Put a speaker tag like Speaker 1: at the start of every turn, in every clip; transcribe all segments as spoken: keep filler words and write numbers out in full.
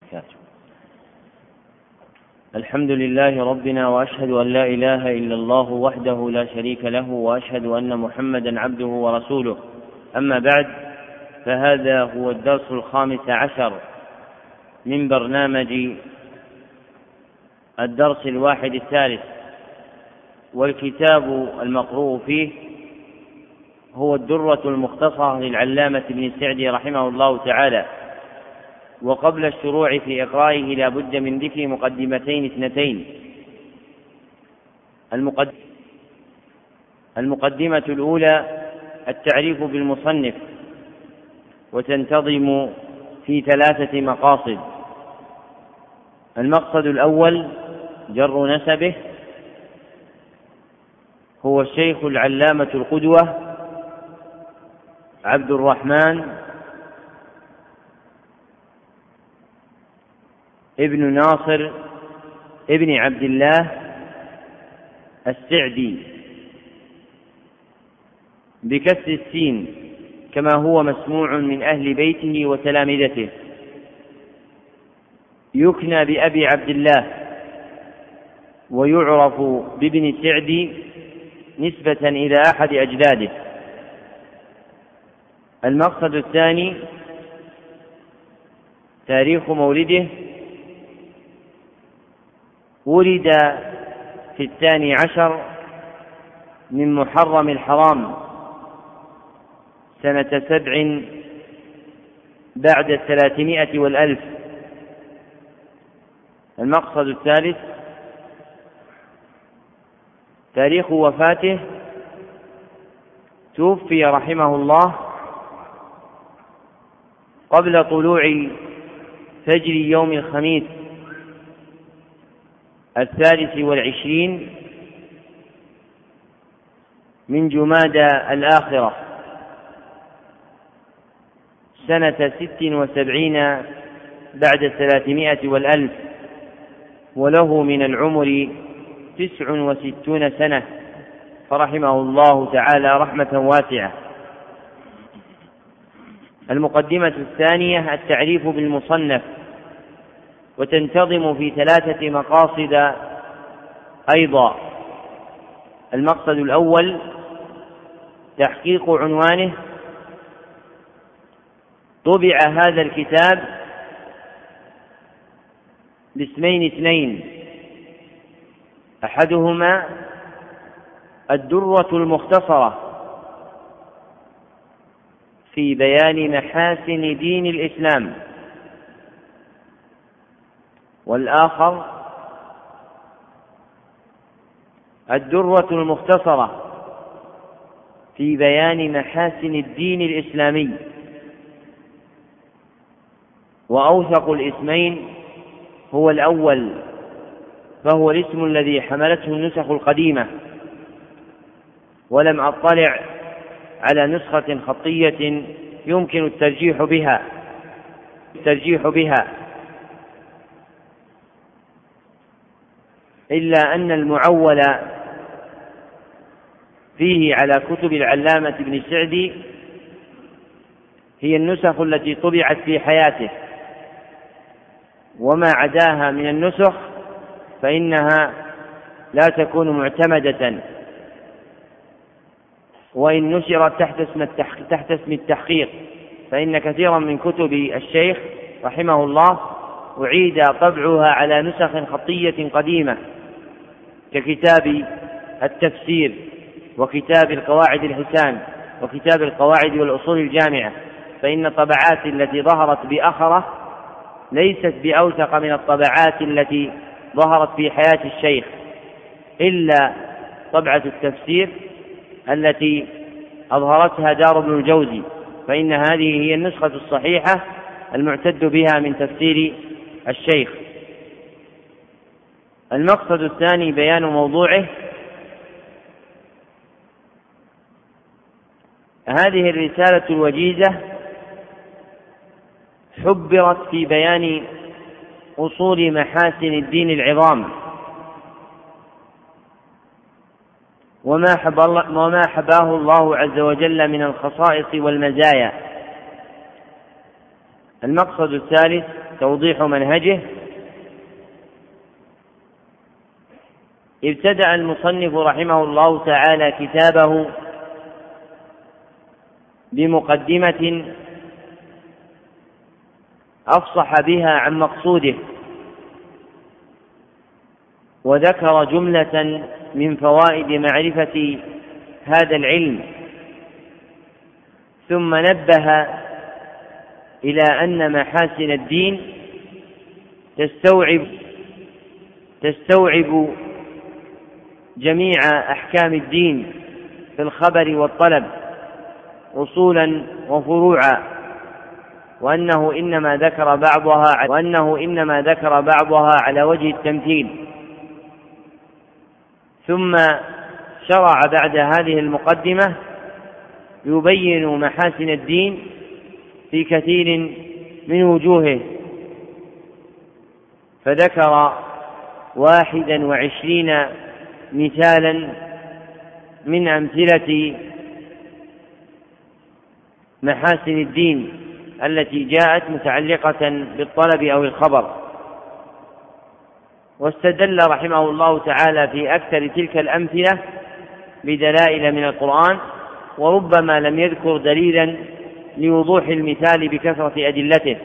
Speaker 1: الحمد لله ربنا، وأشهد أن لا إله إلا الله وحده لا شريك له، وأشهد أن محمدا عبده ورسوله. أما بعد، فهذا هو الدرس الخامس عشر من برنامج الدرس الواحد الثالث، والكتاب المقروء فيه هو الدرة المختصرة للعلامة ابن السعدي رحمه الله تعالى. وقبل الشروع في إقرائه لا بد من ذكر مقدمتين اثنتين. المقدمة الأولى التعريف بالمصنف، وتنتظم في ثلاثة مقاصد. المقصد الأول جر نسبه، هو الشيخ العلامة القدوة عبد الرحمن ابن ناصر ابن عبد الله السعدي بكسر السين، كما هو مسموع من أهل بيته وتلامذته. يكنى بأبي عبد الله، ويعرف بابن سعدي نسبة إلى أحد أجداده. المقصد الثاني تاريخ مولده، ولد في الثاني عشر من محرم الحرام سنة سبع بعد الثلاثمائة والألف. المقصد الثالث تاريخ وفاته، توفي رحمه الله قبل طلوع فجر يوم الخميس الثالث والعشرين من جمادى الآخرة سنة ست وسبعين بعد الثلاثمائة والألف، وله من العمر تسع وستون سنة، فرحمه الله تعالى رحمة واسعة. المقدمة الثانية التعريف بالمصنف، وتنتظم في ثلاثة مقاصد أيضا. المقصد الأول تحقيق عنوانه. طبع هذا الكتاب باسمين اثنين، أحدهما الدرة المختصرة في بيان محاسن دين الإسلام، والآخر الدرة المختصرة في بيان محاسن الدين الإسلامي. وأوثق الاسمين هو الأول، فهو الاسم الذي حملته النسخ القديمة، ولم أطلع على نسخة خطية يمكن الترجيح بها الترجيح بها إلا أن المعول فيه على كتب العلامة ابن السعدي هي النسخ التي طبعت في حياته، وما عداها من النسخ فإنها لا تكون معتمدة، وإن نشرت تحت اسم التحقيق، فإن كثيرا من كتب الشيخ رحمه الله أعيد طبعها على نسخ خطية قديمة، ككتاب التفسير، وكتاب القواعد الحسان، وكتاب القواعد والأصول الجامعة، فإن الطبعات التي ظهرت بأخرة ليست بأوثق من الطبعات التي ظهرت في حياة الشيخ، إلا طبعة التفسير التي أظهرتها دار ابن الجوزي، فإن هذه هي النسخة الصحيحة المعتد بها من تفسير الشيخ. المقصد الثاني بيان موضوعه. هذه الرسالة الوجيزة حبرت في بيان أصول محاسن الدين العظام، وما حباه الله عز وجل من الخصائص والمزايا. المقصد الثالث توضيح منهجه. ابتدأ المصنف رحمه الله تعالى كتابه بمقدمة أفصح بها عن مقصوده، وذكر جملة من فوائد معرفة هذا العلم، ثم نبه إلى أن محاسن الدين تستوعب تستوعب جميع أحكام الدين في الخبر والطلب أصولا وفروعا، وأنه إنما ذكر بعضها وأنه إنما ذكر بعضها على وجه التمثيل. ثم شرع بعد هذه المقدمة يبين محاسن الدين في كثير من وجوهه، فذكر واحدا وعشرين مثالا من أمثلة محاسن الدين التي جاءت متعلقة بالطلب أو الخبر، واستدل رحمه الله تعالى في أكثر تلك الأمثلة بدلائل من القرآن، وربما لم يذكر دليلا لوضوح المثال بكثرة أدلته.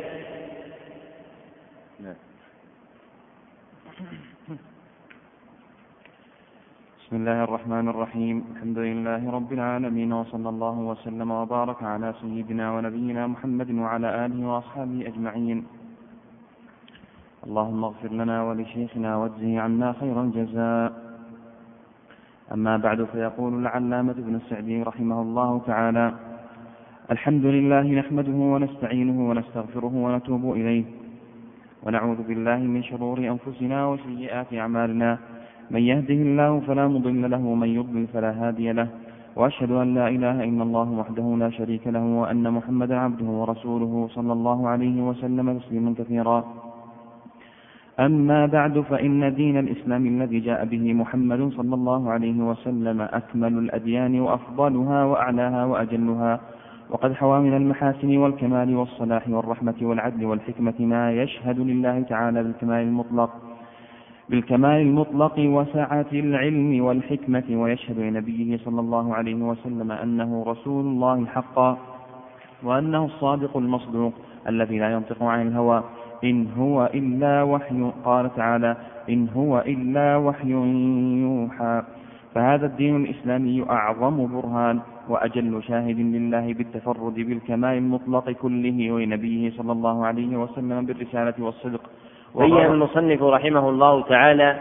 Speaker 2: بسم الله الرحمن الرحيم. الحمد لله رب العالمين، وصلى الله وسلم وبارك على سيدنا ونبينا محمد وعلى آله وأصحابه أجمعين. اللهم اغفر لنا ولشيخنا واجزه عنا خير الجزاء. أما بعد، فيقول العلامة ابن السعدي رحمه الله تعالى: الحمد لله نحمده ونستعينه ونستغفره ونتوب إليه، ونعوذ بالله من شرور أنفسنا وسيئات أعمالنا، من يهده الله فلا مضل له ومن يضلل فلا هادي له، وأشهد أن لا إله إلا الله وحده لا شريك له، وأن محمدا عبده ورسوله صلى الله عليه وسلم تسليما كثيرا. أما بعد، فإن دين الإسلام الذي جاء به محمد صلى الله عليه وسلم أكمل الأديان وأفضلها وأعلاها وأجلها، وقد حوى من المحاسن والكمال والصلاح والرحمة والعدل والحكمة ما يشهد لله تعالى بالكمال المطلق بالكمال المطلق وسعة العلم والحكمة، ويشهد لنبيه صلى الله عليه وسلم أنه رسول الله حقا، وأنه الصادق المصدوق الذي لا ينطق عن الهوى، إن هو إلا وحي، قال تعالى: إن هو إلا وحي يوحى. فهذا الدين الإسلامي أعظم برهان وأجل شاهد لله بالتفرد بالكمال المطلق كله، ولنبيه صلى الله عليه وسلم بالرسالة والصدق.
Speaker 1: بين المصنف رحمه الله تعالى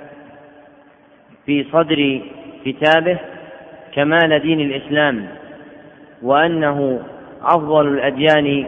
Speaker 1: في صدر كتابه كمال دين الإسلام، وأنه أفضل الأديان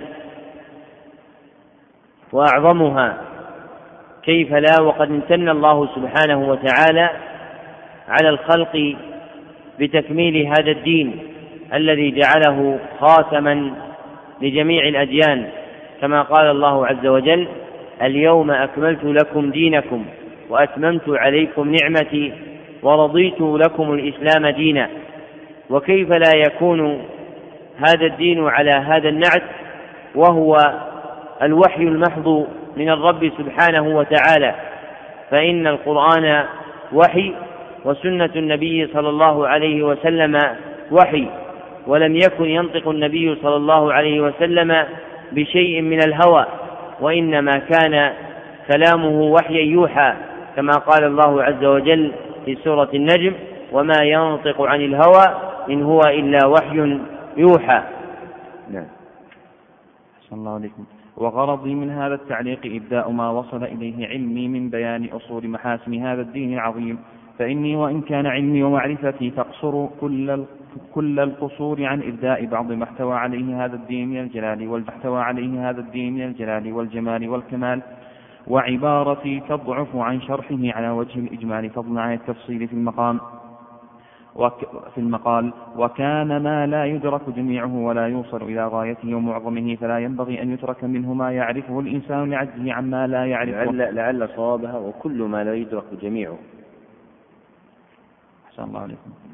Speaker 1: وأعظمها، كيف لا، وقد امتن الله سبحانه وتعالى على الخلق بتكميل هذا الدين الذي جعله خاتما لجميع الأديان، كما قال الله عز وجل: اليوم أكملت لكم دينكم وأتممت عليكم نعمتي ورضيت لكم الإسلام دينا. وكيف لا يكون هذا الدين على هذا النعت وهو الوحي المحض من الرب سبحانه وتعالى، فإن القرآن وحي، وسنة النبي صلى الله عليه وسلم وحي، ولم يكن ينطق النبي صلى الله عليه وسلم بشيء من الهوى، وإنما كان كلامه وحيا يوحى، كما قال الله عز وجل في سورة النجم: وما ينطق عن الهوى إن هو إلا وحي يوحى.
Speaker 2: نعم. صلى الله عليكم. وغرضي من هذا التعليق إبداء ما وصل إليه علمي من بيان أصول محاسن هذا الدين العظيم، فإني وإن كان علمي ومعرفتي تقصر كل كل القصور عن إبداء بعض ما احتوى عليه هذا الدين من الجلال والمحتوى عليه هذا الدين من الجلال والجمال والكمال، وعبارتي تضعف عن شرحه على وجه الإجمال فضلا عن التفصيل في المقام وك في المقال وكان ما لا يدرك جميعه ولا يوصل إلى غايته ومعظمه، فلا ينبغي أن يترك منه ما يعرفه الإنسان لعجزه عما لا يعرفه.
Speaker 1: لعل, لعل صوابها: وكل ما لا يدرك جميعه.
Speaker 2: أحسن الله عليكم.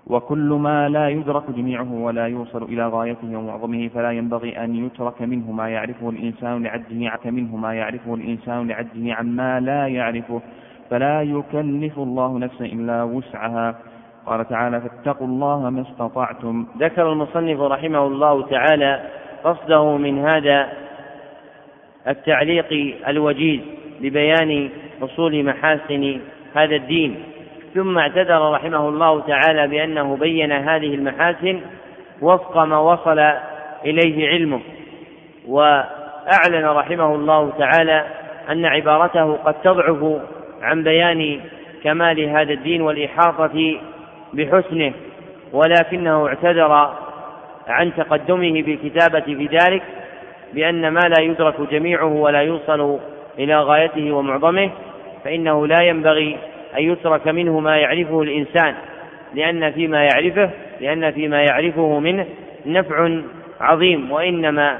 Speaker 2: وكل ما لا يدرك جميعه ولا يوصل إلى غايته ومعظمه فلا ينبغي أن يترك منه ما يعرفه الإنسان لعجزه منه ما يعرفه الإنسان لعجزه عما لا يعرفه، فلا يكلف الله نفسا إلا وسعها. قال تعالى: فاتقوا الله ما استطعتم.
Speaker 1: ذكر المصنف رحمه الله تعالى قصده من هذا التعليق الوجيز ببيان أصول محاسن هذا الدين، ثم اعتذر رحمه الله تعالى بأنه بين هذه المحاسن وفق ما وصل إليه علمه، وأعلن رحمه الله تعالى أن عبارته قد تضعف عن بيان كمال هذا الدين والإحاطة بحسنه، ولكنه اعتذر عن تقدمه بالكتابة في ذلك بأن ما لا يدرك جميعه ولا يوصل إلى غايته ومعظمه فإنه لا ينبغي أن يترك منه ما يعرفه الإنسان، لأن فيما يعرفه لأن فيما يعرفه منه نفع عظيم، وإنما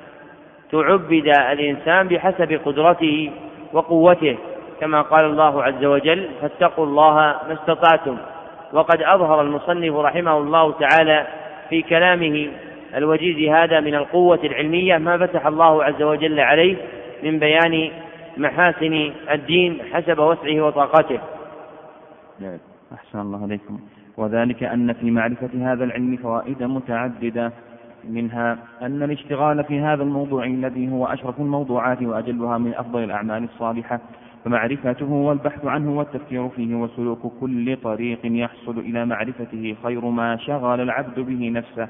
Speaker 1: تعبد الإنسان بحسب قدرته وقوته، كما قال الله عز وجل: فاتقوا الله ما استطعتم. وقد أظهر المصنف رحمه الله تعالى في كلامه الوجيز هذا من القوة العلمية ما فتح الله عز وجل عليه من بيان محاسن الدين حسب وسعه وطاقته.
Speaker 2: أحسن الله عليكم. وذلك أن في معرفة هذا العلم فوائد متعددة، منها أن الاشتغال في هذا الموضوع الذي هو أشرف الموضوعات وأجلها من أفضل الأعمال الصالحة، فمعرفته والبحث عنه والتفكير فيه وسلوك كل طريق يحصل إلى معرفته خير ما شغل العبد به نفسه.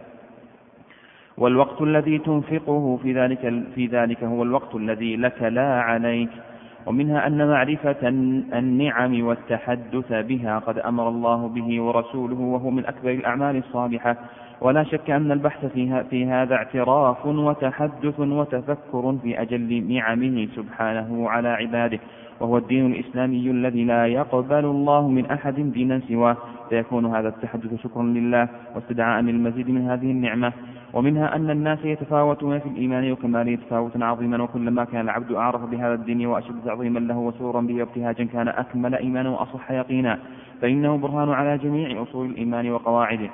Speaker 2: والوقت الذي تنفقه في ذلك, في ذلك هو الوقت الذي لك لا عليك. ومنها أن معرفة النعم والتحدث بها قد أمر الله به ورسوله، وهو من أكبر الأعمال الصالحة، ولا شك أن البحث فيها في هذا اعتراف وتحدث وتفكر في أجل نعمه سبحانه على عباده، وهو الدين الإسلامي الذي لا يقبل الله من أحد دينا سواه، فيكون هذا التحدث شكرا لله واستدعاء للمزيد من هذه النعمة. ومنها أن الناس يتفاوتون في الإيمان وكماله تفاوتا عظيما، وكلما كان العبد أعرف بهذا الدين وأشد تعظيما له وسرورا به وابتهاجا كان أكمل إيمانا وأصح يقينا، فإنه برهان على جميع أصول الإيمان وقواعده.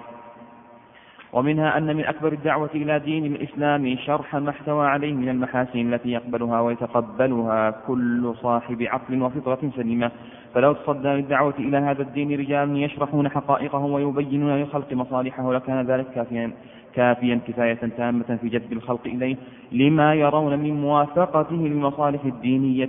Speaker 2: ومنها أن من أكبر الدعوة إلى دين الإسلام شرح ما احتوى عليه من المحاسن التي يقبلها ويتقبلها كل صاحب عقل وفطرة سليمة، فلو تصدى للدعوة إلى هذا الدين رجال يشرحون حقائقه ويبينون للخلق مصالحه لكان ذلك كافيا كافيا كفاية تامة في جذب الخلق إليه لما يرون من موافقته للمصالح الدينية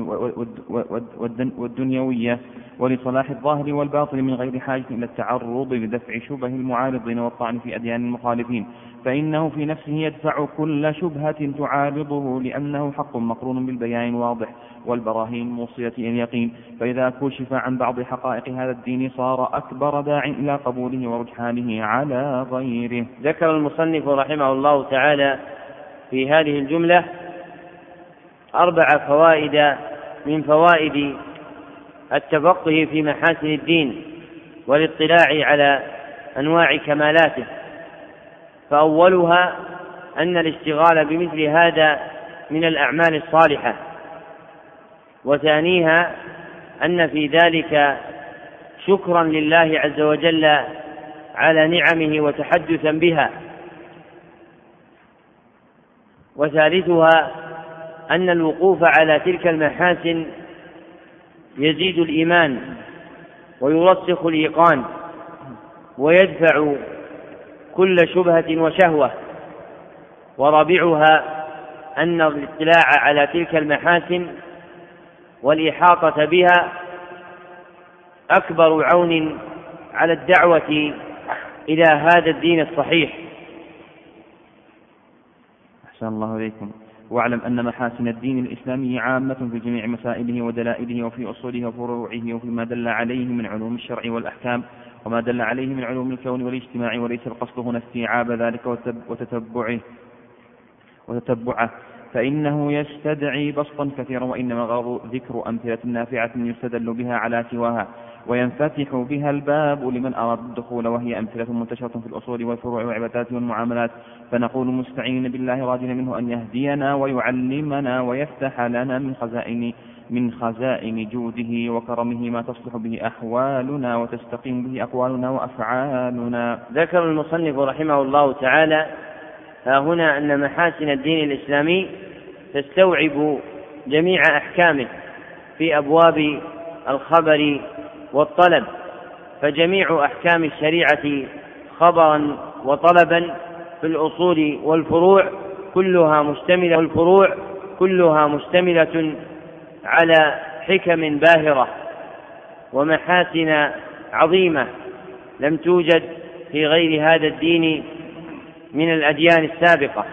Speaker 2: والدنيوية ولصلاح الظاهر والباطن من غير حاجة إلى التعرض لدفع شبه المعارضين والطعن في أديان المخالفين، فإنه في نفسه يدفع كل شبهة تعارضه لأنه حق مقرون بالبيان الواضح والبراهين موصلة إلى اليقين، فإذا كشف عن بعض حقائق هذا الدين صار أكبر داع إلى قبوله ورجحانه على غيره.
Speaker 1: ذكر المصنف رحمه الله تعالى في هذه الجملة أربع فوائد من فوائد التفقه في محاسن الدين والاطلاع على أنواع كمالاته، فأولها أن الاشتغال بمثل هذا من الأعمال الصالحة، وثانيها أن في ذلك شكرا لله عز وجل على نعمه وتحدثا بها، وثالثها أن الوقوف على تلك المحاسن يزيد الإيمان ويرسخ الإيقان ويدفع كل شبهة وشهوة، ورابعها أن الاطلاع على تلك المحاسن والإحاطة بها أكبر عون على الدعوة إلى هذا الدين الصحيح.
Speaker 2: أحسن الله إليكم. واعلم أن محاسن الدين الإسلامي عامة في جميع مسائله ودلائله وفي أصوله وفروعه وفي ما دل عليه من علوم الشرع والأحكام وما دل عليه من علوم الكون والاجتماع، وليس القصد هنا استيعاب ذلك وتتبعه وتتبعه فإنه يستدعي بسطا كثيرا، وإنما غرض ذكر أمثلة نافعة يستدل بها على سواها وينفتح بها الباب لمن أراد الدخول، وهي أمثلة منتشرة في الأصول والفروع والعبادات والمعاملات، فنقول مستعينين بالله راجين منه أن يهدينا ويعلمنا ويفتح لنا من خزائن من خزائن جوده وكرمه ما تصلح به أحوالنا وتستقيم به أقوالنا وأفعالنا.
Speaker 1: ذكر المصنف رحمه الله تعالى ها هنا أن محاسن الدين الإسلامي تستوعب جميع أحكامه في أبواب الخبر والطلب، فجميع أحكام الشريعة خبرا وطلبا في الأصول والفروع كلها مشتملة والفروع كلها مشتملة على حكم باهرة ومحاسن عظيمة لم توجد في غير هذا الدين من الأديان السابقة.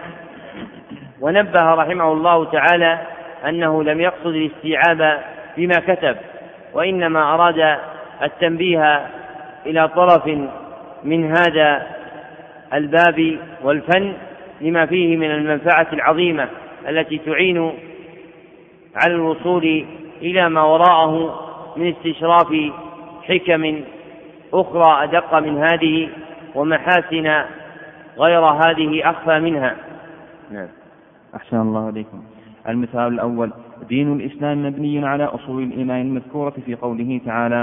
Speaker 1: ونبه رحمه الله تعالى أنه لم يقصد الاستيعاب بما كتب، وإنما أراد التنبيه إلى طرف من هذا الباب والفن لما فيه من المنفعة العظيمة التي تعين على الوصول إلى ما وراءه من استشراف حكم أخرى أدق من هذه ومحاسن غير هذه أخفى منها.
Speaker 2: نعم. أحسن الله عليكم. المثال الأول: دين الإسلام مبني على أصول الإيمان المذكورة في قوله تعالى: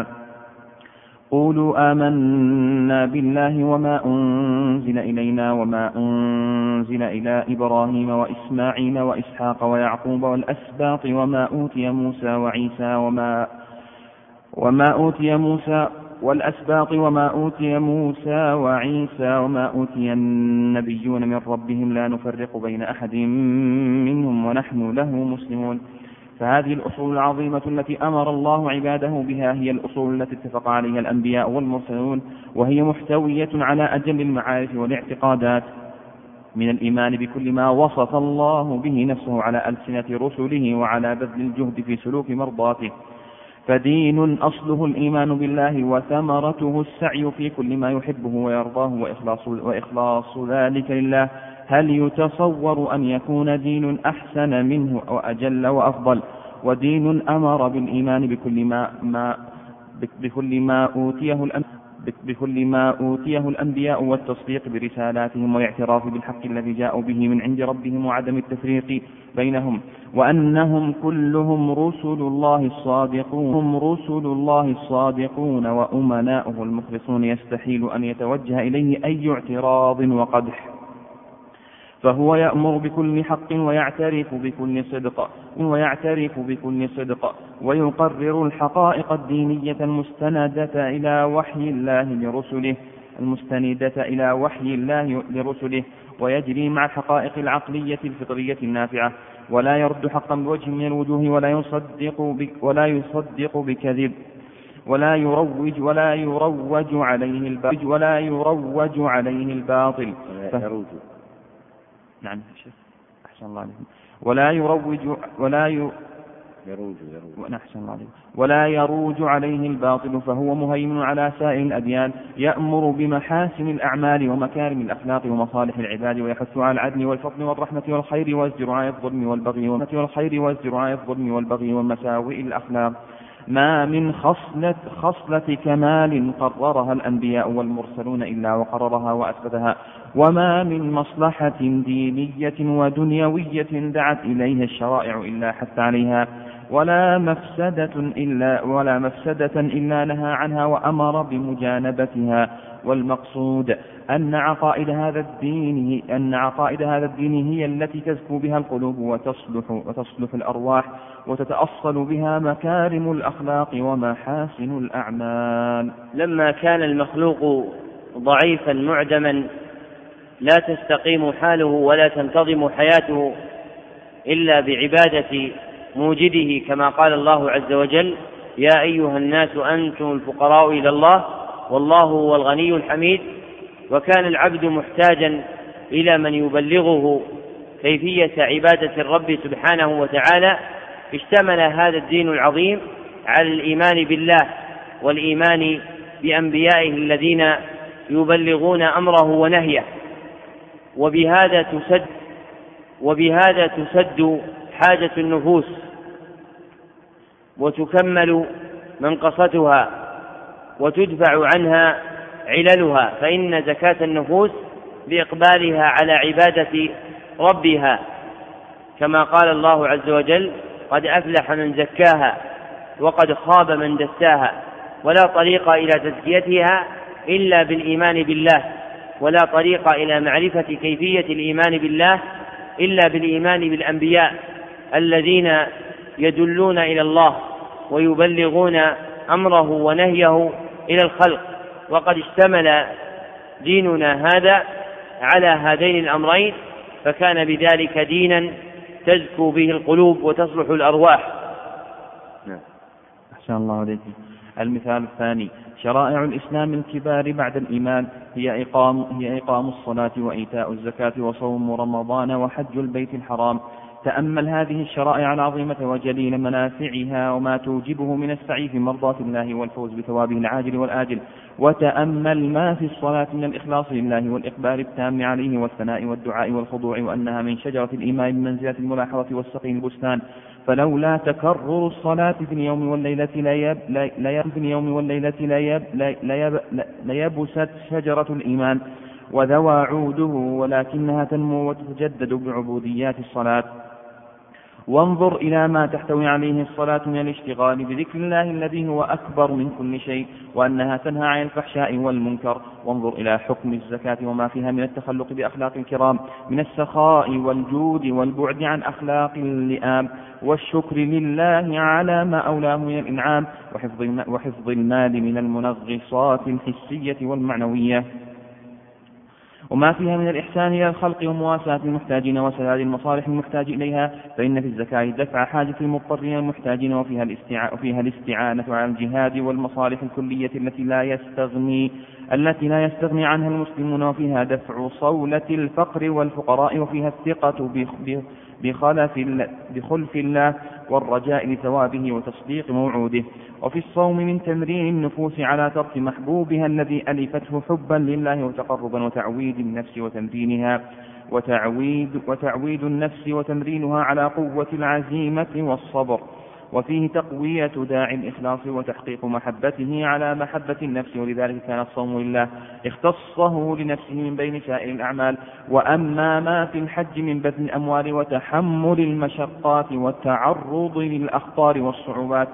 Speaker 2: قولوا آمنا بالله وما أنزل إلينا وما أنزل إلى إبراهيم وإسماعيل وإسحاق ويعقوب والأسباط وما أوتي موسى وعيسى وما وما أوتي موسى والأسباط وما أوتي موسى وعيسى وما أوتي النبيون من ربهم لا نفرق بين أحد منهم ونحن له مسلمون. فهذه الأصول العظيمة التي أمر الله عباده بها هي الأصول التي اتفق عليها الأنبياء والمرسلون، وهي محتوية على أجل المعارف والاعتقادات من الإيمان بكل ما وصف الله به نفسه على ألسنة رسله وعلى بذل الجهد في سلوك مرضاته. فدين أصله الإيمان بالله وثمرته السعي في كل ما يحبه ويرضاه وإخلاص, وإخلاص ذلك لله. هل يتصور أن يكون دين أحسن منه وأجل وأفضل؟ ودين أمر بالإيمان بكل ما, ما, بكل ما أوتيه الأنبياء بكل ما أوتيه الأنبياء والتصديق برسالاتهم والاعتراف بالحق الذي جاءوا به من عند ربهم وعدم التفريق بينهم، وأنهم كلهم رسل الله الصادقون هم رسل الله الصادقون وأمناؤه المخلصون يستحيل أن يتوجه إليه أي اعتراض وقدح، فهو يأمر بكل حق ويعترف بكل صدق ويعترف بكل صدق ويقرر الحقائق الدينية المستندة إلى وحي الله لرسله المستندة إلى وحي الله لرسله ويجري مع الحقائق العقلية الفطرية النافعة، ولا يرد حقا بوجه من الوجوه ولا يصدق بك ولا يصدق بكذب ولا يروج ولا يروج عليه الباطل ولا يروج عليه الباطل نعم شيخ أحسن الله عليكم. ولا يروج ولا ي... يروج يروج أحسن الله عليكم. ولا يروج عليه الباطل، فهو مهيمن على سائر الأديان، يأمر بمحاسن الأعمال ومكارم الأخلاق ومصالح العباد، ويحث على العدل والفضل والرحمة والخير ويزجر عن الظلم والبغي والخير ويزجر عن الظلم والبغي ومساوئ الأخلاق. ما من خصلة, خصلة كمال قررها الأنبياء والمرسلون إلا وقررها وأثبتها، وما من مصلحة دينية ودنيوية دعت إليها الشرائع إلا حث عليها، ولا مفسدة إلا, ولا مفسدة إلا نهى عنها وأمر بمجانبتها. والمقصود أن عقائد هذا الدين أن عقائد هذا الدين هي التي تزكو بها القلوب وتصلح, وتصلح الأرواح وتتأصل بها مكارم الأخلاق ومحاسن الأعمال.
Speaker 1: لما كان المخلوق ضعيفا معدما لا تستقيم حاله ولا تنتظم حياته إلا بعبادة موجده، كما قال الله عز وجل: يا أيها الناس أنتم الفقراء إلى الله والله هو الغني الحميد. وكان العبد محتاجا إلى من يبلغه كيفية عبادة الرب سبحانه وتعالى. اشتمل هذا الدين العظيم على الإيمان بالله والإيمان بأنبيائه الذين يبلغون أمره ونهيه، وبهذا تسد وبهذا تسد حاجة النفوس وتكمل منقصتها وتدفع عنها عللها، فإن زكاة النفوس بإقبالها على عبادة ربها، كما قال الله عز وجل: قد أفلح من زكاها وقد خاب من دساها. ولا طريق إلى تزكيتها إلا بالإيمان بالله، ولا طريق إلى معرفة كيفية الإيمان بالله إلا بالإيمان بالأنبياء الذين يدلون إلى الله ويبلغون أمره ونهيه إلى الخلق. وقد اشتمل ديننا هذا على هذين الأمرين، فكان بذلك دينا تزكو به القلوب وتصلح الأرواح.
Speaker 2: أحسن الله عليكم. المثال الثاني: شرائع الإسلام الكبار بعد الإيمان هي إقام, هي إقام الصلاة وإيتاء الزكاة وصوم رمضان وحج البيت الحرام. تأمل هذه الشرائع العظيمة وجليل منافعها وما توجبه من السعي في مرضاة الله والفوز بثوابه العاجل والآجل، وتأمل ما في الصلاة من الإخلاص لله والإقبال التام عليه والثناء والدعاء والخضوع، وأنها من شجرة الإيمان بمنزلة الملاحظة والسقي البستان. فلولا تكرر الصلاة في اليوم والليلة ليب ليب في اليوم والليلة ليب ليب ليبست شجرة الإيمان وذوى عوده، ولكنها تنمو وتتجدد بعبوديات الصلاة. وانظر إلى ما تحتوي عليه الصلاة من الاشتغال بذكر الله الذي هو أكبر من كل شيء، وأنها تنهى عن الفحشاء والمنكر. وانظر إلى حكم الزكاة وما فيها من التخلق بأخلاق الكرام من السخاء والجود والبعد عن أخلاق اللئام، والشكر لله على ما أولاه من الإنعام، وحفظ المال من المنغصات الحسية والمعنوية، وما فيها من الإحسان إلى الخلق ومواساة المحتاجين وسداد المصالح المحتاج إليها. فإن في الزكاة دفع حاجة المضطرين المحتاجين، وفيها الاستعانة, وفيها الاستعانة على الجهاد والمصالح الكلية التي لا يستغني التي لا يستغني عنها المسلمون، وفيها دفع صولة الفقر والفقراء، وفيها الثقة بخلف بخلف الله والرجاء لثوابه وتصديق موعوده. وفي الصوم من تمرين النفوس على ترك محبوبها الذي ألفته حبا لله وتقربا، وتعويد النفس وتمرينها وتعويد, وتعويد النفس وتمرينها على قوة العزيمة والصبر. وفيه تقوية داعي الإخلاص وتحقيق محبته على محبة النفس، ولذلك كان الصوم لله اختصه لنفسه من بين سائر الأعمال. وأما ما في الحج من بذل الأموال وتحمل المشقات والتعرض للأخطار والصعوبات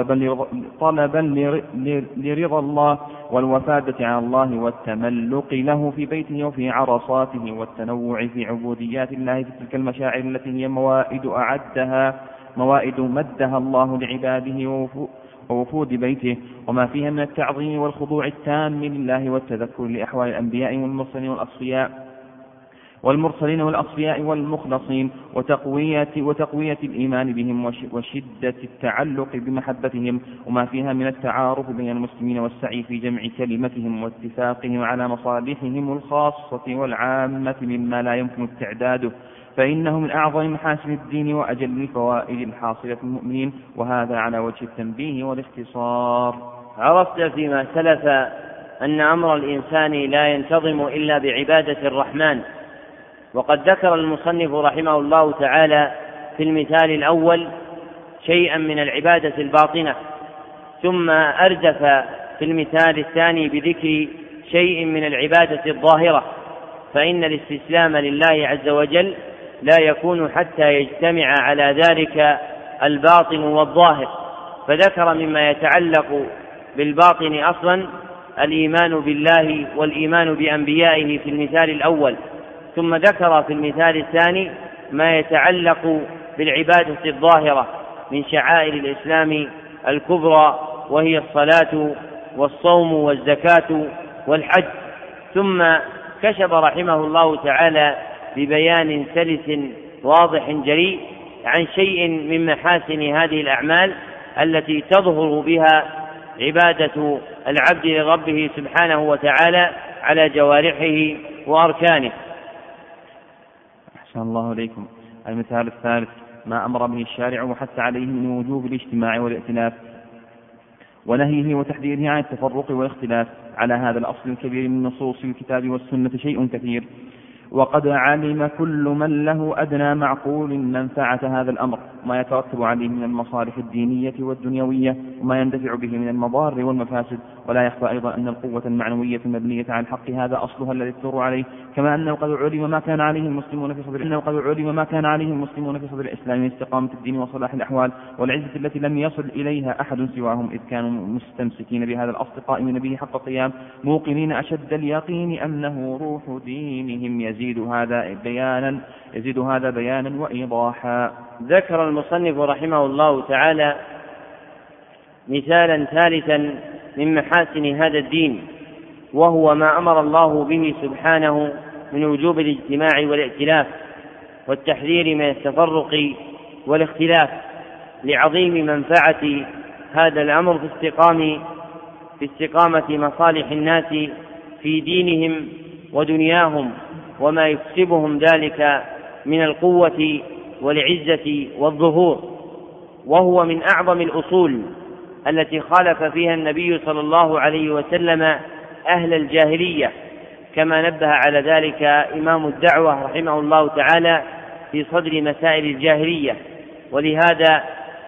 Speaker 2: طلبا لرضا الله والوفادة على الله والتملق له في بيته وفي عرصاته، والتنوع في عبوديات الله في تلك المشاعر التي هي موائد أعدها موائد مدها الله لعباده ووفود بيته، وما فيها من التعظيم والخضوع التام لله والتذكر لأحوال الأنبياء والمرسلين والأصفياء والمرسلين والأصفياء والمخلصين، وتقوية, وتقوية الإيمان بهم وشدة التعلق بمحبتهم، وما فيها من التعارف بين المسلمين والسعي في جمع كلمتهم واتفاقهم على مصالحهم الخاصة والعامة مما لا يمكن استعداده، فإنه من أعظم محاسن الدين وأجل الفوائد الحاصلة المؤمنين، وهذا على وجه التنبيه والاختصار.
Speaker 1: عرفت فيما سلف أن أمر الإنسان لا ينتظم إلا بعبادة الرحمن. وقد ذكر المصنف رحمه الله تعالى في المثال الأول شيئا من العبادة الباطنة، ثم أردف في المثال الثاني بذكر شيء من العبادة الظاهرة، فإن الاستسلام لله عز وجل لا يكون حتى يجتمع على ذلك الباطن والظاهر. فذكر مما يتعلق بالباطن أصلا الإيمان بالله والإيمان بأنبيائه في المثال الأول، ثم ذكر في المثال الثاني ما يتعلق بالعبادة الظاهرة من شعائر الإسلام الكبرى، وهي الصلاة والصوم والزكاة والحج. ثم كشف رحمه الله تعالى ببيان سلس واضح جريء عن شيء من محاسن هذه الأعمال التي تظهر بها عبادة العبد لربه سبحانه وتعالى على جوارحه وأركانه.
Speaker 2: أحسن الله عليكم. المثال الثالث: ما أمر به الشارع وحث عليه من وجوب الاجتماع والائتلاف، ونهيه وتحذيره عن التفرق والاختلاف. على هذا الأصل الكبير من نصوص الكتاب والسنة شيء كثير، وقد علم كل من له أدنى معقول منفعة هذا الأمر، ما يترتب عليه من المصالح الدينية والدنيوية، وما يندفع به من المضار والمفاسد، ولا يخفى أيضا أن القوة المعنوية المبنية على الحق هذا أصلها الذي تدور عليه، كما أنه قد علم ما كان عليه المسلمون في صدر أنه قد علم ما كان عليه المسلمون في صدر الإسلام من استقامة الدين وصلاح الأحوال والعزة التي لم يصل إليها أحد سواهم، إذ كانوا مستمسكين بهذا الأصل قائمين به حق القيام موقنين أشد اليقين أنه روح دينهم. يزيد هذا بيانا يزيد هذا بيانا وإيضاحا.
Speaker 1: ذكر المصنف رحمه الله تعالى مثالا ثالثا من محاسن هذا الدين، وهو ما أمر الله به سبحانه من وجوب الاجتماع والائتلاف والتحذير من التفرق والاختلاف، لعظيم منفعة هذا الأمر في استقامة في استقامة مصالح الناس في دينهم ودنياهم، وما يكسبهم ذلك من القوة والعزة والظهور. وهو من أعظم الأصول التي خالف فيها النبي صلى الله عليه وسلم أهل الجاهلية، كما نبه على ذلك إمام الدعوة رحمه الله تعالى في صدر مسائل الجاهلية. ولهذا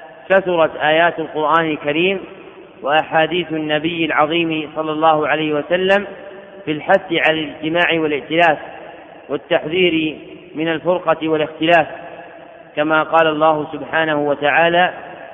Speaker 1: كثرت آيات القرآن الكريم وأحاديث النبي العظيم صلى الله عليه وسلم في الحث على الاجتماع والائتلاف والتحذير من الفرقة والاختلاف، كما قال الله سبحانه وتعالى: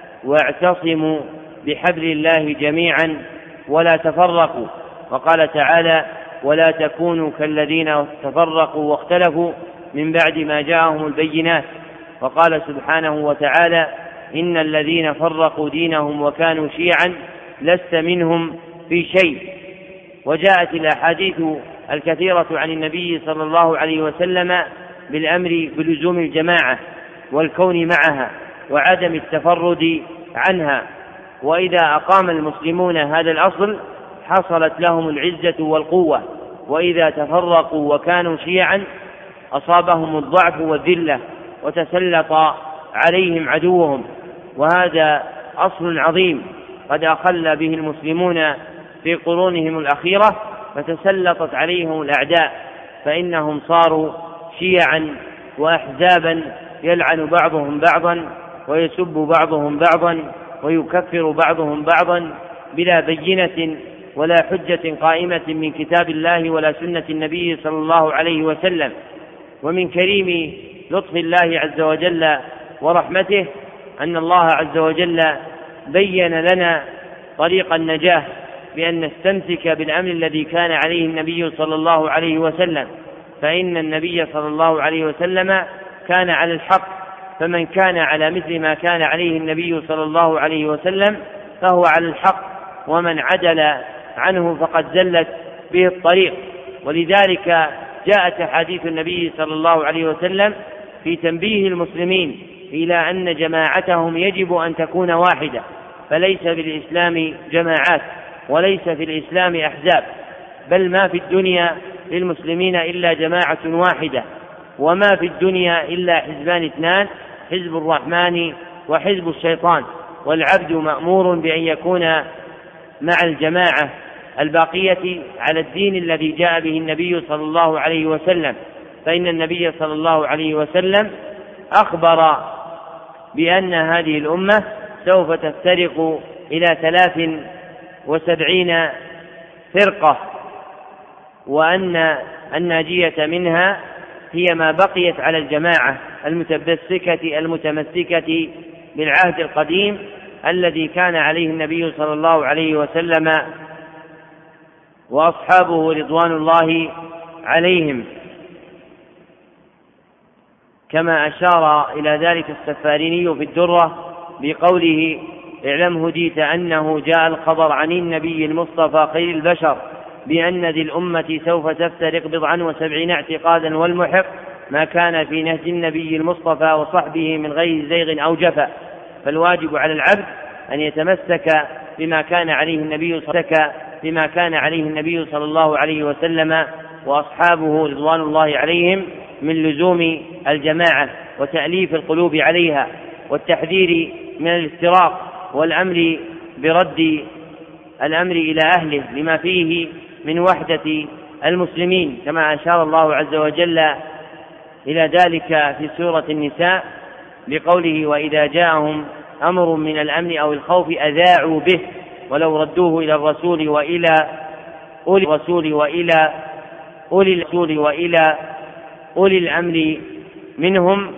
Speaker 1: واعتصموا بحبل الله جميعا ولا تفرقوا. وقال تعالى: ولا تكونوا كالذين تفرقوا واختلفوا من بعد ما جاءهم البينات. وقال سبحانه وتعالى: إن الذين فرقوا دينهم وكانوا شيعا لست منهم في شيء. وجاءت الأحاديث الكثيرة عن النبي صلى الله عليه وسلم بالأمر بلزوم الجماعة والكون معها وعدم التفرد عنها، وإذا أقام المسلمون هذا الأصل حصلت لهم العزة والقوة، وإذا تفرقوا وكانوا شيعا أصابهم الضعف والذلة وتسلط عليهم عدوهم. وهذا أصل عظيم قد أخل به المسلمون في قرونهم الأخيرة، فتسلطت عليهم الأعداء، فإنهم صاروا شيعا وأحزابا يلعن بعضهم بعضا ويسب بعضهم بعضا ويكفر بعضهم بعضا بلا بينة ولا حجة قائمة من كتاب الله ولا سنة النبي صلى الله عليه وسلم. ومن كريم لطف الله عز وجل ورحمته أن الله عز وجل بين لنا طريق النجاة بأن نستمسك بالأمر الذي كان عليه النبي صلى الله عليه وسلم، فإن النبي صلى الله عليه وسلم كان على الحق، فمن كان على مثل ما كان عليه النبي صلى الله عليه وسلم فهو على الحق، ومن عدل عنه فقد زلت به الطريق. ولذلك جاءت أحاديث النبي صلى الله عليه وسلم في تنبيه المسلمين إلى أن جماعتهم يجب أن تكون واحدة، فليس في الإسلام جماعات وليس في الإسلام أحزاب، بل ما في الدنيا للمسلمين إلا جماعة واحدة، وما في الدنيا إلا حزبان اثنان: حزب الرحمن وحزب الشيطان. والعبد مأمور بأن يكون مع الجماعة الباقية على الدين الذي جاء به النبي صلى الله عليه وسلم، فإن النبي صلى الله عليه وسلم أخبر بأن هذه الأمة سوف تفترق إلى ثلاث وسبعين فرقة، وأن الناجية منها هي ما بقيت على الجماعة المتمسكة المتمسكة بالعهد القديم الذي كان عليه النبي صلى الله عليه وسلم وأصحابه رضوان الله عليهم، كما أشار إلى ذلك السفاريني في الدرة بقوله: اعلم هديت أنه جاء الخبر عن النبي المصطفى خير البشر بأن ذي الأمة سوف تفترق بضعا وسبعين اعتقادا، والمحق ما كان في نهج النبي المصطفى وصحبه من غير زيغ أو جفا. فالواجب على العبد أن يتمسك بما كان عليه النبي بما كان عليه النبي صلى الله عليه وسلم وأصحابه رضوان الله عليهم من لزوم الجماعة وتأليف القلوب عليها والتحذير من الافتراق والأمر برد الأمر إلى أهله لما فيه من وحدة المسلمين، كما أشار الله عز وجل إلى ذلك في سورة النساء بقوله: وإذا جاءهم أمر من الأمن أو الخوف أذاعوا به ولو ردوه إلى الرسول وإلى أولي الرسول وإلى أولي الرسول وإلى أولي الأمر منهم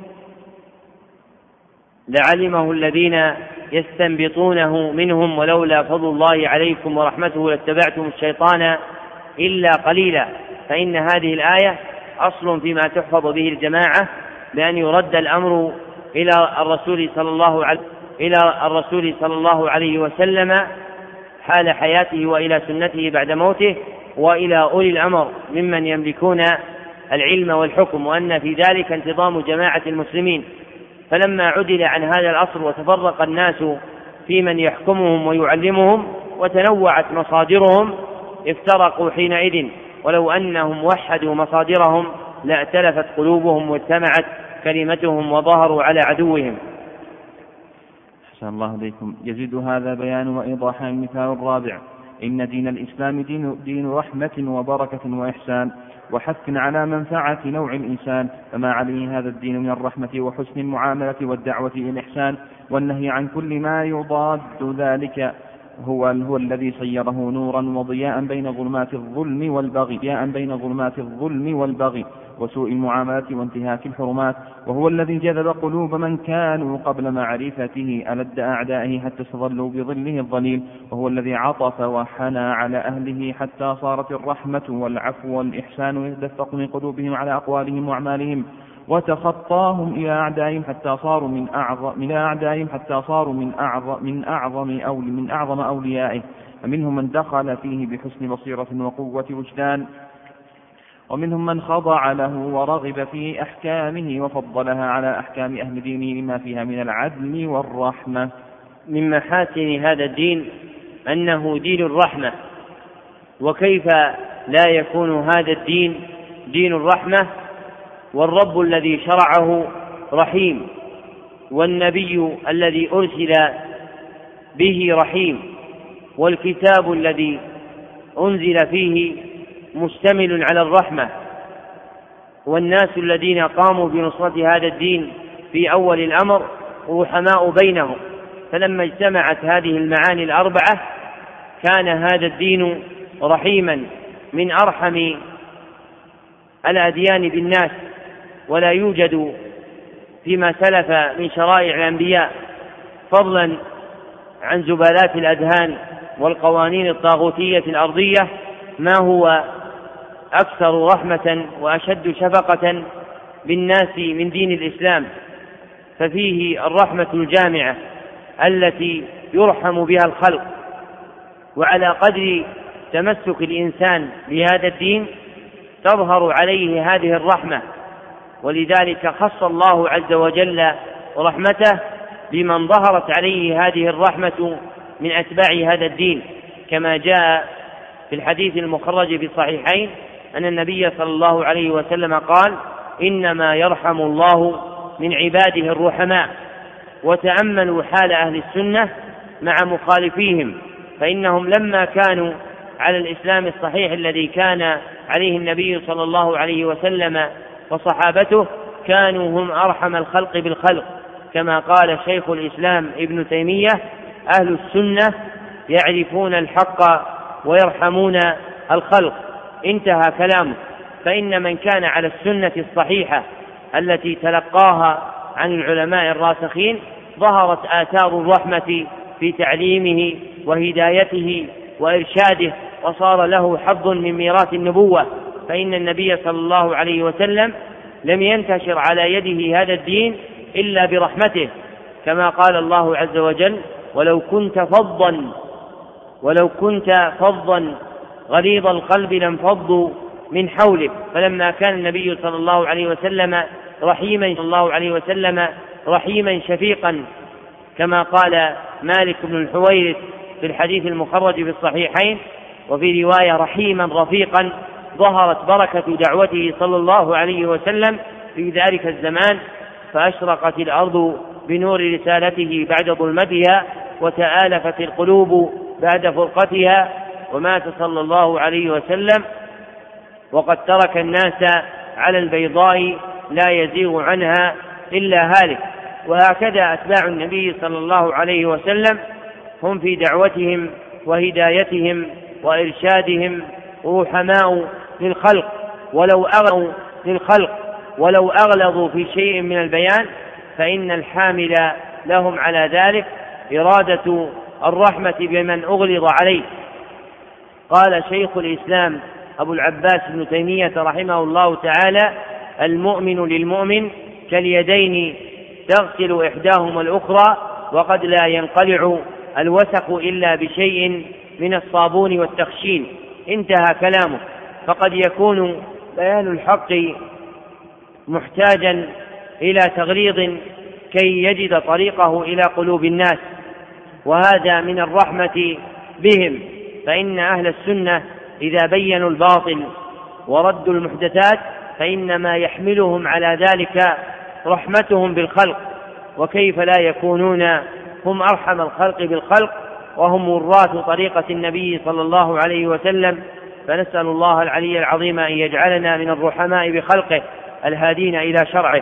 Speaker 1: لعلمه الذين يستنبطونه منهم ولولا فضل الله عليكم ورحمته لاتبعتم الشيطان إلا قليلا. فإن هذه الآية أصل فيما تحفظ به الجماعة بأن يرد الأمر إلى الرسول صلى الله عليه إلى الرسول صلى الله عليه وسلم حال حياته وإلى سنته بعد موته وإلى أولي الأمر ممن يملكون العلم والحكم، وأن في ذلك انتظام جماعة المسلمين. فلما عدل عن هذا الأصل وتفرق الناس في من يحكمهم ويعلمهم وتنوعت مصادرهم افترقوا حينئذ، ولو أنهم وحدوا مصادرهم لائتلفت قلوبهم واجتمعت كلمتهم وظهروا على عدوهم.
Speaker 2: أحسن الله إليكم. يزيد هذا بيان وإيضاح المثال الرابع: إن دين الإسلام دين, دين رحمة وبركة وإحسان وحث على منفعة نوع الإنسان، فما عليه هذا الدين من الرحمة وحسن المعاملة والدعوة إلى الإحسان والنهي عن كل ما يضاد ذلك هو, هو الذي صيره نورا وضياء بين ظلمات الظلم والبغي ضياء بين ظلمات الظلم والبغي وسوء المعاملة وانتهاك الحرمات، وهو الذي جذب قلوب من كانوا قبل معرفته ألد أعدائه حتى استظلوا بظله الظليل، وهو الذي عطف وحنى على أهله حتى صارت الرحمة والعفو والإحسان يتدفق من قلوبهم على أقوالهم وأعمالهم، وتخطاهم إلى أعدائهم حتى صاروا من أعظم من أعدائهم حتى صاروا من أعظم من أعظم أول من أعظم أوليائه. فمنهم من دخل فيه بحسن بصيرة وقوة وجدان، ومنهم من خضع له ورغب في أحكامه وفضلها على أحكام أهل دينه لما فيها من العدل والرحمة.
Speaker 1: من محاسن هذا الدين أنه دين الرحمة، وكيف لا يكون هذا الدين دين الرحمة والرب الذي شرعه رحيم، والنبي الذي أرسل به رحيم، والكتاب الذي أنزل فيه مشتمل على الرحمة، والناس الذين قاموا بنصرة هذا الدين في أول الأمر رحماء بينهم. فلما اجتمعت هذه المعاني الأربعة كان هذا الدين رحيما من أرحم الأديان بالناس، ولا يوجد فيما سلف من شرائع الأنبياء فضلا عن زبالات الأذهان والقوانين الطاغوتية الأرضية ما هو أكثر رحمة وأشد شفقة بالناس من دين الإسلام. ففيه الرحمة الجامعة التي يرحم بها الخلق، وعلى قدر تمسك الإنسان بهذا الدين تظهر عليه هذه الرحمة، ولذلك خص الله عز وجل رحمته بمن ظهرت عليه هذه الرحمة من أتباع هذا الدين، كما جاء في الحديث المخرج في الصحيحين أن النبي صلى الله عليه وسلم قال: إنما يرحم الله من عباده الرحماء. وتأملوا حال أهل السنة مع مخالفيهم، فإنهم لما كانوا على الإسلام الصحيح الذي كان عليه النبي صلى الله عليه وسلم وصحابته كانوا هم أرحم الخلق بالخلق، كما قال شيخ الإسلام ابن تيمية: أهل السنة يعرفون الحق ويرحمون الخلق. انتهى كلامه. فإن من كان على السنة الصحيحة التي تلقاها عن العلماء الراسخين ظهرت آثار الرحمة في تعليمه وهدايته وإرشاده، وصار له حظ من ميراث النبوة. فإن النبي صلى الله عليه وسلم لم ينتشر على يده هذا الدين إلا برحمته، كما قال الله عز وجل: ولو كنت فظا ولو كنت فظا غليظ القلب لانفضوا من حولك. فلما كان النبي صلى الله عليه وسلم رحيما صلى الله عليه وسلم رحيما شفيقا، كما قال مالك بن الحويرث في الحديث المخرج في الصحيحين، وفي رواية رحيما رفيقا، ظهرت بركة دعوته صلى الله عليه وسلم في ذلك الزمان، فأشرقت الأرض بنور رسالته بعد ظلمتها، وتآلفت القلوب بعد فرقتها، ومات صلى الله عليه وسلم وقد ترك الناس على البيضاء لا يزيغ عنها إلا هالك. وهكذا أتباع النبي صلى الله عليه وسلم هم في دعوتهم وهدايتهم وإرشادهم رحماء للخلق، ولو أغلظوا للخلق ولو أغلظوا في شيء من البيان فإن الحامل لهم على ذلك إرادة الرحمة بمن أغلظ عليه. قال شيخ الإسلام أبو العباس ابن تيمية رحمه الله تعالى: المؤمن للمؤمن كاليدين تغسل إحداهما الأخرى، وقد لا ينقلع الوسخ إلا بشيء من الصابون والتخشين. انتهى كلامه. فقد يكون بيان الحق محتاجا إلى تغليظ كي يجد طريقه إلى قلوب الناس، وهذا من الرحمة بهم، فإن أهل السنة إذا بينوا الباطل وردوا المحدثات فإنما يحملهم على ذلك رحمتهم بالخلق، وكيف لا يكونون هم أرحم الخلق بالخلق وهم وراث طريقة النبي صلى الله عليه وسلم. فنسأل الله العلي العظيم أن يجعلنا من الرحماء بخلقه الهادين إلى شرعه.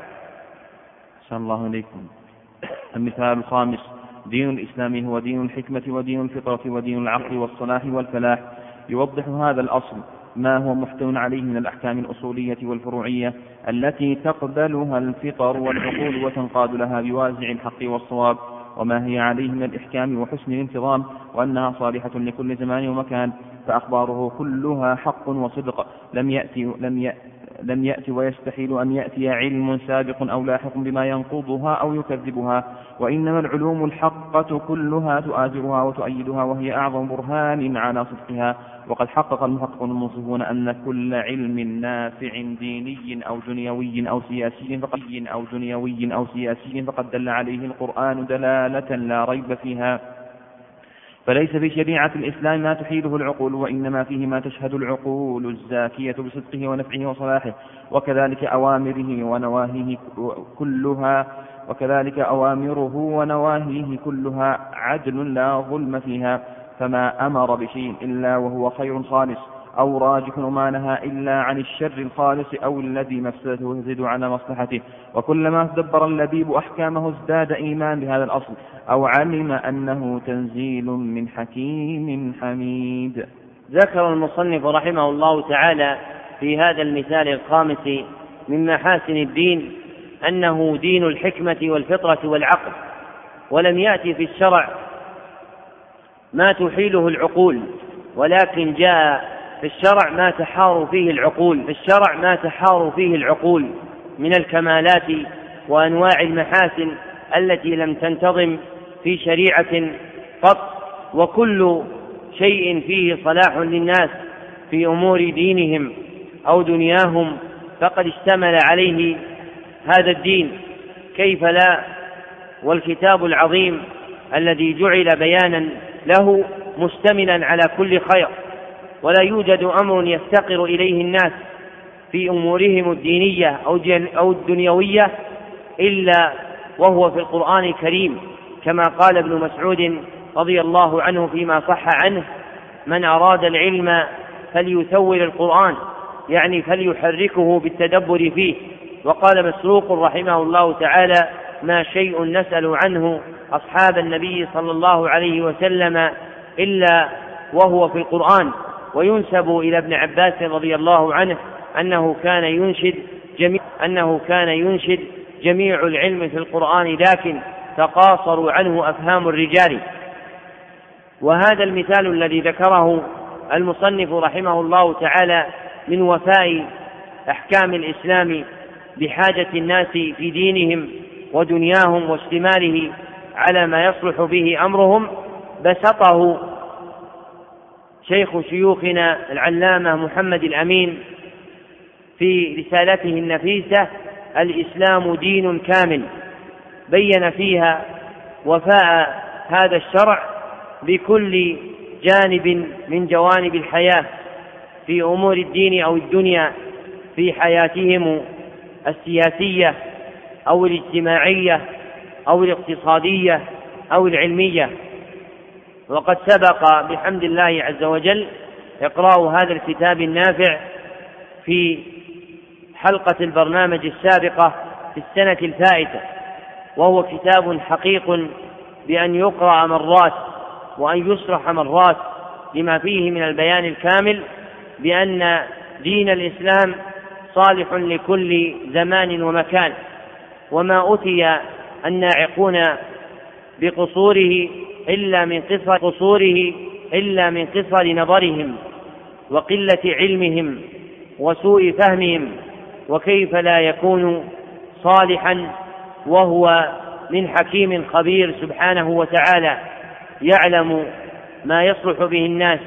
Speaker 2: أحسن الله إليكم. المثال الخامس: دين الإسلام هو دين الحكمة ودين الفطرة ودين العقل والصلاح والفلاح. يوضح هذا الأصل ما هو محتوى عليه من الأحكام الأصولية والفروعية التي تقبلها الفطر والعقول وتنقاد لها بوازع الحق والصواب، وما هي عليه من الإحكام وحسن الانتظام، وأنها صالحة لكل زمان ومكان، فأخباره كلها حق وصدق، لم يأتي, لم يأتي لم يأتي ويستحيل أن يأتي علم سابق أو لاحق بما ينقضها أو يكذبها، وإنما العلوم الحقة كلها تؤازرها وتؤيدها، وهي أعظم برهان على صدقها. وقد حقق المحققون المنصفون أن كل علم نافع ديني أو دنيوي أو سياسي فقد, أو دنيوي أو سياسي فقد دل عليه القرآن دلالة لا ريب فيها، فليس في شريعة الإسلام ما تحيله العقول، وإنما فيه ما تشهد العقول الزاكية بصدقه ونفعه وصلاحه، وكذلك أوامره ونواهيه كلها وكذلك أوامره ونواهيه كلها عدل لا ظلم فيها، فما أمر بشيء إلا وهو خير خالص أو راجح، وما نهى إلا عن الشر الخالص أو الذي مفسدته تزيد على مصلحته. وكلما تدبر اللبيب أحكامه ازداد إيمان بهذا الأصل، أو علم أنه تنزيل من حكيم حميد.
Speaker 1: ذكر المصنف رحمه الله تعالى في هذا المثال الخامس من محاسن الدين أنه دين الحكمة والفطرة والعقل، ولم يأتي في الشرع ما تحيله العقول، ولكن جاء في الشرع ما تحار فيه العقول في الشرع ما تحار فيه العقول من الكمالات وأنواع المحاسن التي لم تنتظم في شريعة قط، وكل شيء فيه صلاح للناس في أمور دينهم أو دنياهم فقد اشتمل عليه هذا الدين، كيف لا؟ والكتاب العظيم الذي جعل بيانا له مشتملا على كل خير، ولا يوجد أمر يفتقر إليه الناس في أمورهم الدينية أو الدنيوية إلا وهو في القرآن الكريم، كما قال ابن مسعود رضي الله عنه فيما صح عنه: من أراد العلم فليثور القرآن، يعني فليحركه بالتدبر فيه. وقال مسروق رحمه الله تعالى: ما شيء نسأل عنه أصحاب النبي صلى الله عليه وسلم إلا وهو في القرآن. وينسب إلى ابن عباس رضي الله عنه أنه كان ينشد جميع, أنه كان ينشد جميع العلم في القرآن، لكن تقاصروا عنه أفهام الرجال. وهذا المثال الذي ذكره المصنف رحمه الله تعالى من وفاء أحكام الإسلام بحاجة الناس في دينهم ودنياهم واشتماله على ما يصلح به أمرهم، بسطه شيخ شيوخنا العلامة محمد الأمين في رسالته النفيسة الإسلام دين كامل، بين فيها وفاء هذا الشرع بكل جانب من جوانب الحياة في أمور الدين أو الدنيا، في حياتهم السياسية أو الاجتماعية أو الاقتصادية أو العلمية. وقد سبق بحمد الله عز وجل إقراء هذا الكتاب النافع في حلقة البرنامج السابقة في السنة الفائتة، وهو كتاب حقيق بأن يقرأ مرات وأن يشرح مرات لما فيه من البيان الكامل بأن دين الإسلام صالح لكل زمان ومكان، وما أتي الناعقون بقصوره إلا من قصر قصوره إلا من قصر نظرهم وقلة علمهم وسوء فهمهم، وكيف لا يكون صالحا وهو من حكيم خبير سبحانه وتعالى يعلم ما يصلح به الناس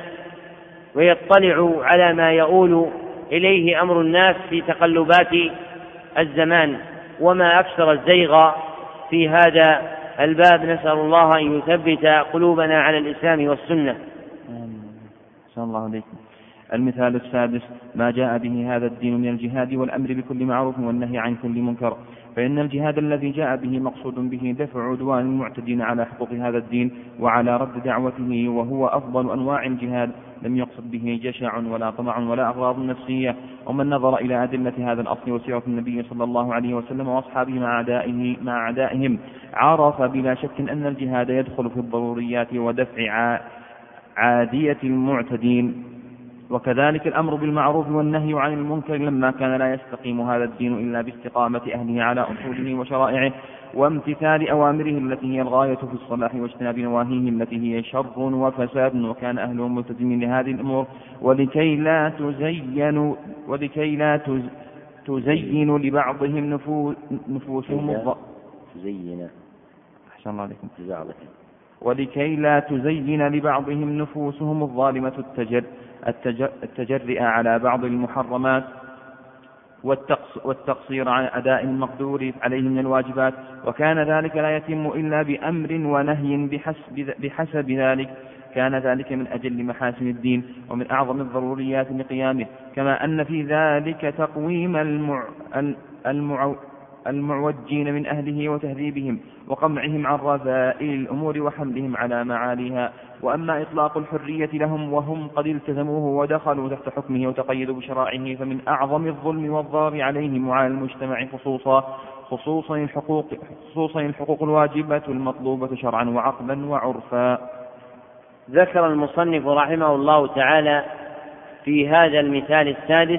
Speaker 1: ويطلع على ما يؤول إليه أمر الناس في تقلبات الزمان. وما أكثر الزيغ في هذا الباب، نسأل الله أن يثبت قلوبنا على الإسلام والسنة.
Speaker 2: صلى الله عليكم. المثال السادس: ما جاء به هذا الدين من الجهاد والأمر بكل معروف والنهي عن كل منكر، فإن الجهاد الذي جاء به مقصود به دفع عدوان المعتدين على حقوق هذا الدين وعلى رد دعوته، وهو أفضل أنواع الجهاد، لم يقصد به جشع ولا طمع ولا أغراض نفسية. ومن نظر إلى أدلة هذا الأصل وسيرة النبي صلى الله عليه وسلم وأصحابه مع أعدائه مع أعدائهم عرف بلا شك أن الجهاد يدخل في الضروريات ودفع عادية المعتدين. وكذلك الأمر بالمعروف والنهي عن المنكر لما كان لا يستقيم هذا الدين إلا باستقامة أهله على أصوله وشرائعه وامتثال أوامره التي هي الغاية في الصلاح واجتناب نواهيه التي هي شر وفساد، وكان أهلهم ملتزمين لهذه الأمور ولكي لا تزين ولكي لا تزين لبعضهم نفو نفوسهم
Speaker 1: تزين
Speaker 2: أحسن الله عليكم
Speaker 1: ولكي
Speaker 2: لا تزين لبعضهم نفوسهم الظالمة التجر التجرئة على بعض المحرمات والتقصير عن أداء المقدور عليه من الواجبات، وكان ذلك لا يتم إلا بأمر ونهي بحسب, بحسب ذلك. كان ذلك من أجل محاسن الدين ومن أعظم الضروريات لقيامه، كما أن في ذلك تقويم المع... المع... المعوجين من أهله وتهذيبهم وقمعهم عن رذائل الأمور وحملهم على معاليها. وأما إطلاق الحرية لهم وهم قد التزموه ودخلوا تحت حكمه وتقيدوا بشرائعه فمن أعظم الظلم والضرر عليهم وعلى المجتمع خصوصا خصوصا الحقوق, خصوصا الحقوق الواجبة المطلوبة شرعا وعقلا وعرفا.
Speaker 1: ذكر المصنف رحمه الله تعالى في هذا المثال السادس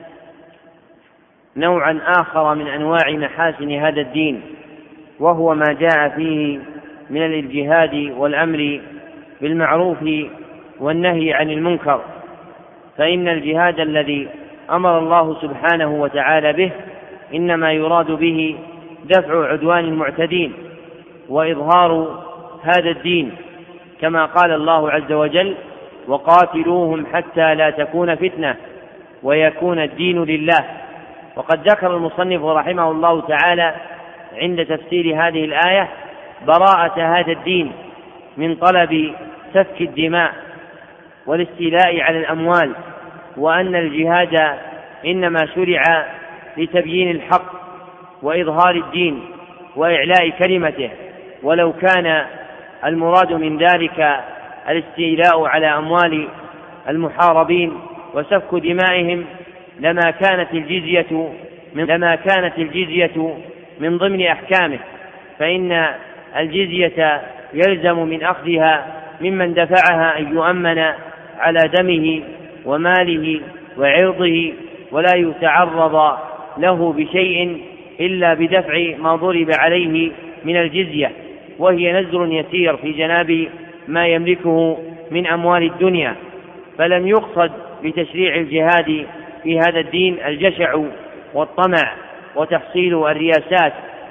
Speaker 1: نوعا آخر من أنواع محاسن هذا الدين، وهو ما جاء فيه من الجهاد والأمر بالمعروف والنهي عن المنكر. فإن الجهاد الذي أمر الله سبحانه وتعالى به إنما يراد به دفع عدوان المعتدين وإظهار هذا الدين، كما قال الله عز وجل: وقاتلوهم حتى لا تكون فتنة ويكون الدين لله. وقد ذكر المصنف رحمه الله تعالى عند تفسير هذه الآية براءة هذا الدين من طلب سفك الدماء والاستيلاء على الأموال، وأن الجهاد إنما شرع لتبيين الحق وإظهار الدين وإعلاء كلمته، ولو كان المراد من ذلك الاستيلاء على أموال المحاربين وسفك دمائهم لما كانت الجزية من لما كانت الجزية من ضمن أحكامه، فإن الجزية يلزم من أخذها ممن دفعها أن يؤمن على دمه وماله وعرضه ولا يتعرض له بشيء إلا بدفع ما ضرب عليه من الجزية، وهي نزر يسير في جناب ما يملكه من أموال الدنيا. فلم يقصد بتشريع الجهاد في هذا الدين الجشع والطمع وتحصيل الرياسات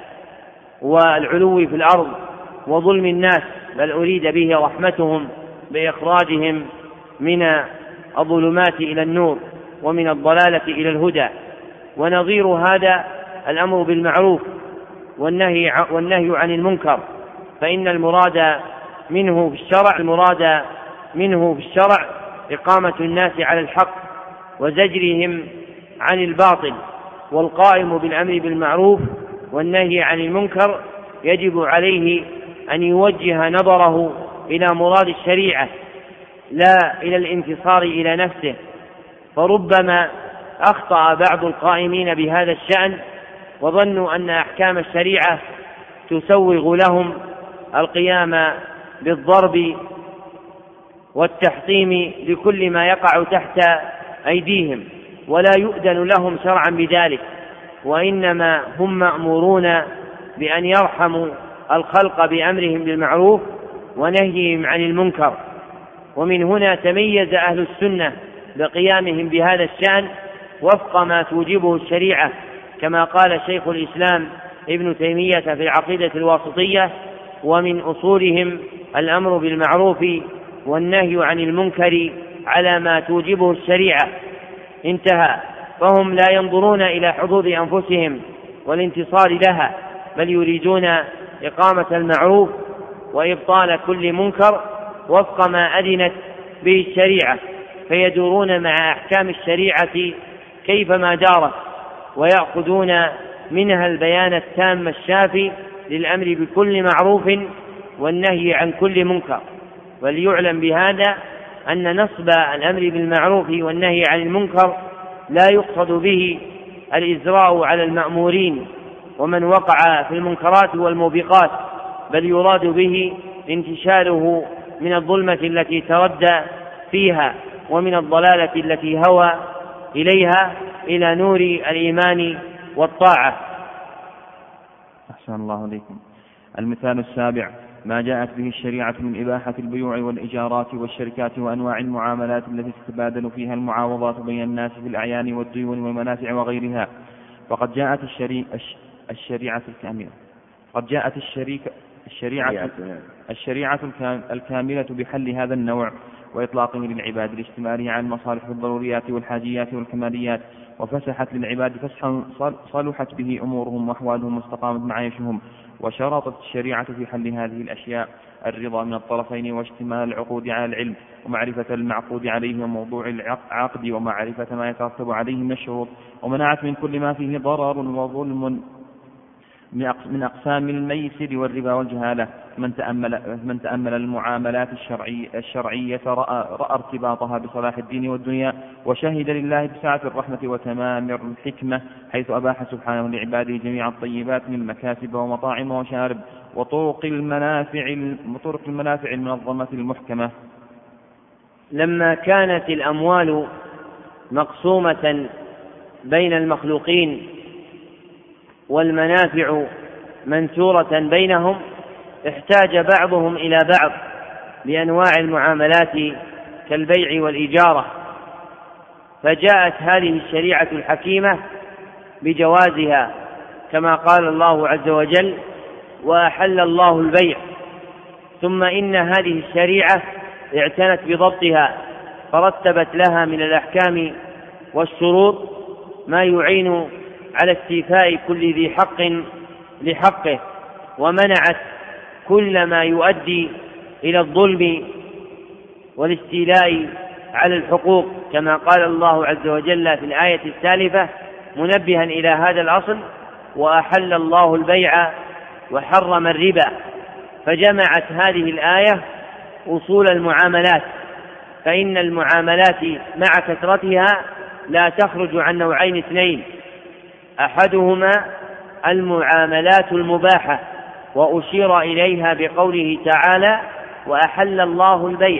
Speaker 1: والعلو في الأرض وظلم الناس، بل أريد به رحمتهم بإخراجهم من الظلمات إلى النور ومن الضلالة إلى الهدى. ونظير هذا الأمر بالمعروف والنهي والنهي عن المنكر، فإن المراد منه في الشرع المراد منه في الشرع إقامة الناس على الحق وزجرهم عن الباطل. والقائم بالأمر بالمعروف والنهي عن المنكر يجب عليه أن يوجه نظره إلى مراد الشريعة لا إلى الانتصار إلى نفسه، فربما أخطأ بعض القائمين بهذا الشأن وظنوا أن أحكام الشريعة تسوغ لهم القيام بالضرب والتحطيم لكل ما يقع تحت أيديهم، ولا يؤذن لهم شرعا بذلك، وإنما هم مأمورون بأن يرحموا الخلق بأمرهم بالمعروف ونهيهم عن المنكر. ومن هنا تميز أهل السنة بقيامهم بهذا الشأن وفق ما توجبه الشريعة، كما قال شيخ الإسلام ابن تيمية في العقيدة الواسطية: ومن أصولهم الأمر بالمعروف والنهي عن المنكر على ما توجبه الشريعة. انتهى. فهم لا ينظرون إلى حظوظ أنفسهم والانتصار لها، بل يريدون إقامة المعروف وإبطال كل منكر وفق ما أذنت به الشريعة، فيدورون مع أحكام الشريعة كيفما دارت، ويأخذون منها البيان التام الشافي للأمر بكل معروف والنهي عن كل منكر. وليعلم بهذا أن نصب الأمر بالمعروف والنهي عن المنكر لا يقصد به الإزراء على المأمورين ومن وقع في المنكرات والموبقات، بل يراد به انتشاله من الظلمة التي تردى فيها ومن الضلالة التي هوى إليها إلى نور الإيمان والطاعة.
Speaker 2: أحسن الله عليكم. المثال السابع: ما جاءت به الشريعة من إباحة البيوع والإجارات والشركات وأنواع المعاملات التي تتبادل فيها المعاوضات بين الناس في الأعيان والديون والمنافع وغيرها. وقد جاءت الشريعة الكاملة قد جاءت الشريكة الشريعة الشريعة الكاملة بحل هذا النوع وإطلاقه للعباد لاشتماله على المصالح والضروريات والحاجيات والكماليات، وفسحت للعباد فسحا صلحت به أمورهم وأحوالهم واستقامت معايشهم. وشرطت الشريعة في حل هذه الأشياء الرضا من الطرفين واشتمال العقود على العلم ومعرفة المعقود عليه وموضوع العقد ومعرفة ما يترتب عليه من الشروط، ومنعت من كل ما فيه ضرر وظلم من أقسام الميسر والربا والجهالة. من تأمل, من تأمل المعاملات الشرعية, الشرعية رأى, رأى ارتباطها بصلاح الدين والدنيا، وشهد لله بسعة الرحمة وتمام الحكمة، حيث أباح سبحانه لعباده جميع الطيبات من مكاسب ومطاعم وشارب وطرق المنافع, وطرق المنافع المنظمة المحكمة.
Speaker 1: لما كانت الأموال مقسومة بين المخلوقين والمنافع منثورة بينهم، احتاج بعضهم إلى بعض بأنواع المعاملات كالبيع والإجارة، فجاءت هذه الشريعة الحكيمة بجوازها، كما قال الله عز وجل: وأحل الله البيع. ثم إن هذه الشريعة اعتنت بضبطها، فرتبت لها من الأحكام والشروط ما يعين على استيفاء كل ذي حق لحقه، ومنعت كل ما يؤدي إلى الظلم والاستيلاء على الحقوق، كما قال الله عز وجل في الآية السالفة منبها إلى هذا الأصل: وأحل الله البيع وحرم الربا. فجمعت هذه الآية أصول المعاملات، فإن المعاملات مع كثرتها لا تخرج عن نوعين اثنين: أحدهما المعاملات المباحة، وأشير إليها بقوله تعالى: وأحل الله البيع،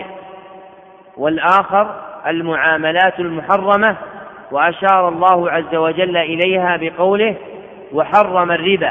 Speaker 1: والآخر المعاملات المحرمة، وأشار الله عز وجل إليها بقوله: وحرم الربا.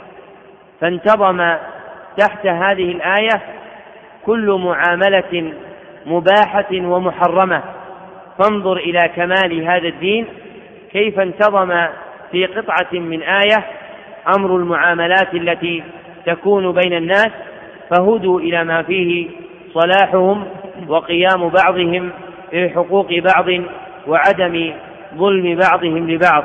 Speaker 1: فانتظم تحت هذه الآية كل معاملة مباحة ومحرمة. فانظر إلى كمال هذا الدين كيف انتظم في قطعة من آية أمر المعاملات التي تكون بين الناس، فهدوا إلى ما فيه صلاحهم وقيام بعضهم بحقوق بعض وعدم ظلم بعضهم لبعض.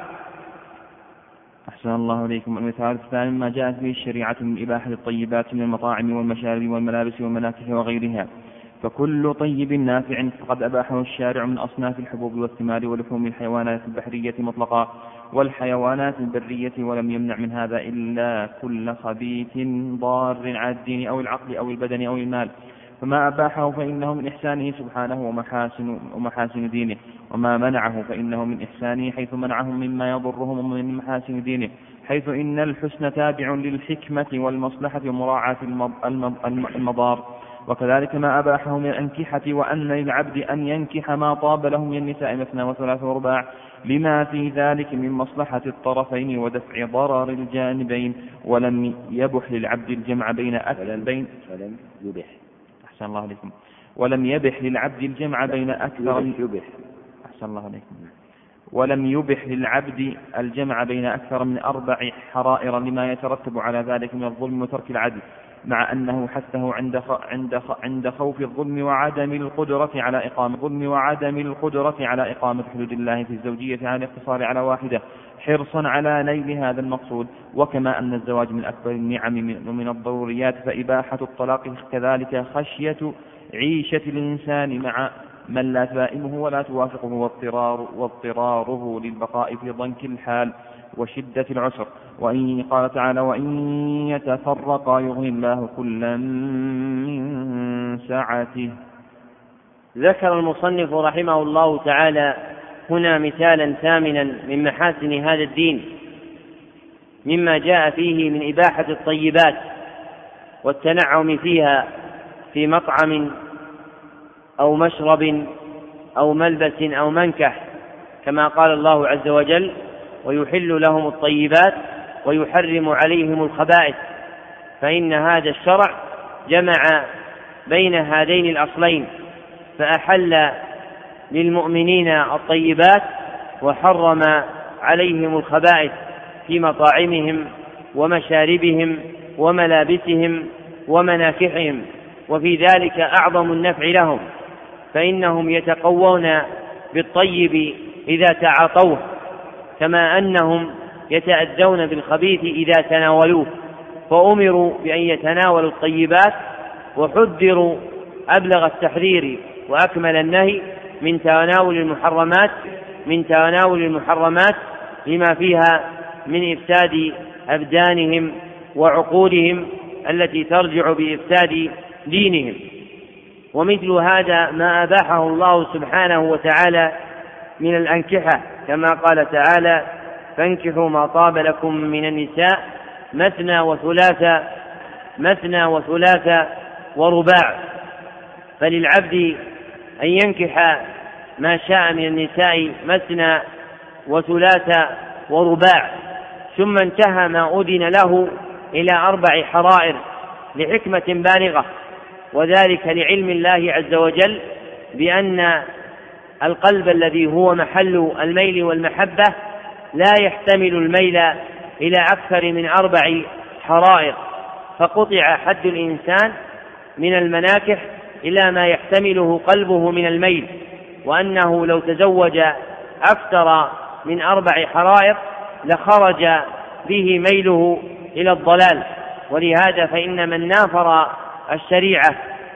Speaker 2: أحسن الله عليكم. المثال الثاني: ما جاءت به الشريعة من إباحة الطيبات من المطاعم والمشارب والملابس والمناكح وغيرها. فكل طيب نافع فقد أباحه الشارع من أصناف الحبوب والثمار ولحوم الحيوانات البحرية مطلقا والحيوانات البرية، ولم يمنع من هذا إلا كل خبيث ضار على الدين أو العقل أو البدن أو المال. فما أباحه فإنه من إحسانه سبحانه ومحاسن, ومحاسن دينه، وما منعه فإنه من إحسانه حيث منعهم مما يضرهم ومن محاسن دينه حيث إن الحسن تابع للحكمة والمصلحة ومراعاة المضار. وكذلك ما أباحه من الأنكحة، وأن للعبد أن ينكح ما طاب له من النساء مثنى وثلاث ورباع، لما في ذلك من مصلحة الطرفين ودفع ضرر الجانبين. ولم يبح للعبد الجمع بين أكثر بين
Speaker 1: ولم يبح
Speaker 2: أحسن الله عليكم ولم يبح للعبد الجمع بين أكثر
Speaker 1: يبح
Speaker 2: أحسن الله عليكم ولم يبح للعبد الجمع بين أكثر من أربع حرائر لما يترتب على ذلك من الظلم وترك العدل، مع أنه حثه عند عند عند خوف الظلم وعدم القدرة على إقامة الظلم وعدم القدرة على إقامة حدود الله في الزوجية على الاقتصار على واحدة، حرصا على نيل هذا المقصود. وكما أن الزواج من أكبر النعم ومن الضروريات، فإباحة الطلاق كذلك خشية عيشة الإنسان مع من لا تلائمه ولا توافقه، واضطرار واضطراره للبقاء في ضنك الحال وشدة العسر. وإن قال تعالى: وإن يتفرقا يغني الله كلا من سعته.
Speaker 1: ذكر المصنف رحمه الله تعالى هنا مثالا ثامنا من محاسن هذا الدين، مما جاء فيه من إباحة الطيبات والتنعم فيها في مطعم أو مشرب أو ملبس أو منكح، كما قال الله عز وجل: ويحل لهم الطيبات ويحرم عليهم الخبائث. فإن هذا الشرع جمع بين هذين الأصلين، فأحل للمؤمنين الطيبات وحرم عليهم الخبائث في مطاعمهم ومشاربهم وملابسهم ومناكحهم، وفي ذلك أعظم النفع لهم، فإنهم يتقوون بالطيب إذا تعاطوه، كما أنهم يتأذون بالخبيث إذا تناولوه، فأمروا بأن يتناولوا الطيبات، وحذروا أبلغ التحذير وأكمل النهي من تناول المحرمات من تناول المحرمات لما فيها من إفساد أبدانهم وعقولهم التي ترجع بإفساد دينهم. ومثل هذا ما أباحه الله سبحانه وتعالى من الأنكحة، كما قال تعالى: فانكحوا ما طاب لكم من النساء مثنى وثلاث مثنى وثلاث ورباع. فللعبد أن ينكح ما شاء من النساء مثنى وثلاث ورباع، ثم انتهى ما أذن له إلى أربع حرائر لحكمة بالغة، وذلك لعلم الله عز وجل بأن القلب الذي هو محل الميل والمحبة لا يحتمل الميل إلى أكثر من أربع حرائر، فقطع حد الإنسان من المناكح إلى ما يحتمله قلبه من الميل، وأنه لو تزوج أكثر من أربع حرائر لخرج به ميله إلى الضلال. ولهذا فإن من نافر الشريعة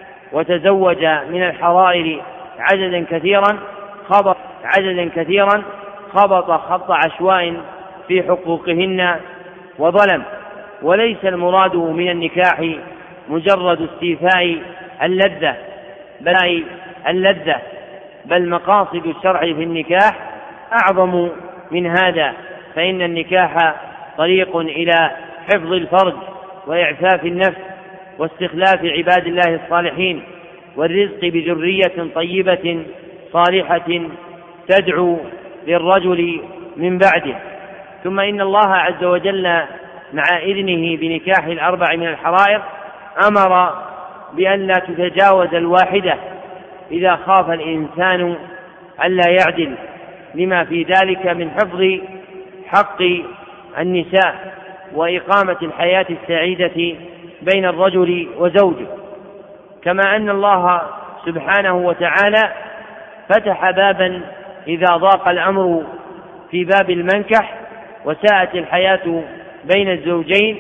Speaker 1: وتزوج من الحرائر عددا كثيرا خبط عددا كثيرا خبط خط عشواء في حقوقهن وظلم. وليس المراد من النكاح مجرد استيفاء اللذة بل اللذة بل مقاصد الشرع في النكاح أعظم من هذا، فإن النكاح طريق إلى حفظ الفرج وإعفاف النفس واستخلاف عباد الله الصالحين والرزق بذرية طيبة صالحة تدعو للرجل من بعده. ثم إن الله عز وجل مع إذنه بنكاح الأربع من الحرائر أمر بأن لا تتجاوز الواحدة إذا خاف الإنسان ألا يعدل، لما في ذلك من حفظ حق النساء وإقامة الحياة السعيدة بين الرجل وزوجه. كما أن الله سبحانه وتعالى فتح بابا إذا ضاق الأمر في باب المنكح وساءت الحياة بين الزوجين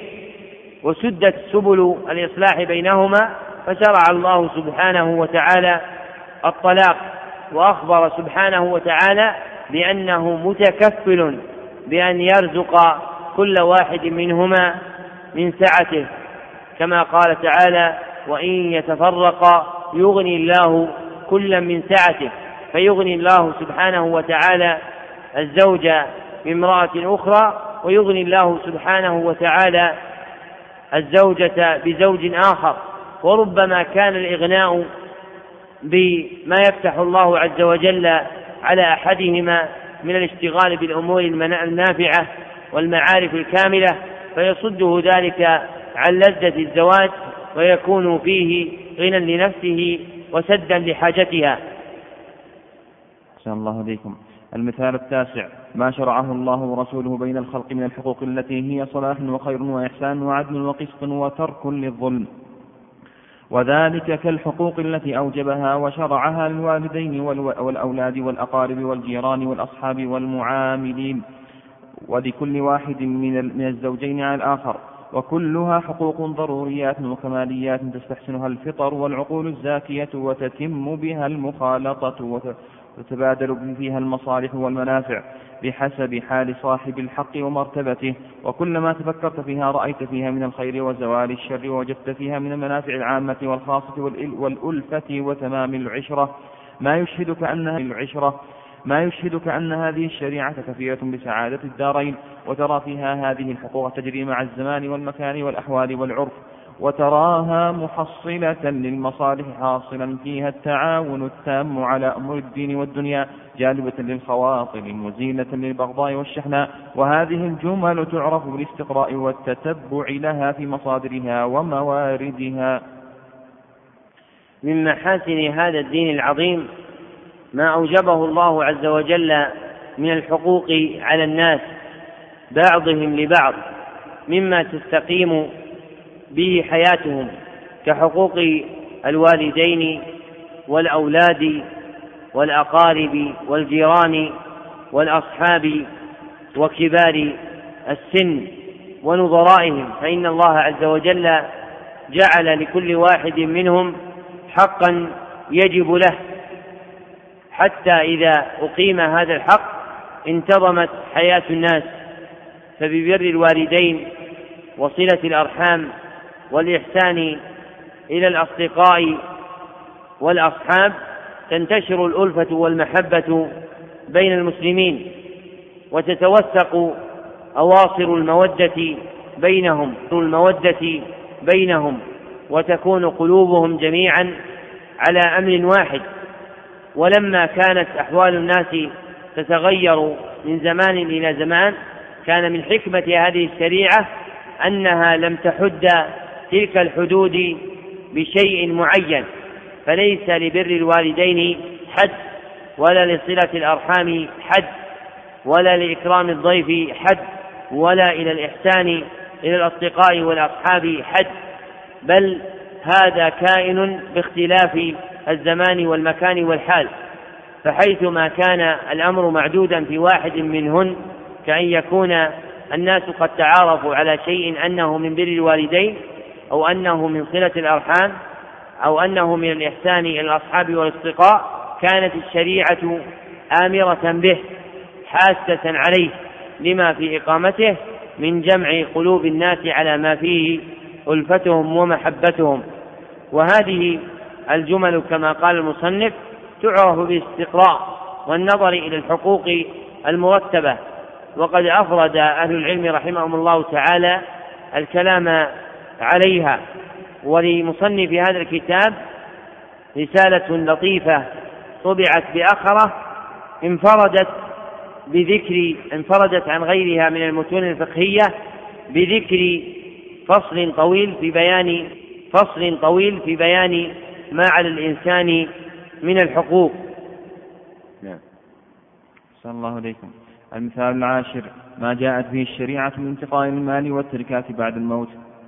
Speaker 1: وسدت سبل الإصلاح بينهما، فشرع الله سبحانه وتعالى الطلاق، وأخبر سبحانه وتعالى بأنه متكفل بأن يرزق كل واحد منهما من سعته، كما قال تعالى: وإن يتفرقا يغني الله كلا من سعته، فيغني الله سبحانه وتعالى الزوج من امرأة أخرى ويغني الله سبحانه وتعالى الزوجة بزوج آخر. وربما كان الإغناء بما يفتح الله عز وجل على أحدهما من الاشتغال بالأمور النافعة والمعارف الكاملة فيصده ذلك عن لذة الزواج ويكون فيه غنى لنفسه وسدا لحاجتها.
Speaker 2: أحسن الله إليكم. المثال التاسع ما شرعه الله ورسوله بين الخلق من الحقوق التي هي صلاح وخير وإحسان وعدل وقسط وترك للظلم، وذلك كالحقوق التي أوجبها وشرعها للوالدين والأولاد والأقارب والجيران والأصحاب والمعاملين ولكل واحد من الزوجين على الآخر، وكلها حقوق ضروريات وكماليات تستحسنها الفطر والعقول الزاكية وتتم بها المخالطة وتتبادل فيها المصالح والمنافع بحسب حال صاحب الحق ومرتبته، وكلما تفكرت فيها رأيت فيها من الخير وزوال الشر ووجدت فيها من المنافع العامة والخاصة والألفة وتمام العشرة ما يشهدك أنها العشرة ما يشهدك أن هذه الشريعة كفيلة بسعادة الدارين، وترى فيها هذه الحقوق تجري مع الزمان والمكان والأحوال والعرف، وتراها محصلة للمصالح حاصلا فيها التعاون التام على أمور الدين والدنيا جالبة للخواطر مزيلة للبغضاء والشحناء. وهذه الجمل تعرف بالاستقراء والتتبع لها في مصادرها ومواردها.
Speaker 1: من محاسن هذا الدين العظيم ما أوجبه الله عز وجل من الحقوق على الناس بعضهم لبعض مما تستقيم به حياتهم كحقوق الوالدين والأولاد والأقارب والجيران والأصحاب وكبار السن ونظرائهم، فإن الله عز وجل جعل لكل واحد منهم حقا يجب له، حتى إذا أقيم هذا الحق انتظمت حياة الناس. فببر الوالدين وصلة الأرحام والإحسان إلى الأصدقاء والأصحاب تنتشر الألفة والمحبة بين المسلمين وتتوثق أواصر المودة بينهم المودة بينهم وتكون قلوبهم جميعا على أمر واحد. ولما كانت أحوال الناس تتغير من زمان إلى زمان كان من حكمة هذه الشريعة أنها لم تحد تلك الحدود بشيء معين، فليس لبر الوالدين حد ولا لصلة الأرحام حد ولا لإكرام الضيف حد ولا إلى الإحسان إلى الأصدقاء والأصحاب حد، بل هذا كائن باختلاف الزمان والمكان والحال. فحيثما كان الأمر معدودا في واحد منهن كأن يكون الناس قد تعارفوا على شيء أنه من بر الوالدين أو أنه من صلة الأرحام أو أنه من الإحسان إلى الأصحاب والأصدقاء، كانت الشريعة آمرة به حاسة عليه لما في إقامته من جمع قلوب الناس على ما فيه ألفتهم ومحبتهم. وهذه الجمل كما قال المصنف تعرف بالاستقراء والنظر إلى الحقوق المرتبة، وقد أفرد أهل العلم رحمهم الله تعالى الكلام عليها. ولمصنف هذا الكتاب رسالة لطيفة طبعت بأخرة انفردت بذكر انفردت عن غيرها من المتون الفقهية بذكر فصل طويل في بيان فصل طويل في بيان ما على الإنسان من الحقوق.
Speaker 2: نعم. صلى الله عليكم. المثال العاشر ما جاءت به الشريعة من انتقاء المال والتركات بعد الموت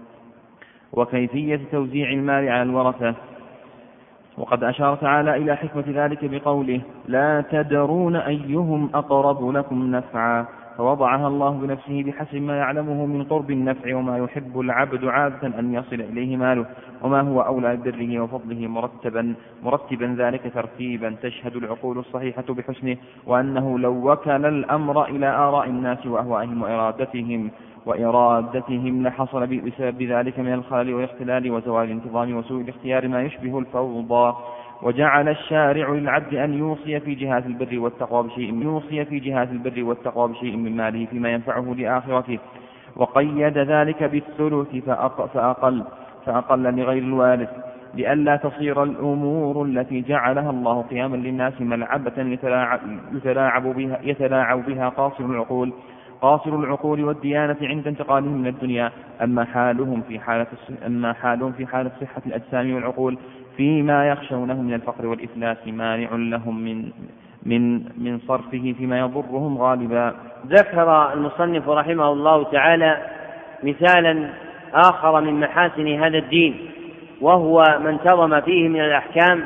Speaker 2: وكيفية توزيع المال على الورثة. وقد أشار تعالى إلى حكمة ذلك بقوله لا تدرون أيهم أقرب لكم نفعا، فوضعها الله بنفسه بحسب ما يعلمه من قرب النفع وما يحب العبد عادة أن يصل إليه ماله، وما هو أولى بره وفضله مرتبا مرتبا ذلك ترتيبا تشهد العقول الصحيحة بحسنه، وأنه لو وكل الأمر إلى آراء الناس وأهوائهم وإرادتهم وإرادتهم لحصل بسبب ذلك من الخلل والاختلال وزوال الانتظام وسوء الاختيار ما يشبه الفوضى وجعل الشارع للعبد أن يوصي في جهات البر والتقوى بشيء يوصي في جهات البر والتقوى بشيء من ماله فيما ينفعه لآخرته، وقيد ذلك بالثلث فأقل فأقل لغير الوارث، لئلا تصير الأمور التي جعلها الله قياما للناس ملعبة يتلاعب, يتلاعب بها, يتلاعب بها قاصر العقول قاصر العقول والديانة عند انتقالهم من الدنيا. أما حالهم في حالة أما حالهم في حالة صحة الأجسام والعقول فيما يخشونه من الفقر والإفلاس مانع لهم من من من صرفه فيما يضرهم غالبا.
Speaker 1: ذكر المصنف رحمه الله تعالى مثالا آخر من محاسن هذا الدين، وهو ما انتظم فيه من الأحكام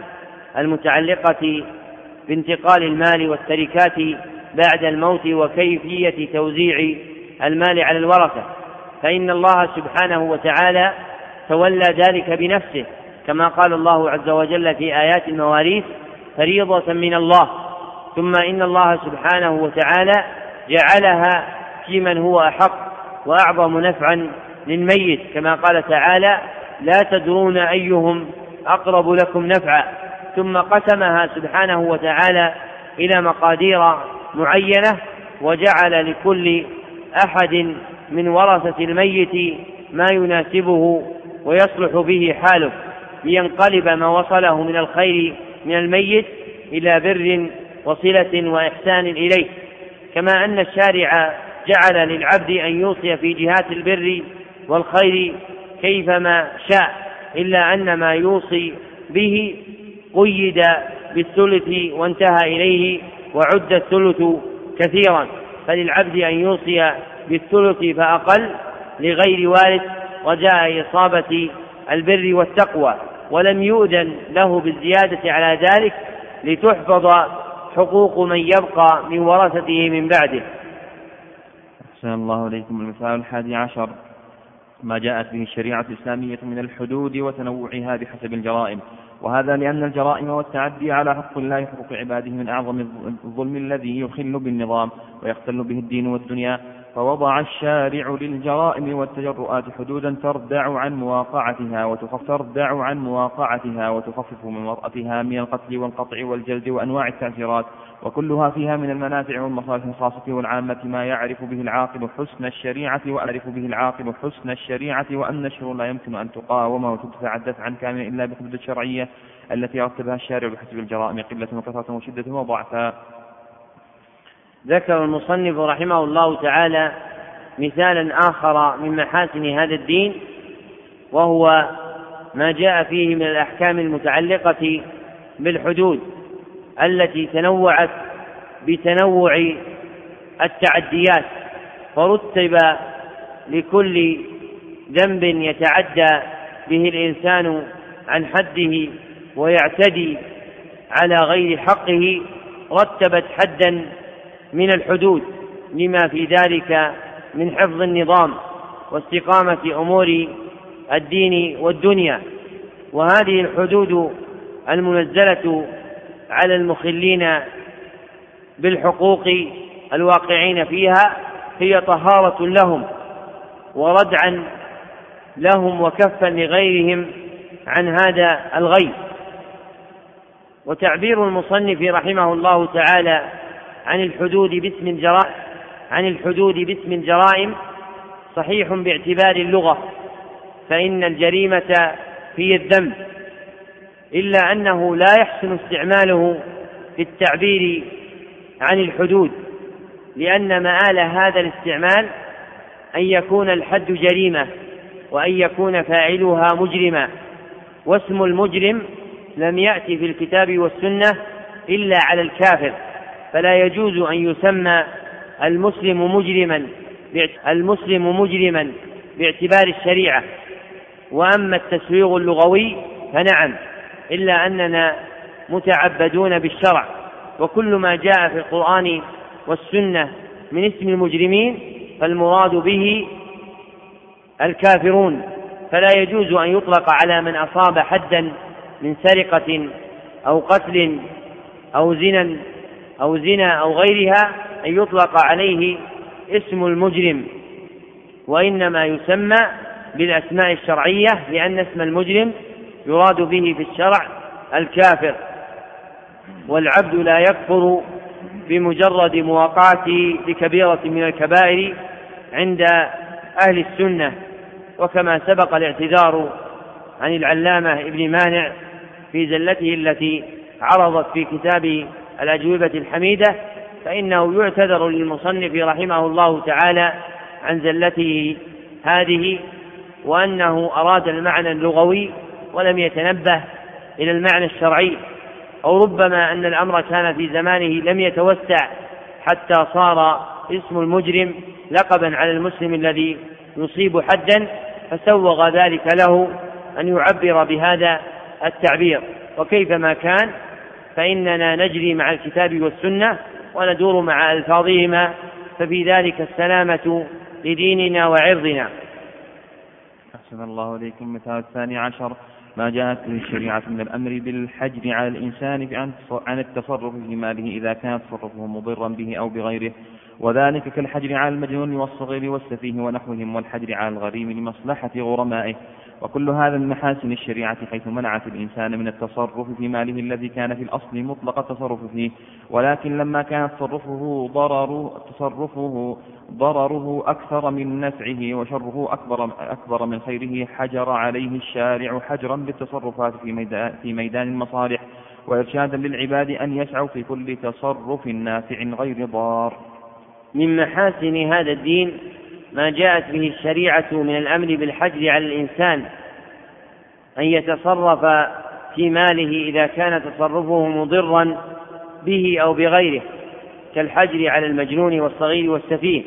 Speaker 1: المتعلقة بانتقال المال والتركات بعد الموت وكيفية توزيع المال على الورثة، فإن الله سبحانه وتعالى تولى ذلك بنفسه، كما قال الله عز وجل في آيات المواريث: فريضة من الله. ثم إن الله سبحانه وتعالى جعلها في من هو أحق وأعظم نفعا للميت، كما قال تعالى: لا تدرون أيهم أقرب لكم نفعا. ثم قسمها سبحانه وتعالى إلى مقادير معينة، وجعل لكل أحد من ورثة الميت ما يناسبه ويصلح به حاله، لينقلب ما وصله من الخير من الميت إلى بر وصلة وإحسان إليه. كما أن الشارع جعل للعبد أن يوصي في جهات البر والخير كيفما شاء، إلا أن ما يوصي به قيد بالثلث وانتهى إليه، وعد الثلث كثيرا، فللعبد أن يوصي بالثلث فأقل لغير وارث رجاء إصابة البر والتقوى، ولم يؤذن له بالزيادة على ذلك لتحفظ حقوق من يبقى من ورثته من بعده.
Speaker 2: أحسن الله إليكم. المثال الحادي عشر ما جاءت به الشريعة الإسلامية من الحدود وتنوعها بحسب الجرائم، وهذا لأن الجرائم والتعدي على حق الله حقوق عباده من أعظم الظلم الذي يخل بالنظام ويختل به الدين والدنيا، فوضع الشارع للجرائم والتجرؤات حدودا تردع عن مواقعتها وتخفف تردع عن مواقعتها وتخفف من مرأتها من القتل والقطع والجلد وأنواع التعسيرات، وكلها فيها من المنافع والمصالح الخاصة والعامة ما يعرف به العاقل حسن الشريعة ويعرف به العاقل حسن الشريعة وأن الشرور لا يمكن أن تقاوم وتدفع الدفعا كاملا إلا بحدود الشرعية التي رتبها الشارع بحسب الجرائم قلة وكثرة وشدة وضعفا.
Speaker 1: ذكر المصنف رحمه الله تعالى مثالا آخر من محاسن هذا الدين، وهو ما جاء فيه من الأحكام المتعلقة بالحدود التي تنوعت بتنوع التعديات، فرتب لكل ذنب يتعدى به الإنسان عن حده ويعتدي على غير حقه رتبت حدا من الحدود، لما في ذلك من حفظ النظام واستقامة أمور الدين والدنيا. وهذه الحدود المنزلة على المخلين بالحقوق الواقعين فيها هي طهارة لهم وردعا لهم وكفا لغيرهم عن هذا الغي. وتعبير المصنف رحمه الله تعالى عن الحدود باسم الجرائم عن الحدود باسم الجرائم صحيح باعتبار اللغة، فإن الجريمة هي الذنب، إلا أنه لا يحسن استعماله في التعبير عن الحدود، لأن مآل هذا الاستعمال أن يكون الحد جريمة وأن يكون فاعلها مجرما، واسم المجرم لم يأتي في الكتاب والسنة إلا على الكافر، فلا يجوز أن يسمى المسلم مجرما المسلم مجرما باعتبار الشريعة. وأما التسويغ اللغوي فنعم، إلا أننا متعبدون بالشرع، وكل ما جاء في القرآن والسنة من اسم المجرمين فالمراد به الكافرون، فلا يجوز أن يطلق على من أصاب حدا من سرقة أو قتل أو زنا أو زنا أو غيرها أن يطلق عليه اسم المجرم، وإنما يسمى بالأسماء الشرعية، لأن اسم المجرم يراد به في الشرع الكافر، والعبد لا يكفر بمجرد مواقعته لكبيرة من الكبائر عند أهل السنة، وكما سبق الاعتذار عن العلامة ابن مانع في زلته التي عرضت في كتاب الأجوبة الحميدة، فإنه يعتذر للمصنف رحمه الله تعالى عن زلته هذه، وأنه أراد المعنى اللغوي ولم يتنبه إلى المعنى الشرعي، أو ربما أن الأمر كان في زمانه لم يتوسع حتى صار اسم المجرم لقبا على المسلم الذي يصيب حدا، فسوغ ذلك له أن يعبر بهذا التعبير. وكيفما كان فإننا نجري مع الكتاب والسنة وندور مع ألفاظهما، ففي ذلك السلامة لديننا وعرضنا.
Speaker 2: أحسن الله إليكم. مثال الثاني عشر ما جاءت به الشريعة من الأمر بالحجر على الإنسان عن التصرف في ماله إذا كان تصرفه مضرا به أو بغيره، وذلك كالحجر على المجنون والصغير والسفيه ونحوهم، والحجر على الغريم لمصلحة غرمائه. وكل هذا من محاسن الشريعة، حيث منعت الإنسان من التصرف في ماله الذي كان في الأصل مطلق التصرف فيه، ولكن لما كان تصرفه ضرره, تصرفه ضرره أكثر من نفعه وشره أكبر, أكبر من خيره، حجر عليه الشارع حجرا بالتصرفات في ميدان, في ميدان المصالح، وإرشادا للعباد أن يسعوا في كل تصرف نافع غير ضار.
Speaker 1: من محاسن هذا الدين ما جاءت به الشريعة من الأمر بالحجر على الإنسان أن يتصرف في ماله إذا كان تصرفه مضرا به أو بغيره، كالحجر على المجنون والصغير والسفيه،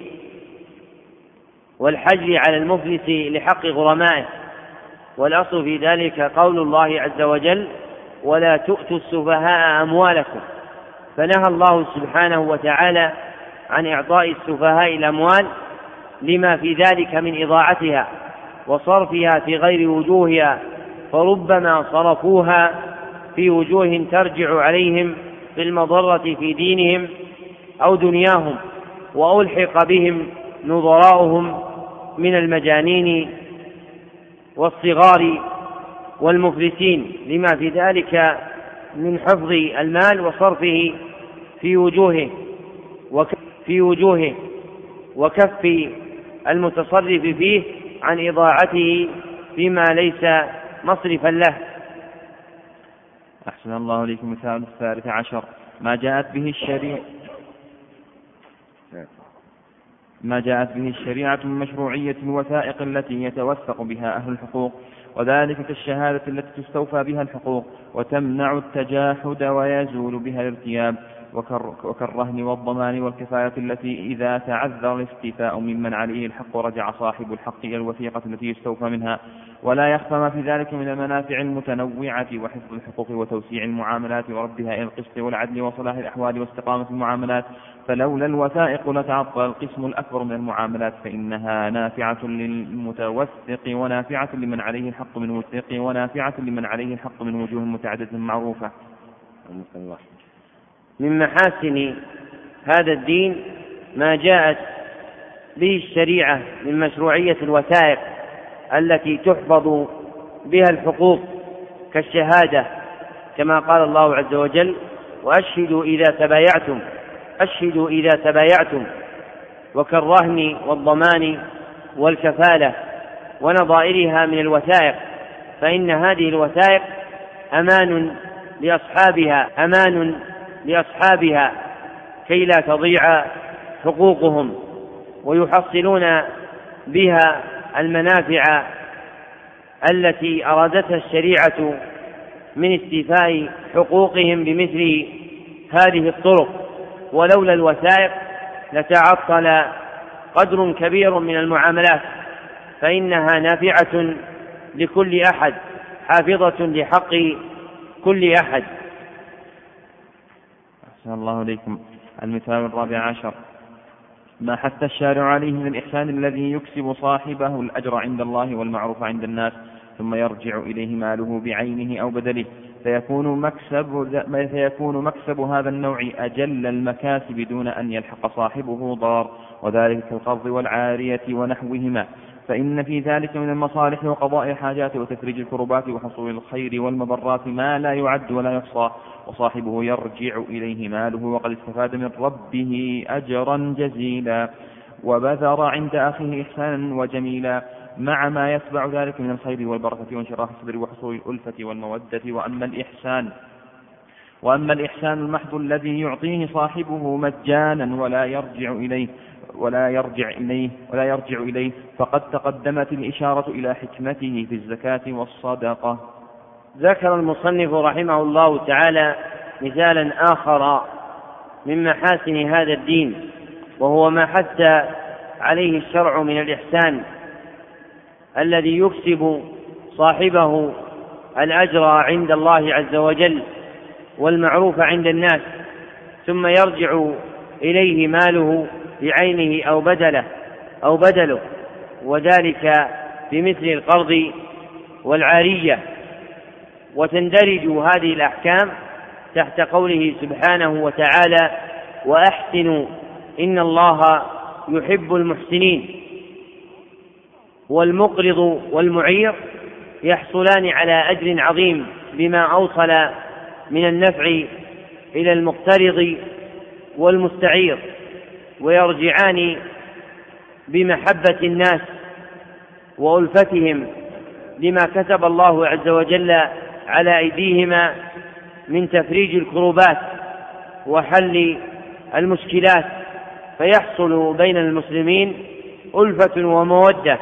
Speaker 1: والحجر على المفلس لحق غرمائه. والأصل في ذلك قول الله عز وجل: ولا تؤتوا السفهاء أموالكم. فنهى الله سبحانه وتعالى عن إعطاء السفهاء الأموال لما في ذلك من إضاعتها وصرفها في غير وجوهها، فربما صرفوها في وجوه ترجع عليهم بالمضرة في دينهم أو دنياهم، وألحق بهم نظراؤهم من المجانين والصغار والمفلسين لما في ذلك من حفظ المال وصرفه في وجوهه في وجوهه وكف المتصرف فيه عن إضاعته فيما ليس مصرفا له.
Speaker 2: أحسن الله إليكم. مثال الثالث عشر ما جاءت به الشريعة ما جاءت به الشريعة من مشروعية الوثائق التي يتوثق بها أهل الحقوق، وذلك كالشهادة التي تستوفى بها الحقوق وتمنع التجاحد ويزول بها الارتياب، وكالرهن والضمان والكفاية التي إذا تعذر الاستيفاء ممن عليه الحق رجع صاحب الحق إلى الوثيقة التي يستوفى منها. ولا يخفى ما في ذلك من المنافع المتنوعة وحفظ الحقوق وتوسيع المعاملات وردها إلى القسط والعدل وصلاح الأحوال واستقامة المعاملات، فلولا الوثائق لتعطل القسم الأكبر من المعاملات، فإنها نافعة للمتوثق ونافعة لمن عليه الحق من وثيق ونافعة لمن عليه الحق من وجوه متعددة معروفة.
Speaker 1: من محاسن هذا الدين ما جاءت به الشريعة من مشروعية الوثائق التي تحفظ بها الحقوق، كالشهادة كما قال الله عز وجل: وأشهدوا إذا تبايعتم أشهدوا إذا تبايعتم، وكالرهن والضمان والكفالة ونظائرها من الوثائق، فإن هذه الوثائق أمان لأصحابها أمان لأصحابها كي لا تضيع حقوقهم، ويحصلون بها المنافع التي أرادتها الشريعة من استيفاء حقوقهم بمثل هذه الطرق. ولولا الوثائق لتعطل قدر كبير من المعاملات، فإنها نافعة لكل أحد حافظة لحق كل أحد.
Speaker 2: أحسن الله إليكم. المثال الرابع عشر ما حث الشارع عليه من الإحسان الذي يكسب صاحبه الأجر عند الله والمعروف عند الناس، ثم يرجع إليه ماله بعينه أو بدله، فيكون مكسب, فيكون مكسب هذا النوع أجل المكاسب دون أن يلحق صاحبه ضار، وذلك كالقرض والعارية ونحوهما. فإن في ذلك من المصالح وقضاء الحاجات وتفريج الكربات وحصول الخير والمضرات ما لا يعد ولا يحصى، وصاحبه يرجع إليه ماله وقد استفاد من ربه أجرا جزيلا، وبذر عند أخيه إحسانا وجميلا، مع ما يتبع ذلك من الخير والبركة وانشراح الصدر وحصول الألفة والمودة. وأما الإحسان وأما الإحسان المحض الذي يعطيه صاحبه مجانا ولا يرجع إليه ولا يرجع إليه ولا يرجع إليه فقد تقدمت الإشارة إلى حكمته في الزكاة والصدقة.
Speaker 1: ذكر المصنف رحمه الله تعالى مثالا آخر من محاسن هذا الدين، وهو ما حث عليه الشرع من الإحسان الذي يكسب صاحبه الأجر عند الله عز وجل والمعروف عند الناس، ثم يرجع إليه ماله بعينه أو بدله أو بدله وذلك بمثل القرض والعارية. وتندرج هذه الأحكام تحت قوله سبحانه وتعالى: وأحسنوا إن الله يحب المحسنين. والمقرض والمعير يحصلان على أجر عظيم بما أوصل من النفع إلى المقترض والمستعير، ويرجعان بمحبة الناس وألفتهم لما كتب الله عز وجل على أيديهما من تفريج الكروبات وحل المشكلات، فيحصل بين المسلمين ألفة ومودة.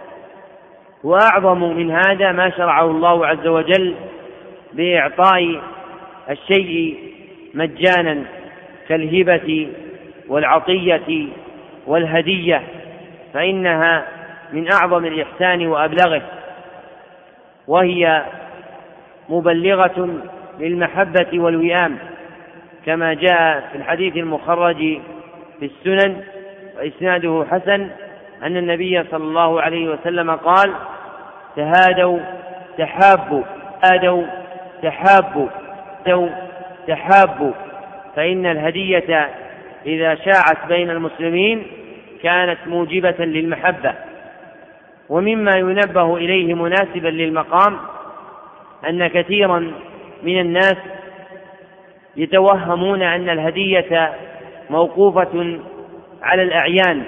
Speaker 1: وأعظم من هذا ما شرعه الله عز وجل بإعطاء الشيء مجانا كالهبة والعطية والهدية، فإنها من أعظم الإحسان وأبلغه، وهي مبلغة للمحبة والوئام، كما جاء في الحديث المخرج في السنن وإسناده حسن أن النبي صلى الله عليه وسلم قال: تهادوا تحابوا تهادوا تحابوا تحابوا، فإن الهدية إذا شاعت بين المسلمين كانت موجبة للمحبة. ومما ينبه إليه مناسبا للمقام أن كثيرا من الناس يتوهمون أن الهدية موقوفة على الأعيان،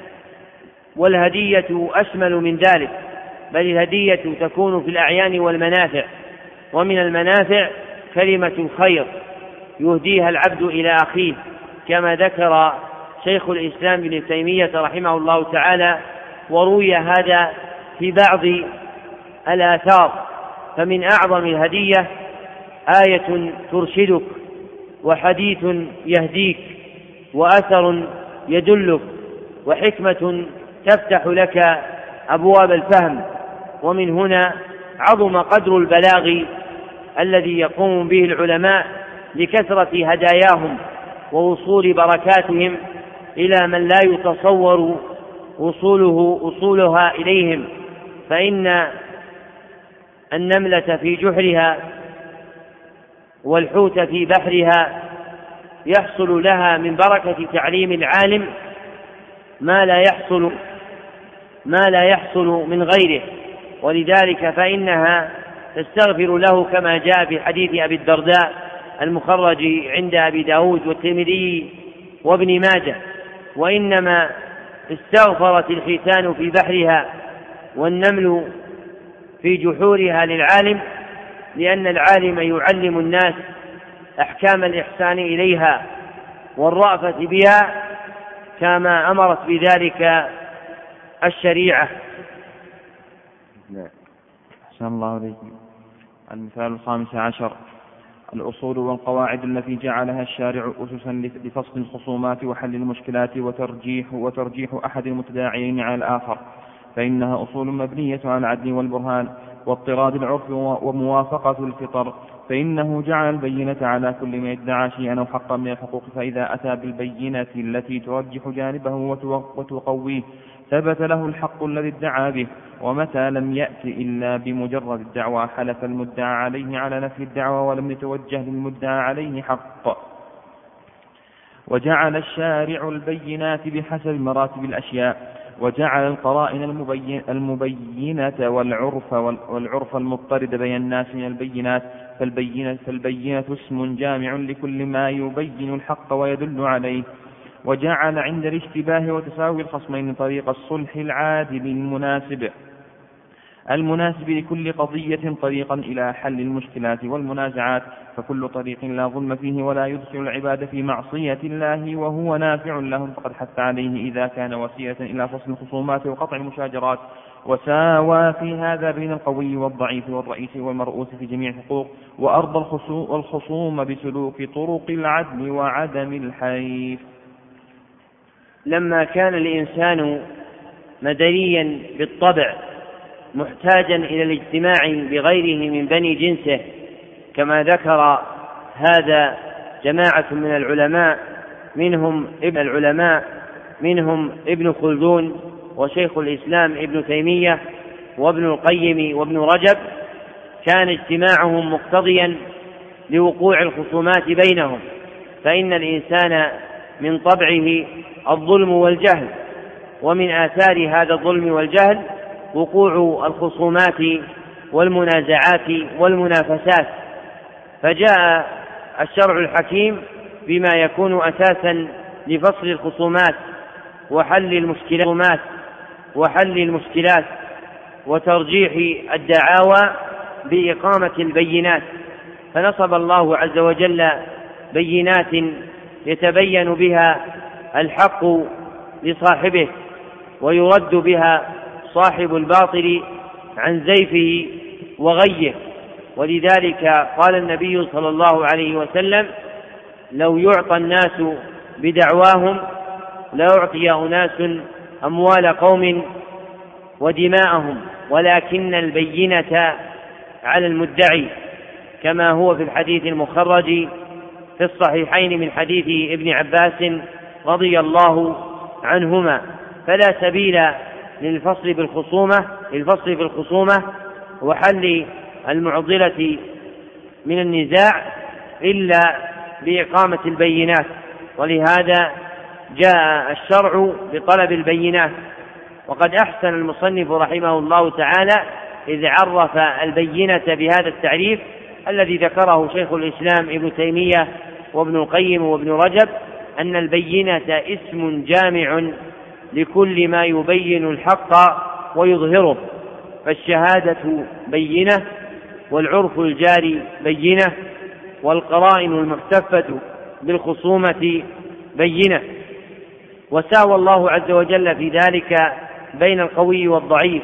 Speaker 1: والهدية أشمل من ذلك، بل الهدية تكون في الأعيان والمنافع. ومن المنافع كلمة الخير يهديها العبد إلى أخيه، كما ذكر شيخ الإسلام ابن تيمية رحمه الله تعالى، وروي هذا في بعض الآثار. فمن أعظم الهدية آية ترشدك، وحديث يهديك، وأثر يدلك، وحكمة تفتح لك أبواب الفهم. ومن هنا عظم قدر البلاغ الذي يقوم به العلماء لكثرة هداياهم ووصول بركاتهم إلى من لا يتصور وصوله وصولها إليهم. فإن النملة في جحرها والحوت في بحرها يحصل لها من بركة تعليم العالم ما لا يحصل ما لا يحصل من غيره، ولذلك فإنها تستغفر له، كما جاء في حديث أبي الدرداء المخرج عند أبي داود والترمذي وابن ماجه: وإنما استغفرت الحيتان في بحرها والنمل في جحورها للعالم، لأن العالم يعلم الناس أحكام الإحسان إليها والرأفة بها، كما أمرت بذلك الشريعة.
Speaker 2: أحسن الله عليكم. المثال الخامس عشر: الأصول والقواعد التي جعلها الشارع أسسا لفصل الخصومات وحل المشكلات وترجيح, وترجيح أحد المتداعيين على الآخر، فإنها أصول مبنية على العدل والبرهان واضطراد العرف وموافقة الفطر، فإنه جعل البينة على كل من ادعى شيئا أو حقا من الحقوق، فإذا أتى بالبينة التي ترجح جانبه وتقويه ثبت له الحق الذي ادعى به، ومتى لم يأت إلا بمجرد الدعوى حلف المدعى عليه على نفي الدعوى ولم يتوجه للمدعى عليه حق. وجعل الشارع البينات بحسب مراتب الأشياء، وجعل القرائن المبين المبينة والعرف, والعرف المضطرد بين الناس من البينات، فالبينة, فالبينة اسم جامع لكل ما يبين الحق ويدل عليه. وجعل عند الاشتباه وتساوي الخصمين طريق الصلح العادل المناسب المناسب لكل قضية طريقا إلى حل المشكلات والمنازعات، فكل طريق لا ظلم فيه ولا يدخل العباد في معصية الله وهو نافع لهم فقد حث عليه إذا كان وسيلة إلى فصل الخصومات وقطع المشاجرات. وساوى في هذا بين القوي والضعيف والرئيس والمرؤوس في جميع الحقوق، وأرضى الخصوم بسلوك طرق العدل وعدم الحيف.
Speaker 1: لما كان الإنسان مدنيا بالطبع محتاجا إلى الاجتماع بغيره من بني جنسه، كما ذكر هذا جماعة من العلماء منهم ابن العلماء منهم ابن خلدون وشيخ الإسلام ابن تيمية وابن القيم وابن رجب، كان اجتماعهم مقتضيا لوقوع الخصومات بينهم، فإن الإنسان من طبعه الظلم والجهل، ومن آثار هذا الظلم والجهل وقوع الخصومات والمنازعات والمنافسات، فجاء الشرع الحكيم بما يكون أساسا لفصل الخصومات وحل المشكلات وحل المشكلات وترجيح الدعاوى بإقامة البينات. فنصب الله عز وجل بينات يتبين بها الحق لصاحبه ويرد بها صاحب الباطل عن زيفه وغيه. ولذلك قال النبي صلى الله عليه وسلم: لو يعطى الناس بدعواهم لأعطي أناس أموال قوم ودماءهم، ولكن البينة على المدعي، كما هو في الحديث المخرج في الصحيحين من حديث ابن عباس رضي الله عنهما. فلا سبيل للفصل بالخصومة للفصل بالخصومة وحل المعضلة من النزاع إلا بإقامة البينات، ولهذا جاء الشرع بطلب البينات. وقد أحسن المصنف رحمه الله تعالى إذ عرف البينة بهذا التعريف الذي ذكره شيخ الإسلام ابن تيمية وابن القيم وابن رجب، أن البينة اسم جامع لكل ما يبين الحق ويظهره، فالشهادة بينة، والعرف الجاري بينة، والقرائن المحتفة بالخصومة بينة. وساوى الله عز وجل في ذلك بين القوي والضعيف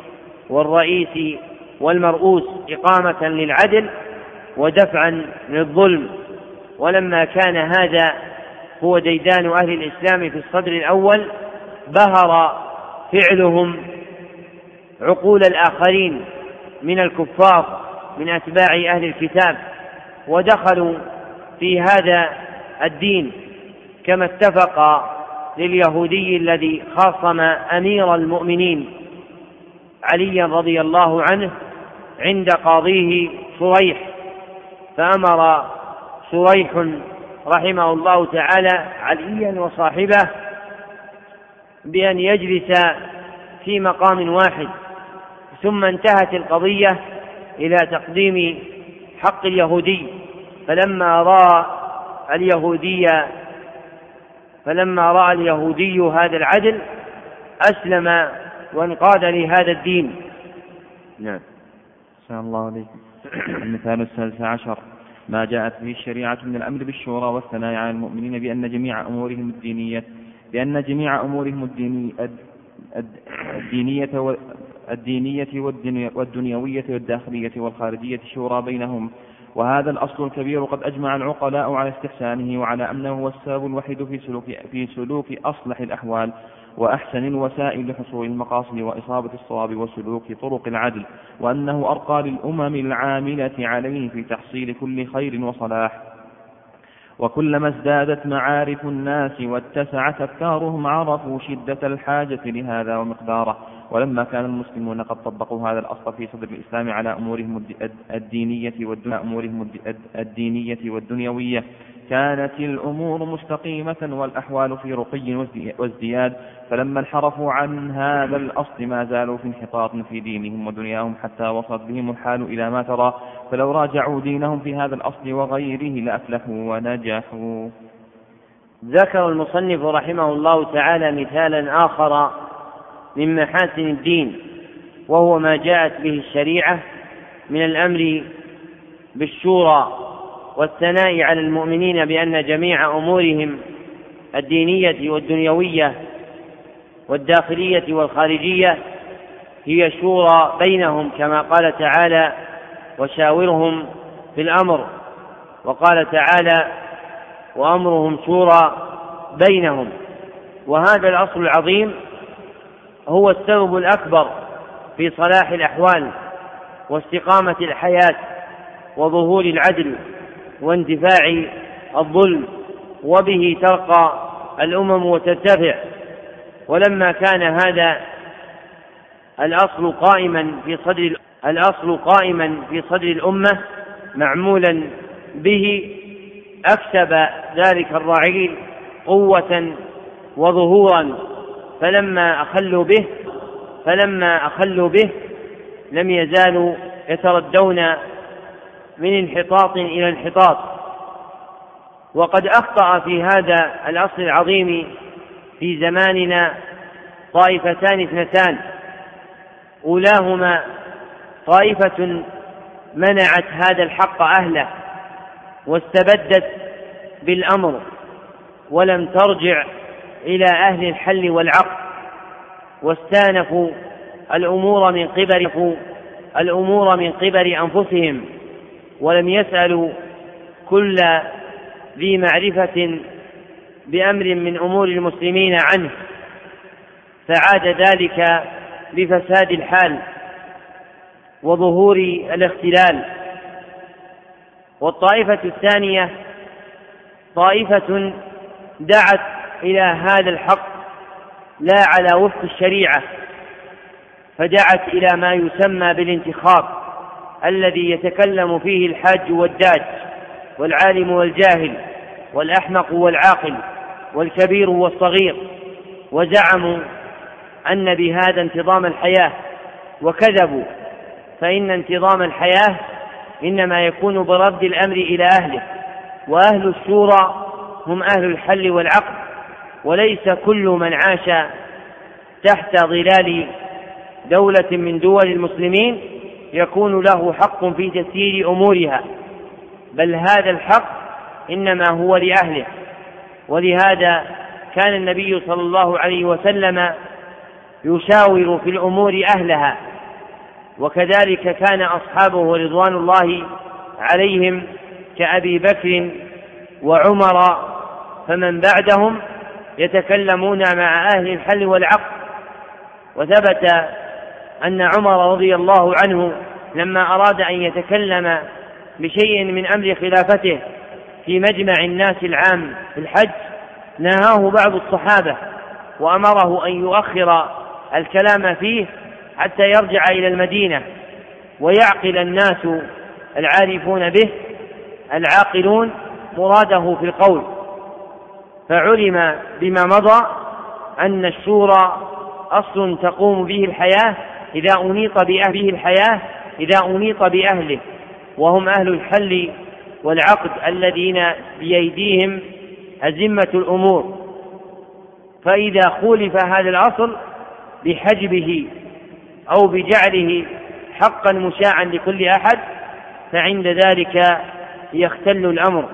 Speaker 1: والرئيس والمرؤوس إقامة للعدل ودفعا للظلم. ولما كان هذا هو ديدان أهل الإسلام في الصدر الأول، بهر فعلهم عقول الآخرين من الكفار من أتباع أهل الكتاب، ودخلوا في هذا الدين، كما اتفق لليهودي الذي خاصم أمير المؤمنين عليا رضي الله عنه عند قاضيه شريح، فأمر شريح رحمه الله تعالى عليا وصاحبه بأن يجلس في مقام واحد، ثم انتهت القضية إلى تقديم حق اليهودي، فلما رأى اليهودي فلما رأى اليهودي هذا العدل أسلم وانقاد لهذا الدين.
Speaker 2: نعم. سلام الله عليكم. المثال الثالث عشر: ما جاءت به الشريعة من الأمر بالشورى والثناء على المؤمنين بأن جميع أمورهم الدينية بأن جميع أمورهم الدينية الدينية الدينية والدنيوية والداخلية والخارجية شورى بينهم، وهذا الأصل الكبير قد أجمع العقلاء على استحسانه وعلى أنه هو السبب الوحيد في سلوك, في سلوك أصلح الأحوال وأحسن الوسائل لحصول المقاصد وإصابة الصواب وسلوك طرق العدل، وأنه أرقى للأمم العاملة عليه في تحصيل كل خير وصلاح. وكلما ازدادت معارف الناس واتسعت أفكارهم عرفوا شدة الحاجة لهذا ومقداره. ولما كان المسلمون قد طبقوا هذا الأصل في صدر الإسلام على أمورهم الدينية والدنيا أمورهم الدينية والدنيوية كانت الأمور مستقيمة والأحوال في رقي وازدياد، فلما انحرفوا عن هذا الأصل ما زالوا في انحطاط في دينهم ودنياهم حتى وصلت بهم الحال إلى ما ترى، فلو راجعوا دينهم في هذا الأصل وغيره لأفلحوا ونجحوا.
Speaker 1: ذكر المصنف رحمه الله تعالى مثالا آخر من محاسن الدين، وهو ما جاءت به الشريعة من الأمر بالشورى والثناء على المؤمنين بأن جميع أمورهم الدينية والدنيوية والداخلية والخارجية هي شورى بينهم، كما قال تعالى وشاورهم في الأمر، وقال تعالى وأمرهم شورى بينهم. وهذا الأصل العظيم هو السبب الأكبر في صلاح الأحوال واستقامة الحياة وظهور العدل واندفاع الظلم، وبه ترقى الأمم وترتفع. ولما كان هذا الأصل قائما في صدر الأصل قائما في صدر الأمة معمولا به، أكسب ذلك الرعيل قوة وظهورا، فلما أخلوا به فلما أخلوا به لم يزالوا يتردون من انحطاط إلى انحطاط. وقد أخطأ في هذا الأصل العظيم في زماننا طائفتان اثنتان، أولاهما طائفة منعت هذا الحق أهله واستبدت بالأمر ولم ترجع إلى أهل الحل والعقد، واستانفوا الأمور من قبل الأمور من قبل أنفسهم، ولم يسألوا كل ذي معرفة بأمر من أمور المسلمين عنه، فعاد ذلك بفساد الحال وظهور الاختلال. والطائفة الثانية طائفة دعت إلى هذا الحق لا على وفق الشريعة، فدعت إلى ما يسمى بالانتخاب الذي يتكلم فيه الحاج والداج والعالم والجاهل والأحمق والعاقل والكبير والصغير، وزعموا أن بهذا انتظام الحياة، وكذبوا، فإن انتظام الحياة إنما يكون برد الأمر إلى أهله، وأهل الشورى هم أهل الحل والعقد، وليس كل من عاش تحت ظلال دولة من دول المسلمين يكون له حق في تسيير أمورها، بل هذا الحق إنما هو لأهله. ولهذا كان النبي صلى الله عليه وسلم يشاور في الأمور أهلها، وكذلك كان أصحابه رضوان الله عليهم كأبي بكر وعمر فمن بعدهم يتكلمون مع أهل الحل والعقد. وثبت أن عمر رضي الله عنه لما أراد أن يتكلم بشيء من أمر خلافته في مجمع الناس العام في الحج نهاه بعض الصحابة وأمره أن يؤخر الكلام فيه حتى يرجع إلى المدينة ويعقل الناس العارفون به العاقلون مراده في القول. فعلم بما مضى أن الشورى أصل تقوم به الحياة إذا أنيط بأهله الحياة إذا أنيط بأهله، وهم أهل الحل والعقد الذين بأيديهم أزمة الأمور. فإذا خولف هذا الأصل بحجبه أو بجعله حقا مشاعا لكل أحد فعند ذلك يختل الأمر.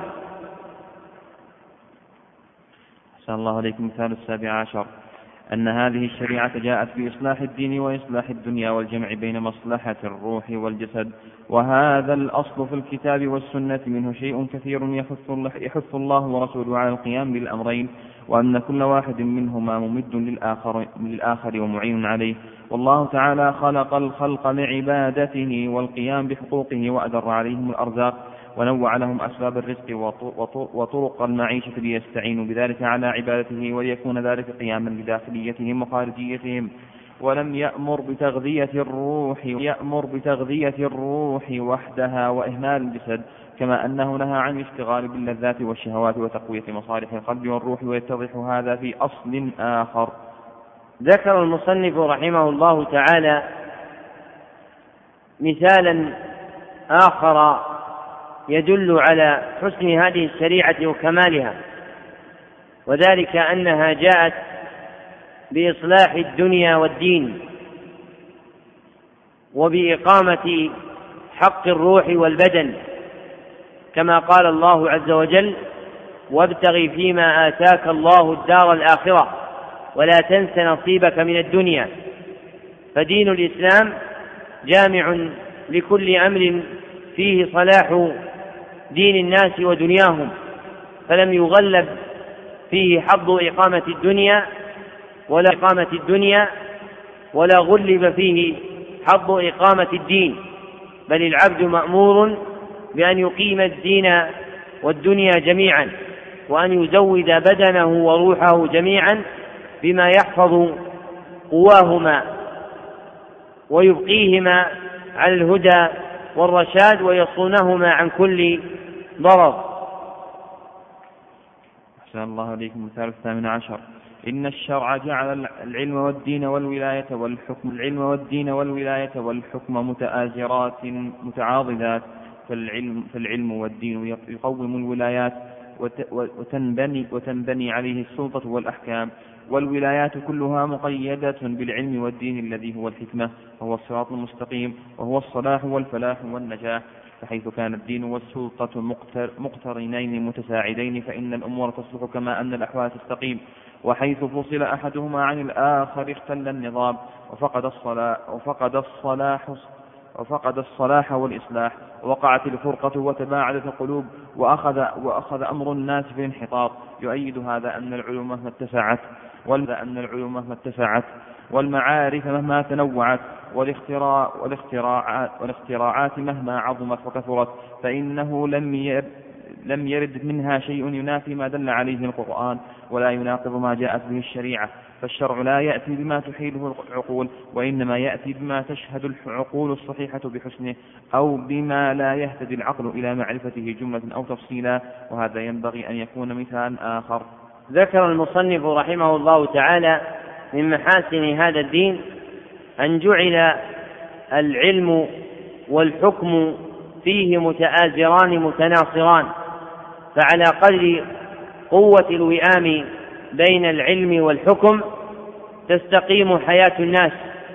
Speaker 2: أحسن الله عليكم. مثال السابع عشر أن هذه الشريعة جاءت بإصلاح الدين وإصلاح الدنيا والجمع بين مصلحة الروح والجسد، وهذا الأصل في الكتاب والسنة منه شيء كثير يحث الله ورسوله على القيام بالأمرين، وأن كل واحد منهما ممد للآخر, للآخر ومعين عليه. والله تعالى خلق الخلق لعبادته والقيام بحقوقه وأدر عليهم الأرزاق ونوع لهم أسباب الرزق وطرق المعيشة ليستعينوا بذلك على عبادته وليكون ذلك قياما لداخليتهم وخارجيتهم. ولم يأمر بتغذية الروح يأمر بتغذية الروح وحدها وإهمال الجسد، كما أنه نهى عن الاشتغال باللذات والشهوات وتقوية مصالح القلب والروح، ويتضح هذا في أصل آخر.
Speaker 1: ذكر المصنف رحمه الله تعالى مثالا آخر يدل على حسن هذه الشريعة وكمالها، وذلك أنها جاءت بإصلاح الدنيا والدين وبإقامة حق الروح والبدن، كما قال الله عز وجل: وابتغ فيما آتاك الله الدار الآخرة ولا تنس نصيبك من الدنيا. فدين الإسلام جامع لكل أمر فيه صلاح دين الناس ودنياهم، فلم يغلب فيه حظ إقامة الدنيا ولا إقامة الدنيا ولا غلب فيه حظ إقامة الدين، بل العبد مأمور بأن يقيم الدين والدنيا جميعا، وأن يزود بدنه وروحه جميعا بما يحفظ قواهما ويبقيهما على الهدى والرشاد ويصونهما عن كل ضرر.
Speaker 2: أحسن الله عليكم. المثال الثامن عشر: إن الشرع جعل العلم والدين والولاية والحكم العلم والدين والولاية والحكم متآزرات متعاضدات، فالعلم, فالعلم والدين يقوم الولايات وتنبني, وتنبني عليه السلطة والأحكام، والولايات كلها مقيدة بالعلم والدين الذي هو الحكمة وهو الصراط المستقيم وهو الصلاح والفلاح والنجاح. فحيث كان الدين والسلطة مقترنين متساعدين فإن الأمور تصلح كما أن الأحوال تستقيم، وحيث فصل أحدهما عن الآخر اختل النظام وفقد الصلاح, وفقد الصلاح وفقد الصلاح والإصلاح، وقعت الفرقة وتباعدت القلوب وأخذ, وأخذ أمر الناس في الانحطاط. يؤيد هذا أن العلوم مهما اتسعت أن العلوم مهما اتسعت والمعارف مهما تنوعت والاختراع والاختراعات, والاختراعات مهما عظمت وكثرت، فإنه لم يرد لم يرد منها شيء ينافي ما دل عليه القرآن ولا يناقض ما جاءت به الشريعة. فالشرع لا يأتي بما تحيله العقول، وإنما يأتي بما تشهد العقول الصحيحة بحسنه، أو بما لا يهتدي العقل إلى معرفته جملة أو تفصيلا، وهذا ينبغي أن يكون مثال آخر.
Speaker 1: ذكر المصنف رحمه الله تعالى من محاسن هذا الدين أن جعل العلم والحكم فيه متآزران متناصران، فعلى قدر قوة الوئام بين العلم والحكم تستقيم حياة الناس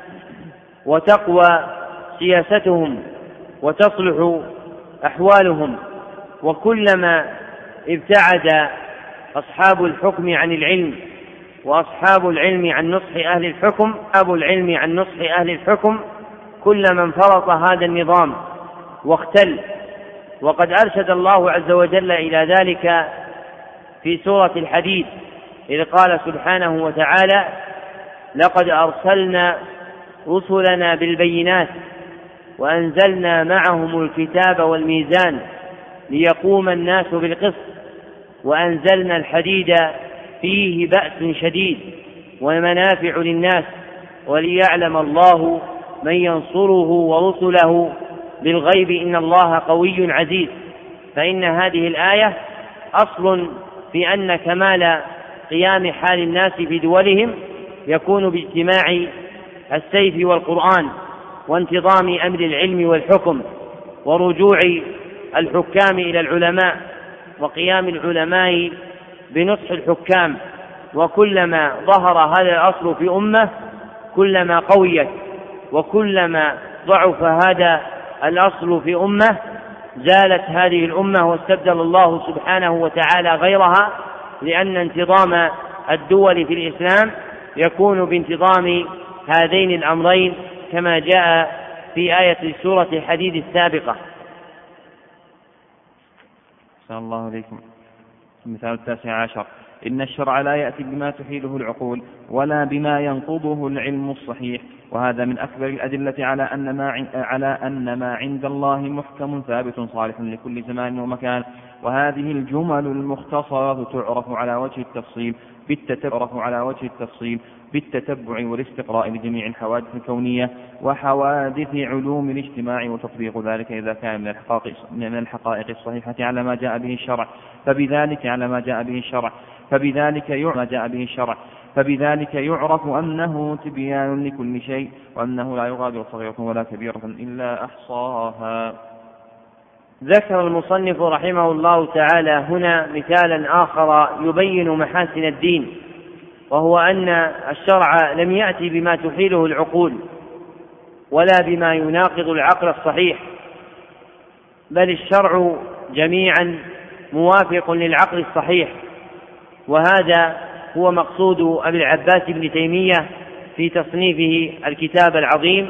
Speaker 1: وتقوى سياستهم وتصلح أحوالهم. وكلما ابتعد أصحاب الحكم عن العلم وأصحاب العلم عن نصح أهل الحكم أصحاب العلم عن نصح أهل الحكم كلما انفرط هذا النظام واختل. وقد أرشد الله عز وجل إلى ذلك في سورة الحديد إذ قال سبحانه وتعالى: لقد أرسلنا رسلنا بالبينات وأنزلنا معهم الكتاب والميزان ليقوم الناس بالقسط وأنزلنا الحديد فيه بأس شديد ومنافع للناس وليعلم الله من ينصره ورسله بالغيب إن الله قوي عزيز. فإن هذه الآية أصل في أن كمال قيام حال الناس في دولهم يكون باجتماع السيف والقرآن وانتظام أمر العلم والحكم ورجوع الحكام إلى العلماء وقيام العلماء بنصح الحكام. وكلما ظهر هذا الأصل في أمة كلما قويت، وكلما ضعف هذا الأصل في أمة زالت هذه الأمة واستبدل الله سبحانه وتعالى غيرها، لأن انتظام الدول في الإسلام يكون بانتظام هذين الأمرين كما جاء في آية سورة الحديد السابقة.
Speaker 2: صلى الله عليكم. المثال التاسع عشر: إن الشرع لا يأتي بما تحيله العقول ولا بما ينقضه العلم الصحيح، وهذا من أكبر الأدلة على أن ما على أن ما عند الله محكم ثابت صالح لكل زمان ومكان، وهذه الجمل المختصرة تعرف على وجه التفصيل بالتتبع على وجه التفصيل بالتتبع والاستقراء لجميع الحوادث الكونية وحوادث علوم الاجتماع، وتطبيق ذلك إذا كان من الحقائق, من الحقائق الصحيحة على ما جاء به الشرع فبذلك على ما جاء به الشرع فبذلك ما جاء به الشرع فبذلك يعرف أنه تبيان لكل شيء، وأنه لا يغادر صغيرة ولا كبيرة إلا أحصاها.
Speaker 1: ذكر المصنف رحمه الله تعالى هنا مثالا آخر يبين محاسن الدين، وهو أن الشرع لم يأتي بما تحيله العقول ولا بما يناقض العقل الصحيح، بل الشرع جميعا موافق للعقل الصحيح، وهذا هو مقصود أبي العباس بن تيمية في تصنيفه الكتاب العظيم،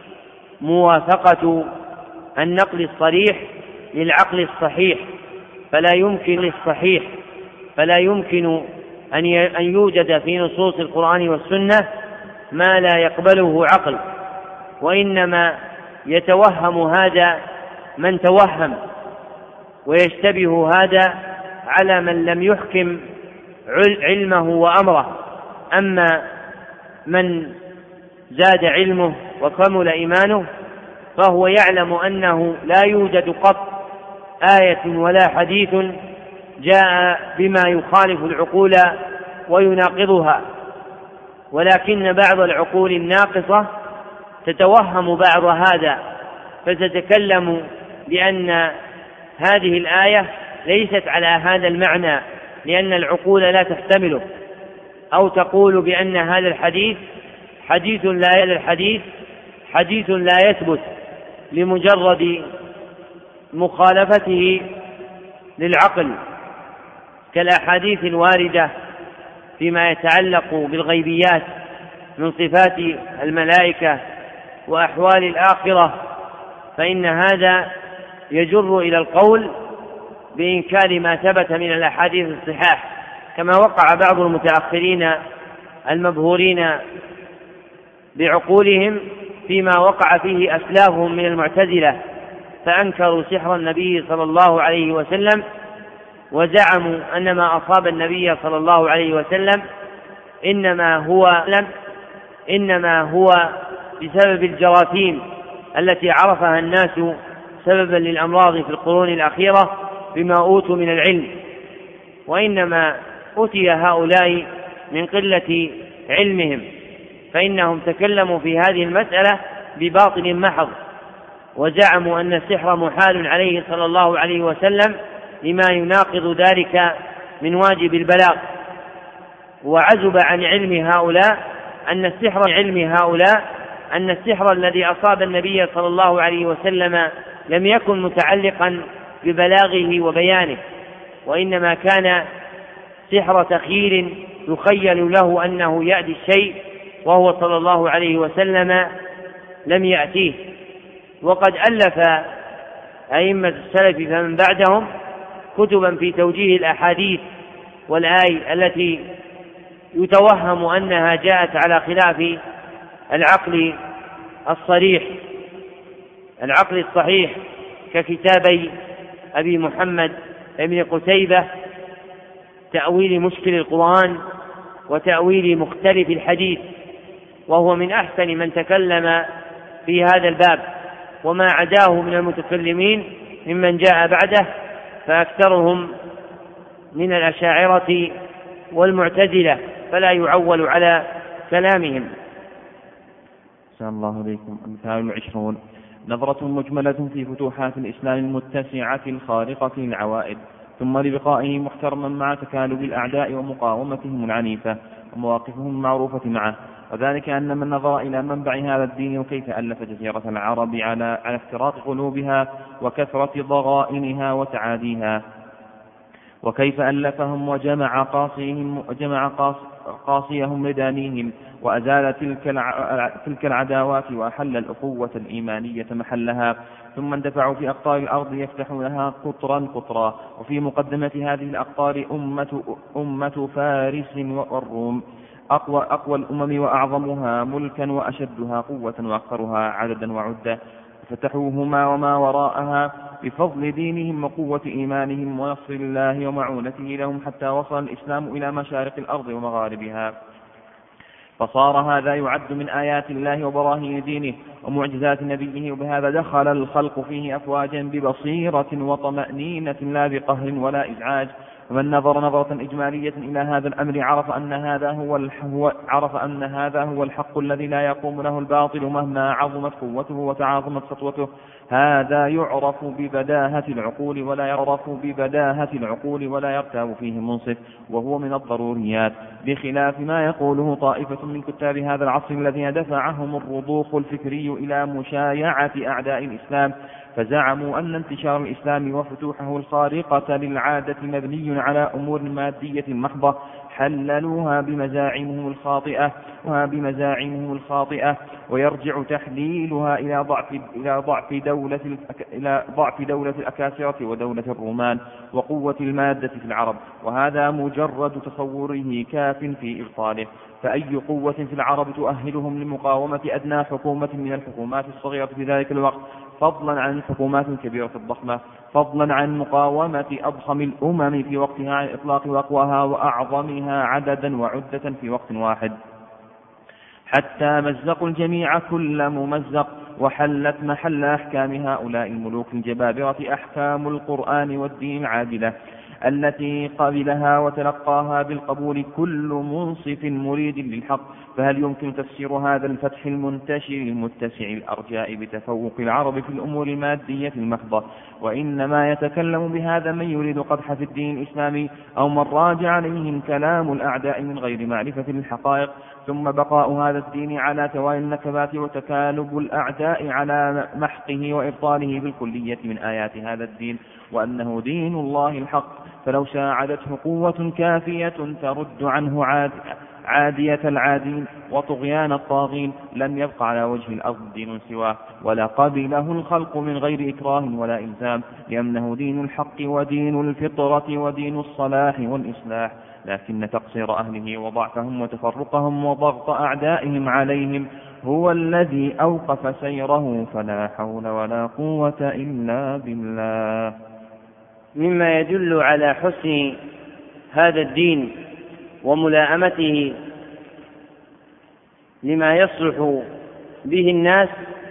Speaker 1: موافقة النقل الصريح للعقل الصحيح، فلا يمكن للصحيح فلا يمكن أن يوجد في نصوص القرآن والسنة ما لا يقبله عقل، وإنما يتوهم هذا من توهم، ويشتبه هذا على من لم يحكم علمه وأمره. أما من زاد علمه وكمل إيمانه فهو يعلم أنه لا يوجد قط آية ولا حديث جاء بما يخالف العقول ويناقضها، ولكن بعض العقول الناقصة تتوهم بعض هذا فتتكلم بأن هذه الآية ليست على هذا المعنى لأن العقول لا تحتمله، أو تقول بأن هذا الحديث حديث لا الحديث حديث لا يثبت لمجرد مخالفته للعقل، كالأحاديث الواردة فيما يتعلق بالغيبيات من صفات الملائكة وأحوال الآخرة، فإن هذا يجر إلى القول بإنكار ما ثبت من الأحاديث الصحاح، كما وقع بعض المتأخرين المبهورين بعقولهم فيما وقع فيه أسلافهم من المعتزلة، فأنكروا سحر النبي صلى الله عليه وسلم، وزعموا أن ما أصاب النبي صلى الله عليه وسلم إنما هو إنما هو بسبب الجراثيم التي عرفها الناس سببا للأمراض في القرون الأخيرة بما أوتوا من العلم، وإنما أتي هؤلاء من قلة علمهم، فإنهم تكلموا في هذه المسألة بباطل محض، وزعموا أن السحر محال عليه صلى الله عليه وسلم لما يناقض ذلك من واجب البلاغ، وعزب عن علم هؤلاء أن السحر علم هؤلاء أن السحر الذي أصاب النبي صلى الله عليه وسلم لم يكن متعلقا ببلاغه وبيانه، وإنما كان سحر تخيل يخيل له أنه يأتي الشيء وهو صلى الله عليه وسلم لم يأتيه. وقد ألف أئمة السلف فمن بعدهم كتبا في توجيه الأحاديث والآي التي يتوهم أنها جاءت على خلاف العقل الصريح العقل الصحيح، ككتابي أبي محمد ابن قتيبة تأويل مشكل القرآن وتأويل مختلف الحديث، وهو من أحسن من تكلم في هذا الباب، وما عداه من المتكلمين ممن جاء بعده فأكثرهم من الأشاعرة والمعتزلة، فلا يعول على كلامهم.
Speaker 2: أحسن الله إليكم. المثال العشرون: نظرة مجملة في فتوحات الإسلام المتسعة الخارقة للعوائد، ثم لبقائه محترما مع تكالب الأعداء ومقاومتهم العنيفة ومواقفهم المعروفة معه، وذلك أن من نظر إلى منبع هذا الدين وكيف ألف جزيرة العرب على على افتراق قلوبها وكثرة ضغائنها وتعاديها، وكيف ألفهم وجمع قاصيهم وجمع قاص قاصيهم لدانيهم، وأزال تلك تلك العداوات وأحل الأخوة الإيمانية محلها، ثم اندفعوا في أقطار الأرض يفتحونها قطرا قطرا، وفي مقدمة هذه الأقطار أمة أمة فارس والروم، أقوى أقوى الأمم وأعظمها ملكا وأشدها قوة وأكثرها عددا وعدة، فتحوهما وما وراءها بفضل دينهم وقوة إيمانهم ونصر الله ومعونته لهم، حتى وصل الإسلام إلى مشارق الأرض ومغاربها، فصار هذا يعد من آيات الله وبراهين دينه ومعجزات نبيه، وبهذا دخل الخلق فيه أفواجا ببصيرة وطمأنينة لا بقهر ولا إزعاج. ومن نظر نظرة إجمالية إلى هذا الأمر عرف أن هذا هو هو عرف أن هذا هو الحق الذي لا يقوم له الباطل مهما عظمت قوته وتعاظمت سطوته. هذا يعرف ببداهة العقول ولا يعرف ببداهة العقول ولا يرتاب فيه منصف، وهو من الضروريات، بخلاف ما يقوله طائفة من كتاب هذا العصر الذين دفعهم الرضوخ الفكري إلى مشايعة أعداء الإسلام، فزعموا أن انتشار الإسلام وفتوحه الخارقة للعادة مبني على أمور مادية محضة، حللوها بمزاعمهم الخاطئة بمزاعمهم الخاطئة ويرجع تحليلها إلى ضعف إلى ضعف دولة إلى ضعف دولة الأكاسرة ودولة الرومان وقوة المادة في العرب، وهذا مجرد تصوره كاف في إبطاله. فأي قوة في العرب تؤهلهم لمقاومة أدنى حكومة من الحكومات الصغيرة في ذلك الوقت، فضلا عن الحكومات الكبيرة الضخمة، فضلا عن مقاومة أضخم الأمم في وقتها عن إطلاق وقوها وأعظمها عددا وعدة في وقت واحد، حتى مزقوا الجميع كل ممزق، وحلت محل أحكام هؤلاء الملوك الجبابرة أحكام القرآن والدين العادلة التي قبلها وتلقاها بالقبول كل منصف مريد للحق. فهل يمكن تفسير هذا الفتح المنتشر المتسع الأرجاء بتفوق العرب في الأمور المادية المحضة؟ وإنما يتكلم بهذا من يريد قدح في الدين الإسلامي أو من راجع عليهم كلام الأعداء من غير معرفة للحقائق، ثم بقاء هذا الدين على توالي النكبات وتكالب الأعداء على محقه وإبطاله بالكلية من آيات هذا الدين، وأنه دين الله الحق. فلو ساعدته قوة كافية ترد عنه عاد عادية العادين وطغيان الطاغين لم يبق على وجه الأرض دين سواه، ولا قبله الخلق من غير إكراه ولا إلزام، لأنه دين الحق ودين الفطرة ودين الصلاح والإصلاح. لكن تقصير أهله وضعفهم وتفرقهم وضغط أعدائهم عليهم هو الذي أوقف سيره، فلا حول ولا قوة إلا بالله.
Speaker 1: مما يدل على حسن هذا الدين وملائمته لما يصلح به الناس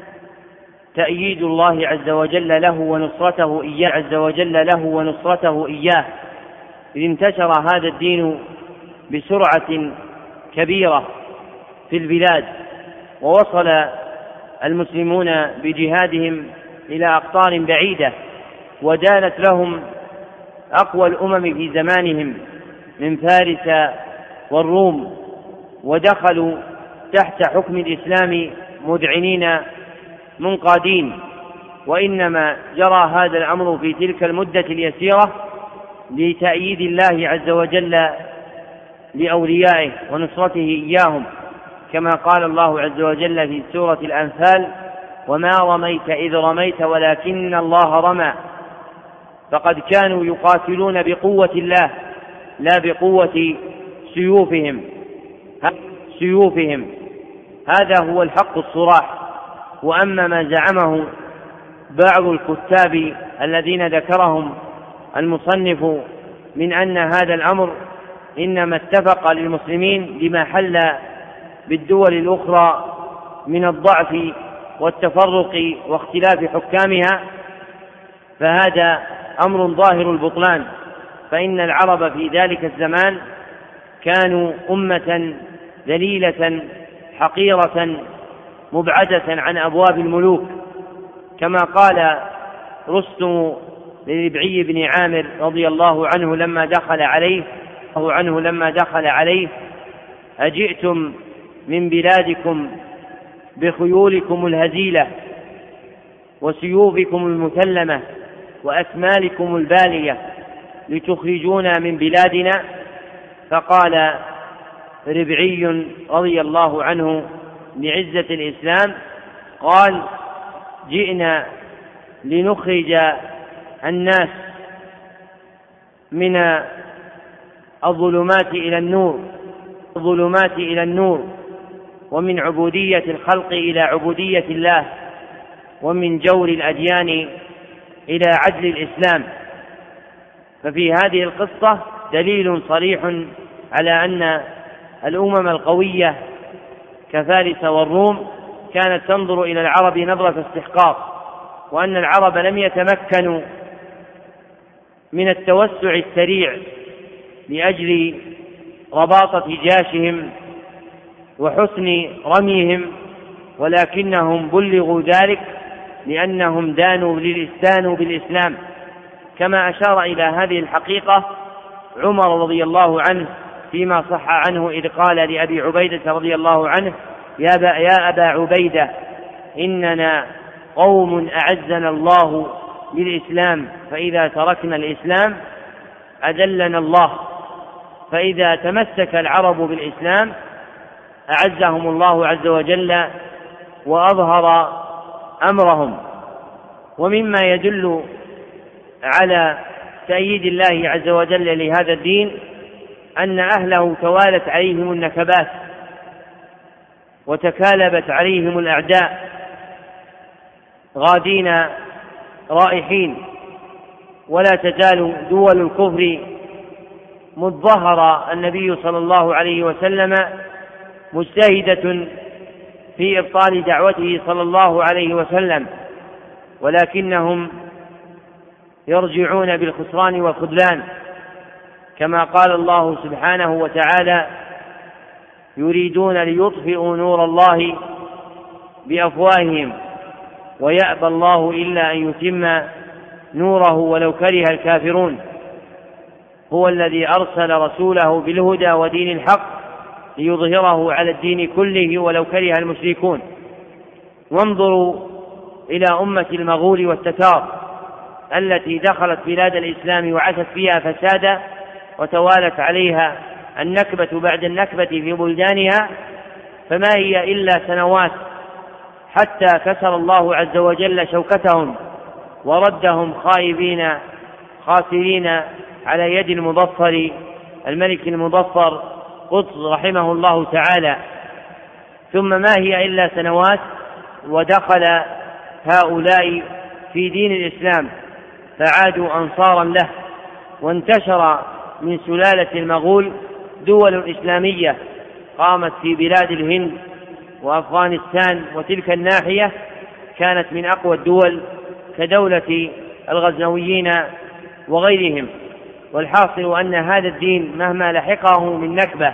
Speaker 1: تأييد الله عز وجل له ونصرته إياه عز وجل له ونصرته إياه إذ انتشر هذا الدين بسرعة كبيرة في البلاد، ووصل المسلمون بجهادهم إلى أقطار بعيدة، ودانت لهم أقوى الأمم في زمانهم من فارس والروم، ودخلوا تحت حكم الإسلام مذعنين منقادين. وإنما جرى هذا الأمر في تلك المدة اليسيرة لتأييد الله عز وجل لأوليائه ونصرته إياهم، كما قال الله عز وجل في سورة الأنفال: وما رميت إذ رميت ولكن الله رمى. فقد كانوا يقاتلون بقوة الله لا بقوة سيوفهم سيوفهم هذا هو الحق الصراح. وأما ما زعمه بعض الكتاب الذين ذكرهم المصنف من أن هذا الأمر إنما اتفق للمسلمين لما حل بالدول الأخرى من الضعف والتفرق واختلاف حكامها، فهذا أمر ظاهر البطلان. فإن العرب في ذلك الزمان كانوا أمة ذليلة حقيرة مبعدة عن أبواب الملوك، كما قال رستم لربعي بن عامر رضي الله عنه لما دخل عليه عنه لما دخل عليه: أجئتم من بلادكم بخيولكم الهزيلة وسيوفكم المثلمة وأسمالكم البالية لتخرجونا من بلادنا؟ فقال ربعي رضي الله عنه لعزة الإسلام، قال: جئنا لنخرج الناس من الظلمات إلى النور الظلمات إلى النور ومن عبودية الخلق إلى عبودية الله، ومن جور الأديان إلى عدل الإسلام. ففي هذه القصة دليل صريح على أن الأمم القوية كفارس والروم كانت تنظر إلى العرب نظرة استحقاق، وأن العرب لم يتمكنوا من التوسع السريع لأجل رباطة جاشهم وحسن رميهم، ولكنهم بلغوا ذلك لأنهم دانوا للإسلام بالإسلام، كما أشار إلى هذه الحقيقة عمر رضي الله عنه فيما صح عنه إذ قال لأبي عبيدة رضي الله عنه: يا أبا, يا أبا عبيدة إننا قوم أعزنا الله بالإسلام، فإذا تركنا الإسلام أذلنا الله، فإذا تمسك العرب بالإسلام أعزهم الله عز وجل وأظهر أمرهم. ومما يدل على تأييد الله عز وجل لهذا الدين أن أهله توالت عليهم النكبات وتكالبت عليهم الأعداء غادين رائحين، ولا تزال دول الكفر مذ ظهر النبي صلى الله عليه وسلم مجتهدة في إبطال دعوته صلى الله عليه وسلم، ولكنهم يرجعون بالخسران والخذلان، كما قال الله سبحانه وتعالى: يريدون ليطفئوا نور الله بأفواههم ويأبى الله إلا أن يتم نوره ولو كره الكافرون. هو الذي أرسل رسوله بالهدى ودين الحق ليظهره على الدين كله ولو كره المشركون. وانظروا إلى أمة المغول والتتار التي دخلت بلاد الإسلام وعثت فيها فسادا، وتوالت عليها النكبة بعد النكبة في بلدانها، فما هي إلا سنوات حتى كسر الله عز وجل شوكتهم وردهم خائبين خاسرين على يد المظفر الملك المظفر قطز رحمه الله تعالى. ثم ما هي إلا سنوات ودخل هؤلاء في دين الإسلام فعادوا أنصارا له، وانتشر من سلالة المغول دول إسلامية قامت في بلاد الهند وأفغانستان، وتلك الناحية كانت من أقوى الدول كدولة الغزنويين وغيرهم. والحاصل أن هذا الدين مهما لحقه من نكبة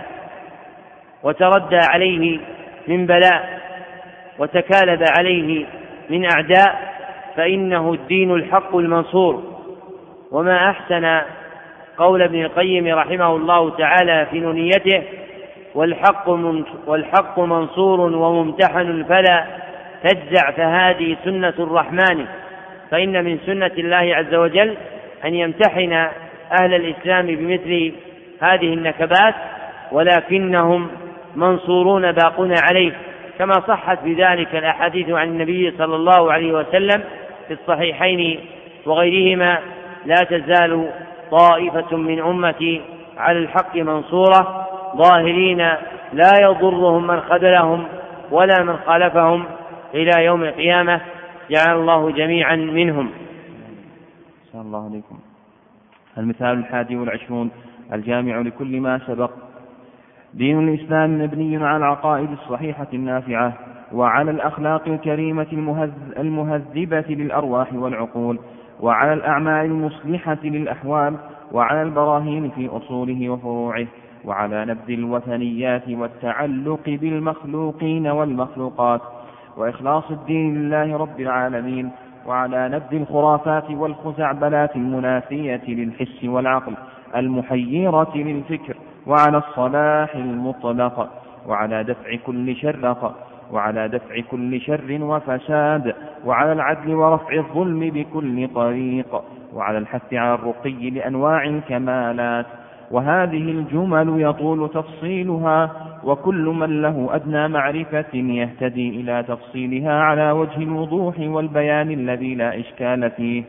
Speaker 1: وتردى عليه من بلاء وتكالب عليه من أعداء فإنه الدين الحق المنصور. وما أحسن قول ابن القيم رحمه الله تعالى في نونيته: والحق, والحق منصور وممتحن فلا تجزع فهذه سنة الرحمن. فإن من سنة الله عز وجل أن يمتحن أهل الإسلام بمثل هذه النكبات، ولكنهم منصورون باقون عليه، كما صحت بذلك الأحاديث عن النبي صلى الله عليه وسلم في الصحيحين وغيرهما: لا تزال طائفة من أمتي على الحق منصورة ظاهرين لا يضرهم من خذلهم ولا من خالفهم إلى يوم القيامة، جعل الله جميعا منهم.
Speaker 2: صلى الله عليكم. المثال الحادي والعشرون الجامع لكل ما سبق: دين الإسلام مبني على العقائد الصحيحة النافعة وعلى الأخلاق الكريمة المهذبة للأرواح والعقول، وعلى الأعمال المصلحة للأحوال، وعلى البراهين في أصوله وفروعه، وعلى نبذ الوثنيات والتعلق بالمخلوقين والمخلوقات، وإخلاص الدين لله رب العالمين، وعلى نبذ الخرافات والخزعبلات المنافية للحس والعقل المحيرة للفكر، وعلى الصلاح المطلق، وعلى دفع كل شر وعلى دفع كل شر وفساد، وعلى العدل ورفع الظلم بكل طريق، وعلى الحث على الرقي لأنواع الكمالات. وهذه الجمل يطول تفصيلها، وكل من له أدنى معرفة يهتدي إلى تفصيلها على وجه الوضوح والبيان الذي لا إشكال فيه.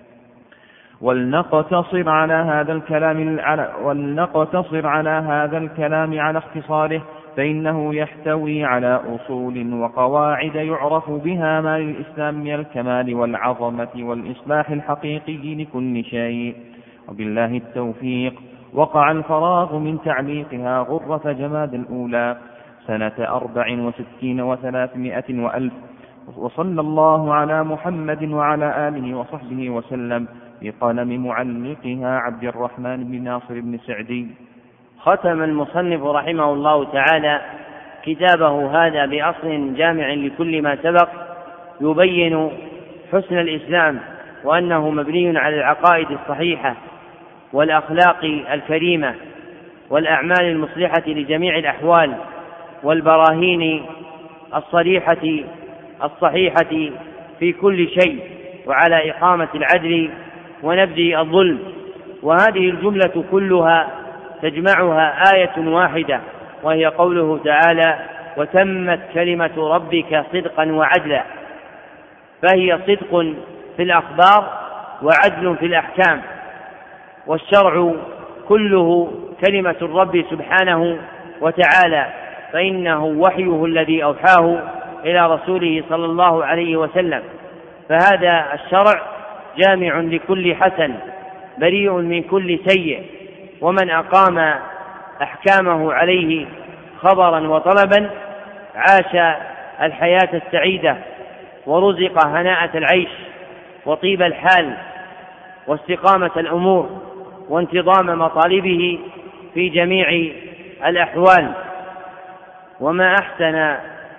Speaker 2: ولنقتصر على هذا الكلام على ولنقتصر على هذا الكلام على اختصاره، فإنه يحتوي على أصول وقواعد يعرف بها ما للإسلام من الكمال والعظمة والإصلاح الحقيقي لكل شيء، وبالله التوفيق. وقع الفراغ من تعليقها غرة جماد الأولى سنة أربع وستين وثلاثمائة وألف، وصلى الله على محمد وعلى آله وصحبه وسلم بقلم معلقها عبد الرحمن بن ناصر بن سعدي.
Speaker 1: ختم المصنف رحمه الله تعالى كتابه هذا بأصل جامع لكل ما سبق يبين حسن الإسلام، وأنه مبني على العقائد الصحيحة والأخلاق الكريمة والأعمال المصلحة لجميع الأحوال والبراهين الصريحة الصحيحة في كل شيء، وعلى إقامة العدل ونبذ الظلم. وهذه الجملة كلها تجمعها آية واحدة، وهي قوله تعالى: وتمت كلمة ربك صدقا وعدلا. فهي صدق في الأخبار وعدل في الأحكام، والشرع كله كلمة الرب سبحانه وتعالى، فإنه وحيه الذي أوحاه إلى رسوله صلى الله عليه وسلم. فهذا الشرع جامع لكل حسن بريء من كل سيء، ومن أقام أحكامه عليه خبرا وطلبا عاش الحياة السعيدة، ورزق هناءة العيش وطيب الحال واستقامة الأمور وانتظام مطالبه في جميع الأحوال. وما أحسن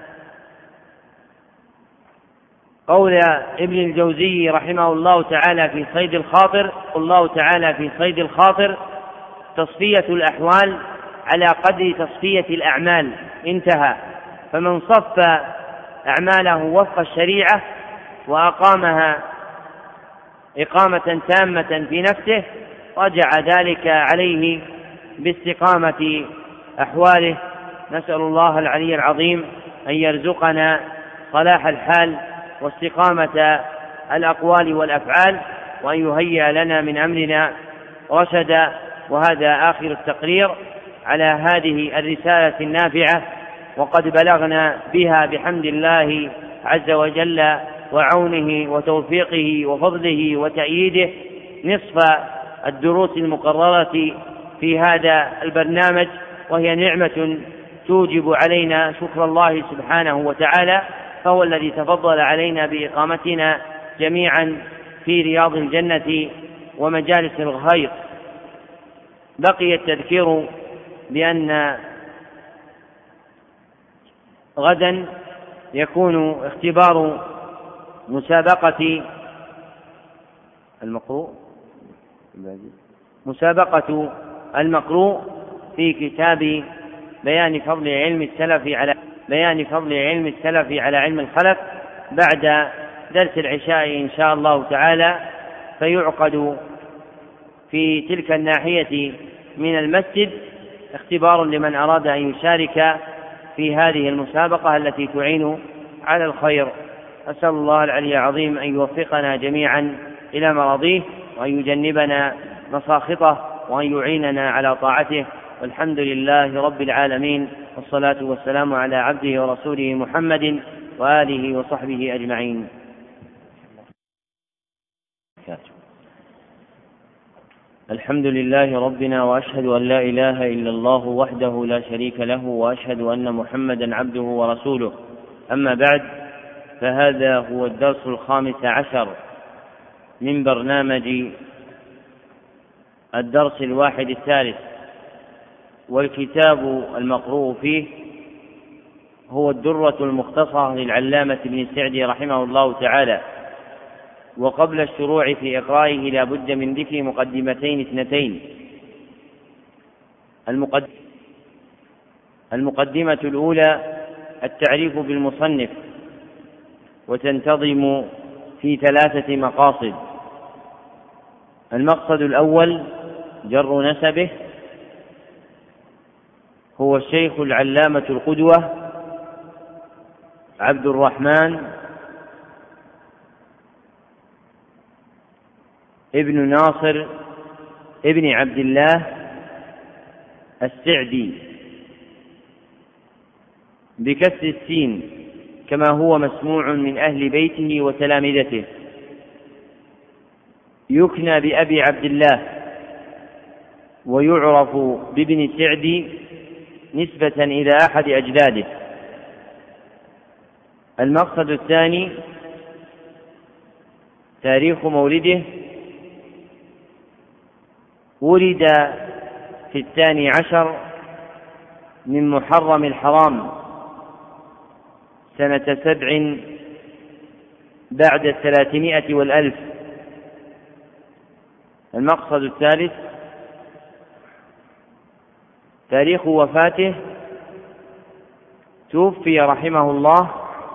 Speaker 1: قول ابن الجوزي رحمه الله تعالى في صيد الخاطر الله تعالى في صيد الخاطر: تصفية الأحوال على قدر تصفية الأعمال. انتهى. فمن صفى أعماله وفق الشريعة وأقامها إقامة تامة في نفسه رجع ذلك عليه باستقامة أحواله. نسأل الله العلي العظيم أن يرزقنا صلاح الحال واستقامة الأقوال والأفعال، وأن يهيئ لنا من أمرنا رشدا. وهذا آخر التقرير على هذه الرسالة النافعة، وقد بلغنا بها بحمد الله عز وجل وعونه وتوفيقه وفضله وتأييده نصف الدروس المقررة في هذا البرنامج، وهي نعمة توجب علينا شكر الله سبحانه وتعالى، فهو الذي تفضل علينا بإقامتنا جميعا في رياض الجنة ومجالس الخير. بقي التذكير بأن غدا يكون اختبار مسابقة المقروء مسابقة المقروء في كتاب بيان فضل علم السلف على بيان فضل علم السلف على علم الخلف بعد درس العشاء إن شاء الله تعالى، فيعقد في تلك الناحية من المسجد اختبار لمن أراد أن يشارك في هذه المسابقة التي تعين على الخير. أسأل الله العلي العظيم أن يوفقنا جميعا إلى مرضيه، وأن يجنبنا مساخطه، وأن يعيننا على طاعته. والحمد لله رب العالمين، والصلاة والسلام على عبده ورسوله محمد وآله وصحبه أجمعين. الحمد لله ربنا، وأشهد أن لا إله إلا الله وحده لا شريك له، وأشهد أن محمدا عبده ورسوله. أما بعد، فهذا هو الدرس الخامس عشر من برنامج الدرس الواحد الثالث، والكتاب المقروء فيه هو الدرة المختصرة للعلامة ابن سعدي رحمه الله تعالى. وقبل الشروع في إقرائه لا بد من ذكر مقدمتين اثنتين. المقدمة الأولى التعريف بالمصنف، وتنتظم في ثلاثة مقاصد. المقصد الأول جر نسبه، هو الشيخ العلامة القدوة عبد الرحمن ابن ناصر ابن عبد الله السعدي، بكسر السين كما هو مسموع من أهل بيته وتلامذته. يكنى بأبي عبد الله ويعرف بابن سعدي نسبة إلى أحد أجداده. المقصد الثاني تاريخ مولده. ولد في الثاني عشر من محرم الحرام سنة سبع بعد الثلاثمائة والألف. المقصد الثالث تاريخ وفاته. توفي رحمه الله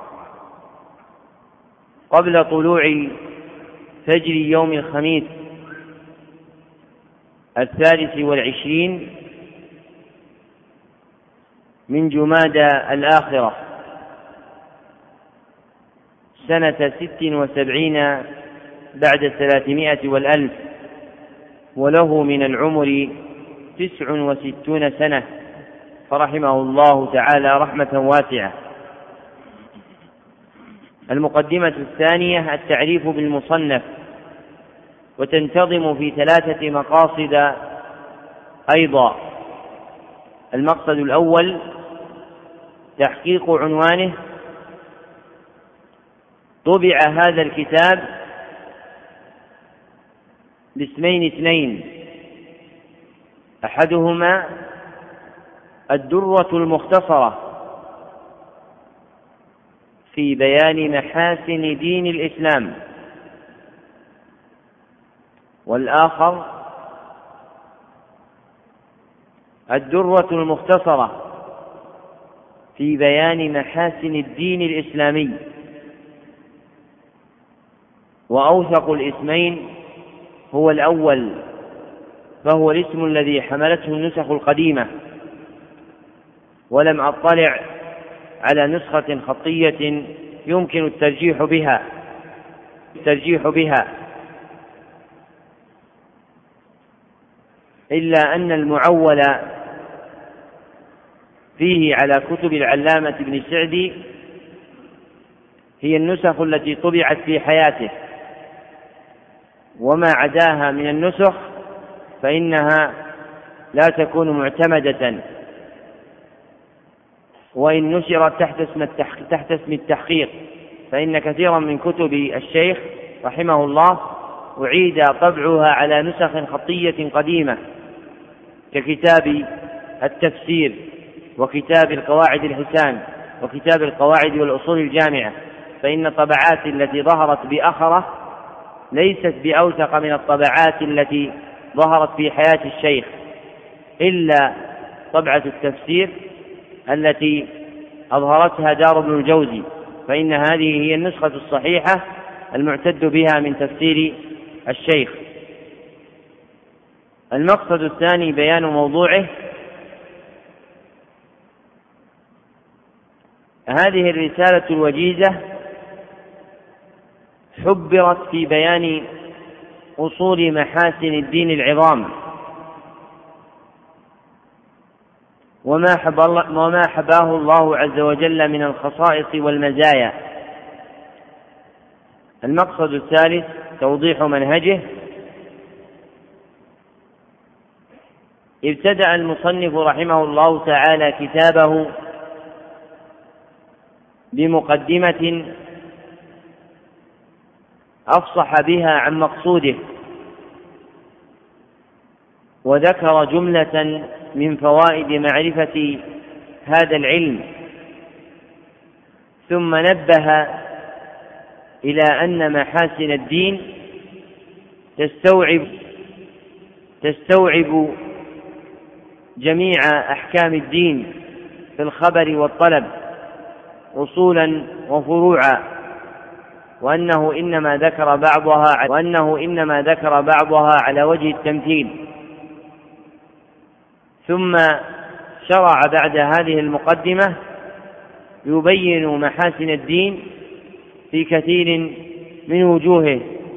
Speaker 1: قبل طلوع فجر يوم الخميس الثالث والعشرين من جمادى الآخرة سنة ست وسبعين بعد الثلاثمائة والألف، وله من العمر تسع وستون سنة، فرحمه الله تعالى رحمة واسعة. المقدمة الثانية التعريف بالمصنف، وتنتظم في ثلاثة مقاصد أيضا. المقصد الأول تحقيق عنوانه. طبع هذا الكتاب باسمين اثنين، أحدهما الدرة المختصرة في بيان محاسن دين الإسلام، والآخر الدرة المختصرة في بيان محاسن الدين الإسلامي. وأوثق الاسمين هو الأول، فهو الاسم الذي حملته النسخ القديمة، ولم أطلع على نسخة خطية يمكن الترجيح بها الترجيح بها إلا أن المعول فيه على كتب العلامة ابن سعدي هي النسخ التي طبعت في حياته، وما عداها من النسخ فإنها لا تكون معتمدة، وإن نشرت تحت اسم تحت اسم التحقيق، فإن كثيرا من كتب الشيخ رحمه الله أعيد طبعها على نسخ خطية قديمة، ككتاب التفسير وكتاب القواعد الحسان وكتاب القواعد والأصول الجامعة، فإن الطبعات التي ظهرت بأخرة ليست بأوثق من الطبعات التي ظهرت في حياة الشيخ، إلا طبعة التفسير التي أظهرتها دار ابن الجوزي، فإن هذه هي النسخة الصحيحة المعتد بها من تفسير الشيخ. المقصد الثاني بيان موضوعه. هذه الرسالة الوجيزة حبرت في بيان أصول محاسن الدين العظام، وما حباه الله عز وجل من الخصائص والمزايا. المقصد الثالث توضيح منهجه. ابتدأ المصنف رحمه الله تعالى كتابه بمقدمة أفصح بها عن مقصوده، وذكر جملة من فوائد معرفة هذا العلم، ثم نبه إلى أن محاسن الدين تستوعب تستوعب جميع أحكام الدين في الخبر والطلب أصولا وفروعا، وأنه إنما ذكر بعضها وأنه إنما ذكر بعضها على وجه التمثيل. ثم شرع بعد هذه المقدمة يبين محاسن الدين في كثير من وجوهه،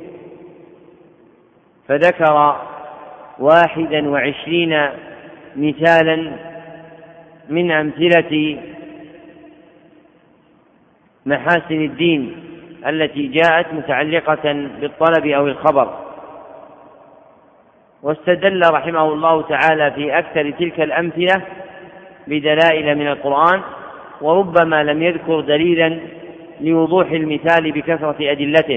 Speaker 1: فذكر واحدا وعشرين مثالا من أمثلة محاسن الدين التي جاءت متعلقة بالطلب أو الخبر. واستدل رحمه الله تعالى في أكثر تلك الأمثلة بدلائل من القرآن، وربما لم يذكر دليلا لوضوح المثال بكثرة أدلته.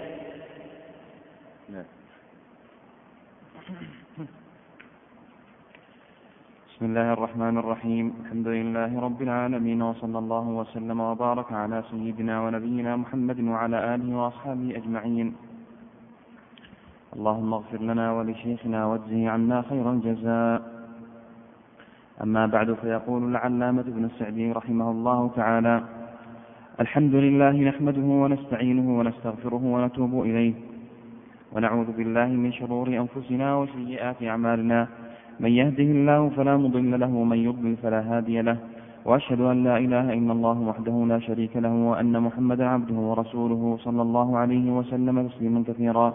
Speaker 2: بسم الله الرحمن الرحيم. الحمد لله رب العالمين، وصلى الله وسلم وبارك على سيدنا ونبينا محمد وعلى آله وأصحابه أجمعين. اللهم اغفر لنا ولشيخنا واجزه عنا خير الجزاء. أما بعد، فيقول العلامة ابن السعدي رحمه الله تعالى: الحمد لله نحمده ونستعينه ونستغفره ونتوب إليه، ونعوذ بالله من شرور أنفسنا وسيئات أعمالنا، من يهده الله فلا مضل له ومن يضلل فلا هادي له، وأشهد أن لا إله إلا الله وحده لا شريك له، وأن محمدا عبده ورسوله صلى الله عليه وسلم تسليما كثيرا.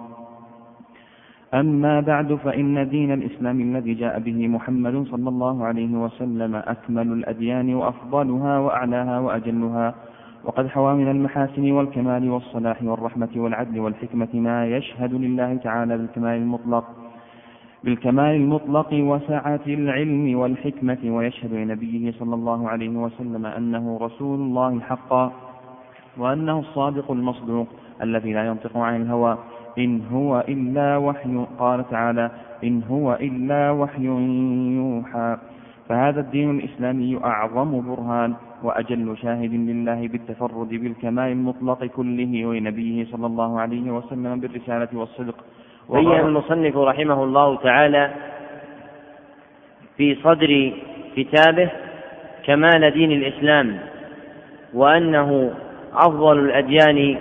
Speaker 2: أما بعد، فإن دين الإسلام الذي جاء به محمد صلى الله عليه وسلم أكمل الأديان وأفضلها وأعلاها وأجلها، وقد حوى من المحاسن والكمال والصلاح والرحمة والعدل والحكمة ما يشهد لله تعالى بالكمال المطلق بالكمال المطلق وسعة العلم والحكمة، ويشهد لنبيه صلى الله عليه وسلم أنه رسول الله حقا، وأنه الصادق المصدوق الذي لا ينطق عن الهوى، إن هو إلا وحي. قال تعالى: إن هو إلا وحي يوحى. فهذا الدين الإسلامي أعظم برهان وأجل شاهد لله بالتفرد بالكمال المطلق كله، ولنبيه صلى الله عليه وسلم بالرسالة والصدق.
Speaker 1: بين المصنف رحمه الله تعالى في صدر كتابه كمال دين الإسلام، وأنه أفضل الأديان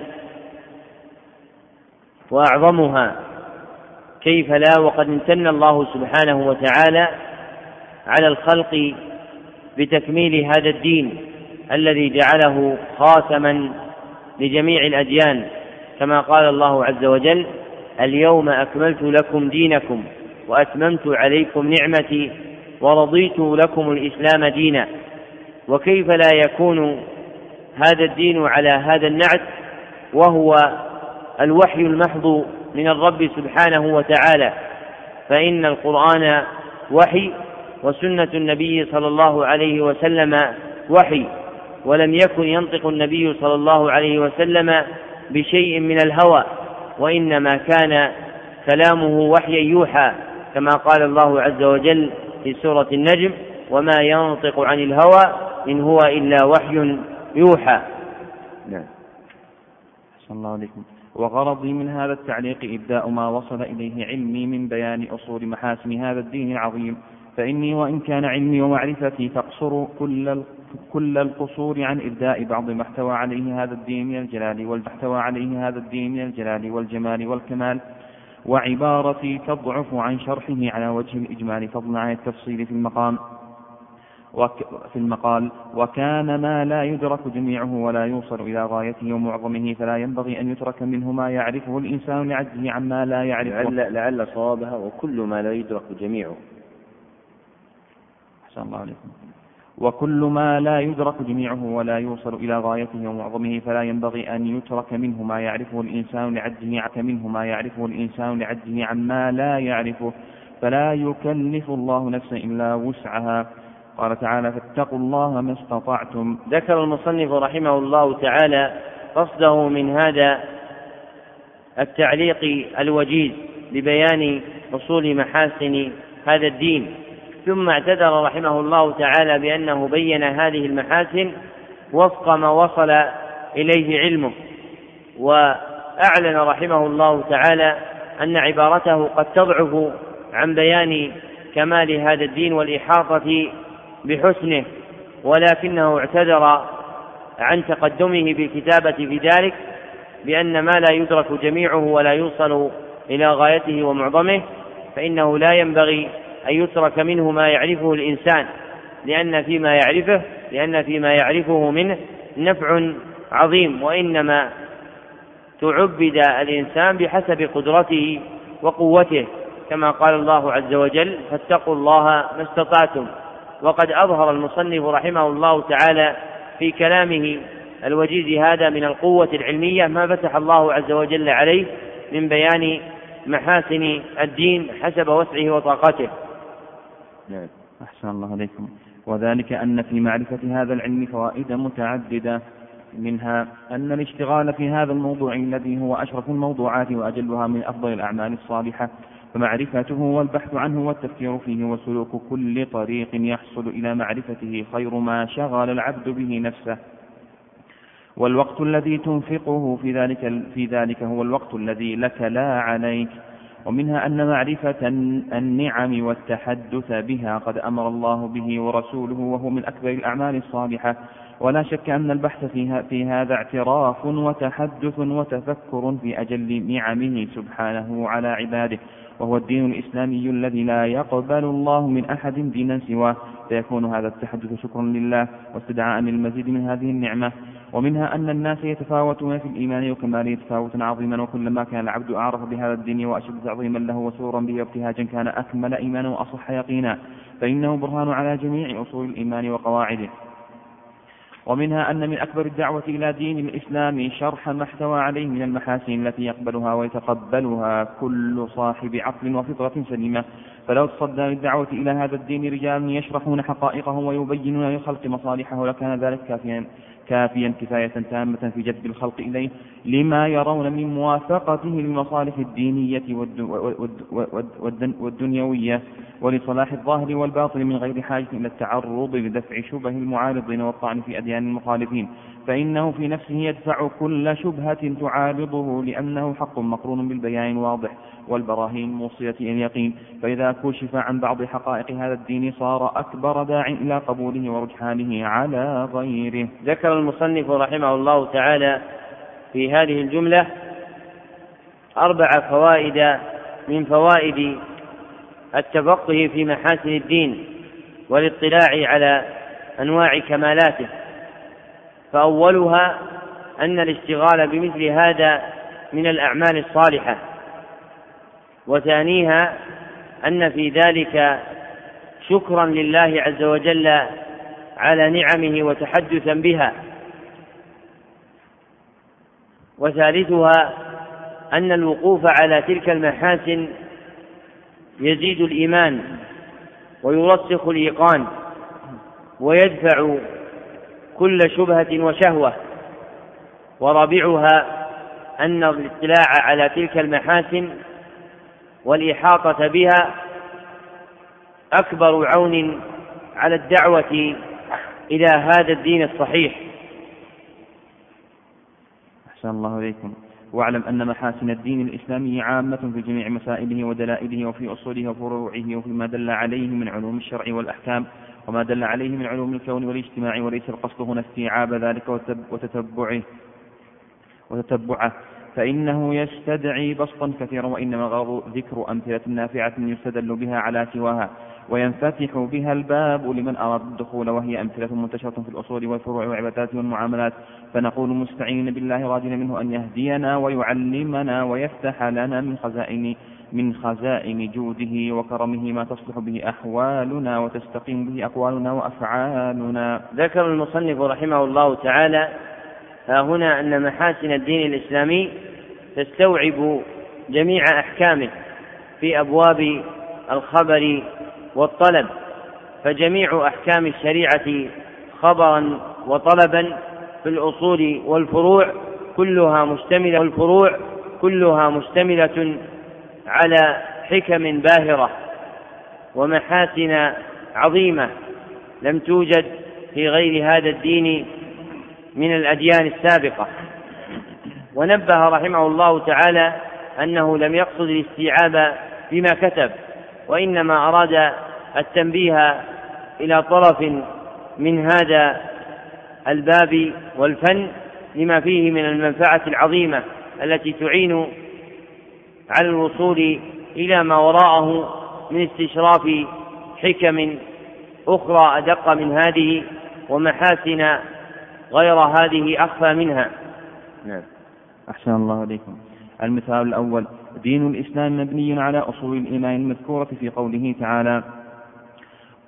Speaker 1: وأعظمها، كيف لا، وقد امتن الله سبحانه وتعالى على الخلق بتكميل هذا الدين الذي جعله خاتما لجميع الأديان، كما قال الله عز وجل: اليوم أكملت لكم دينكم وأتممت عليكم نعمتي ورضيت لكم الإسلام دينا. وكيف لا يكون هذا الدين على هذا النعت وهو الوحي المحض من الرب سبحانه وتعالى؟ فإن القرآن وحي، وسنة النبي صلى الله عليه وسلم وحي، ولم يكن ينطق النبي صلى الله عليه وسلم بشيء من الهوى، وإنما كان كلامه وحيا يوحى، كما قال الله عز وجل في سورة النجم: وما ينطق عن الهوى إن هو إلا وحي يوحى.
Speaker 2: نعم. صلى الله عليكم. وغرضي من هذا التعليق إبداء ما وصل إليه علمي من بيان أصول محاسن هذا الدين العظيم، فإني وإن كان علمي ومعرفتي تقصر كل كل القصور عن إبداء بعض ما احتوى عليه هذا الدين من الجلال والمحتوى عليه هذا الدين من الجلال والجمال والكمال، وعبارتي تضعف عن شرحه على وجه الإجمال فضلا عن التفصيل في المقام وك في المقال وكان ما لا يدرك جميعه ولا يوصل إلى غايته ومعظمه، فلا ينبغي أن يترك منه ما يعرفه الإنسان لعجزه عما لا يعرفه.
Speaker 1: لعل, لعل صوابها وكل ما لا يدرك جميعه.
Speaker 2: أحسن الله عليكم. وكل ما لا يدرك جميعه ولا يوصل إلى غايته ومعظمه، فلا ينبغي أن يترك منه ما يعرفه الإنسان لعجزه منه ما يعرفه الإنسان لعجزه عما لا يعرفه، فلا يكلف الله نفسا إلا وسعها. قال تعالى: فاتقوا الله ما استطعتم.
Speaker 1: ذكر المصنف رحمه الله تعالى قصده من هذا التعليق الوجيز لبيان أصول محاسن هذا الدين، ثم اعتذر رحمه الله تعالى بأنه بين هذه المحاسن وفق ما وصل إليه علمه، وأعلن رحمه الله تعالى أن عبارته قد تضعف عن بيان كمال هذا الدين والإحاطة بحسنه، ولكنه اعتذر عن تقدمه بالكتابة في ذلك بأن ما لا يدرك جميعه ولا يوصل إلى غايته ومعظمه فإنه لا ينبغي أن يترك منه ما يعرفه الإنسان، لأن فيما يعرفه لأن فيما يعرفه منه نفع عظيم، وإنما تعبد الإنسان بحسب قدرته وقوته، كما قال الله عز وجل: فاتقوا الله ما استطعتم. وقد أظهر المصنف رحمه الله تعالى في كلامه الوجيز هذا من القوة العلمية ما فتح الله عز وجل عليه من بيان محاسن الدين حسب وسعه وطاقته.
Speaker 2: نعم. أحسن الله عليكم. وذلك أن في معرفة هذا العلم فوائد متعددة، منها أن الاشتغال في هذا الموضوع الذي هو أشرف الموضوعات وأجلها من أفضل الأعمال الصالحة، فمعرفته والبحث عنه والتفكير فيه وسلوك كل طريق يحصل إلى معرفته خير ما شغل العبد به نفسه. والوقت الذي تنفقه في ذلك, في ذلك هو الوقت الذي لك لا عليك. ومنها أن معرفة النعم والتحدث بها قد أمر الله به ورسوله، وهو من أكبر الأعمال الصالحة. ولا شك أن البحث فيها في هذا اعتراف وتحدث وتفكر في أجل نعمه سبحانه على عباده، وهو الدين الإسلامي الذي لا يقبل الله من أحد دينا سواه، فيكون هذا التحدث شكرا لله واستدعاء للمزيد من هذه النعمة. ومنها أن الناس يتفاوتون في الإيمان وكماله تفاوتا عظيما، وكلما كان العبد أعرف بهذا الدين وأشد تعظيما له وسرورا به وابتهاجا كان أكمل إيمانا وأصح يقينا، فإنه برهان على جميع أصول الإيمان وقواعده. ومنها أن من أكبر الدعوة إلى دين الإسلام شرح ما احتوى عليه من المحاسن التي يقبلها ويتقبلها كل صاحب عقل وفطرة سليمة. فلو تصدى للدعوة إلى هذا الدين رجال يشرحون حقائقه ويبينون للخلق مصالحه لكان ذلك كافيا كافيا كفاية تامة في جذب الخلق إليه، لما يرون من موافقته للمصالح الدينية والدنيوية ولصلاح الظاهر والباطن، من غير حاجة إلى التعرض لدفع شبه المعارضين والطعن في أديان المخالفين، فإنه في نفسه يدفع كل شبهة تعارضه، لأنه حق مقرون بالبيان الواضح والبراهين موصلة إلى اليقين. فإذا كشف عن بعض حقائق هذا الدين صار أكبر داع إلى قبوله ورجحانه على غيره.
Speaker 1: ذكر المصنف رحمه الله تعالى في هذه الجملة أربع فوائد من فوائد التفقه في محاسن الدين والاطلاع على أنواع كمالاته. فأولها أن الاشتغال بمثل هذا من الأعمال الصالحة، وثانيها أن في ذلك شكرا لله عز وجل على نعمه وتحدثا بها، وثالثها أن الوقوف على تلك المحاسن يزيد الإيمان ويرسخ الإيقان ويدفع كل شبهة وشهوة. ورابعها أن الاطلاع على تلك المحاسن والإحاطة بها أكبر عون على الدعوة إلى هذا الدين الصحيح.
Speaker 2: أحسن الله إليكم. واعلم أن محاسن الدين الإسلامي عامة في جميع مسائله ودلائله وفي أصوله وفروعه وفيما دل عليه من علوم الشرع والأحكام وما دل عليه من علوم الكون والاجتماع، وليس القصد هنا استيعاب ذلك وتتبعه وتتبعه فإنه يستدعي بسطا كثيرا، وإنما غرض ذكر أمثلة نافعة يستدل بها على سواها وينفتح بها الباب لمن أراد الدخول، وهي أمثلة منتشرة في الأصول والفروع والعبادات والمعاملات. فنقول مستعينين بالله راجين منه أن يهدينا ويعلمنا ويفتح لنا من خزائن من خزائن جوده وكرمه ما تصلح به أحوالنا وتستقيم به أقوالنا وأفعالنا.
Speaker 1: ذكر المصنف رحمه الله تعالى ها هنا أن محاسن الدين الإسلامي تستوعب جميع أحكامه في أبواب الخبر والطلب، فجميع أحكام الشريعة خبرا وطلبا في الأصول والفروع كلها مشتملة والفروع كلها مشتملة على حكم باهرة ومحاسن عظيمة لم توجد في غير هذا الدين من الأديان السابقة. ونبه رحمه الله تعالى أنه لم يقصد الاستيعاب بما كتب، وإنما أراد التنبيه إلى طرف من هذا الباب والفن لما فيه من المنفعة العظيمة التي تعين على الوصول إلى ما وراءه من استشراف حكم أخرى أدق من هذه ومحاسن غير هذه أخفى منها.
Speaker 2: نعم. أحسن الله عليكم. المثال الأول: دين الإسلام مبني على أصول الإيمان المذكورة في قوله تعالى: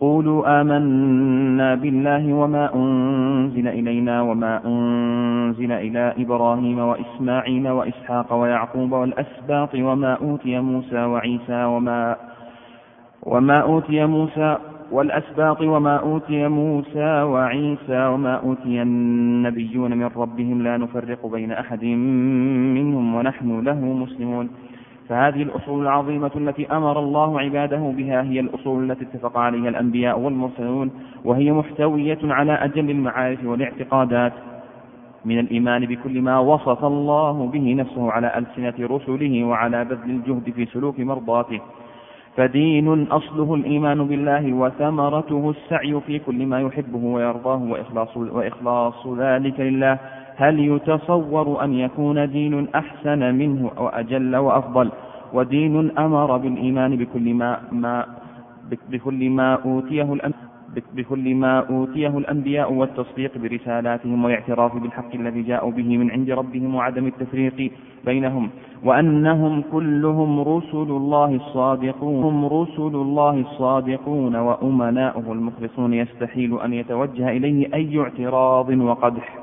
Speaker 2: قولوا آمنا بالله وما أنزل إلينا وما أنزل إلى إبراهيم وإسماعيل وإسحاق ويعقوب والأسباط وما أوتي موسى وعيسى وما وما أوتي موسى والأسباط وما أوتي موسى وعيسى وما أوتي النبيون من ربهم لا نفرق بين أحد منهم ونحن له مسلمون. فهذه الأصول العظيمة التي أمر الله عباده بها هي الأصول التي اتفق عليها الأنبياء والمرسلون، وهي محتوية على أجل المعارف والاعتقادات من الإيمان بكل ما وصف الله به نفسه على ألسنة رسله وعلى بذل الجهد في سلوك مرضاته. فدين أصله الإيمان بالله وثمرته السعي في كل ما يحبه ويرضاه وإخلاص, وإخلاص ذلك لله. هل يتصور أن يكون دين أحسن منه وأجل وأفضل؟ ودين أمر بالإيمان بكل ما, ما, بكل ما أوتيه الأنبياء بكل ما أوتيه الأنبياء والتصديق برسالاتهم والاعتراف بالحق الذي جاءوا به من عند ربهم وعدم التفريق بينهم، وأنهم كلهم رسل الله الصادقون هم رسل الله الصادقون وأمناؤه المخلصون يستحيل أن يتوجه إليه أي اعتراض وقدح،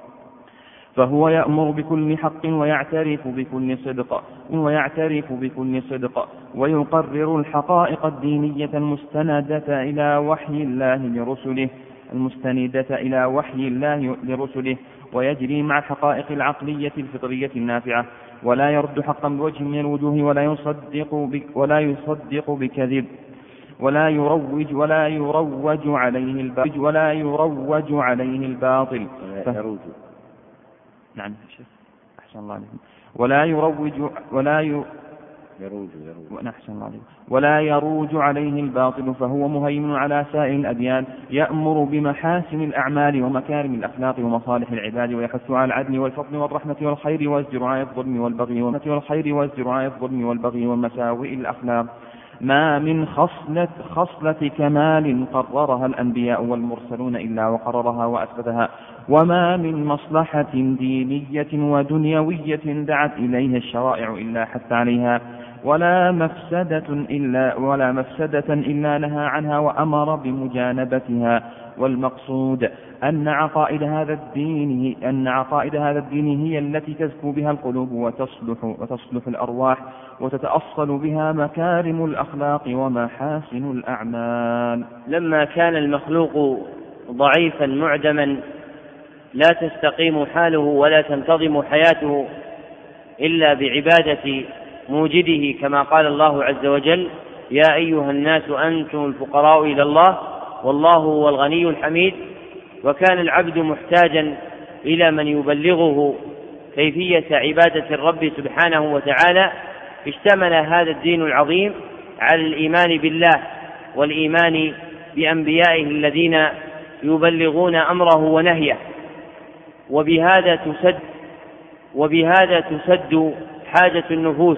Speaker 2: فهو يأمر بكل حق ويعترف بكل صدق ويعترف بكل صدق ويقرر الحقائق الدينية المستندة إلى وحي الله لرسله المستندة إلى وحي الله لرسله ويجري مع الحقائق العقلية الفطرية النافعة، ولا يرد حقا بوجه من الوجوه ولا يصدق بك ولا يصدق بكذب ولا يروج ولا يروج عليه الباطل ولا يروج عليه الباطل ف... نعم شيخ أحسن الله عليكم. ولا يروج ولا ي... يروج يروج أحسن الله عليكم. ولا يروج عليه الباطل، فهو مهيمن على سائر الأديان، يأمر بمحاسن الأعمال ومكارم الأخلاق ومصالح العباد، ويحث على العدل والفضل والرحمة والخير ويزجر عن الظلم والبغي والخير ويزجر عن الظلم والبغي ومساوئ الأخلاق. ما من خصلة, خصلة كمال قررها الأنبياء والمرسلون إلا وقررها وأثبتها، وما من مصلحة دينية ودنيوية دعت إليها الشرائع إلا حث عليها، ولا مفسدة إلا, ولا مفسدة إلا نهى عنها وأمر بمجانبتها. والمقصود أن عقائد هذا الدين أن عقائد هذا الدين هي التي تزكو بها القلوب وتصلح, وتصلح الأرواح وتتأصل بها مكارم الأخلاق ومحاسن الأعمال.
Speaker 1: لما كان المخلوق ضعيفا معدما لا تستقيم حاله ولا تنتظم حياته إلا بعبادة موجده، كما قال الله عز وجل: يا أيها الناس أنتم الفقراء إلى الله والله هو الغني الحميد. وكان العبد محتاجا إلى من يبلغه كيفية عبادة الرب سبحانه وتعالى. اشتمل هذا الدين العظيم على الإيمان بالله والإيمان بأنبيائه الذين يبلغون أمره ونهيه، وبهذا تسد وبهذا تسد حاجة النفوس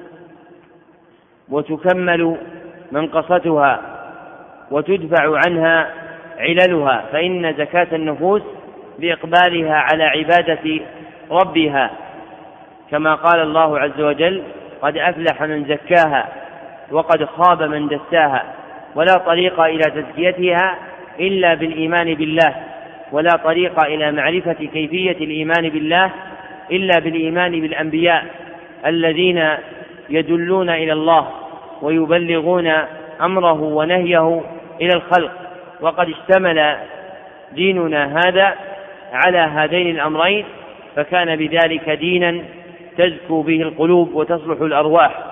Speaker 1: وتكمل منقصتها وتدفع عنها عللها، فإن زكاة النفوس بإقبالها على عبادة ربها، كما قال الله عز وجل: قد أفلح من زكاها وقد خاب من دساها. ولا طريق إلى تزكيتها إلا بالإيمان بالله، ولا طريق إلى معرفة كيفية الإيمان بالله إلا بالإيمان بالأنبياء الذين يدلون إلى الله ويبلغون أمره ونهيه إلى الخلق. وقد اشتمل ديننا هذا على هذين الأمرين، فكان بذلك دينا تزكو به القلوب وتصلح الأرواح.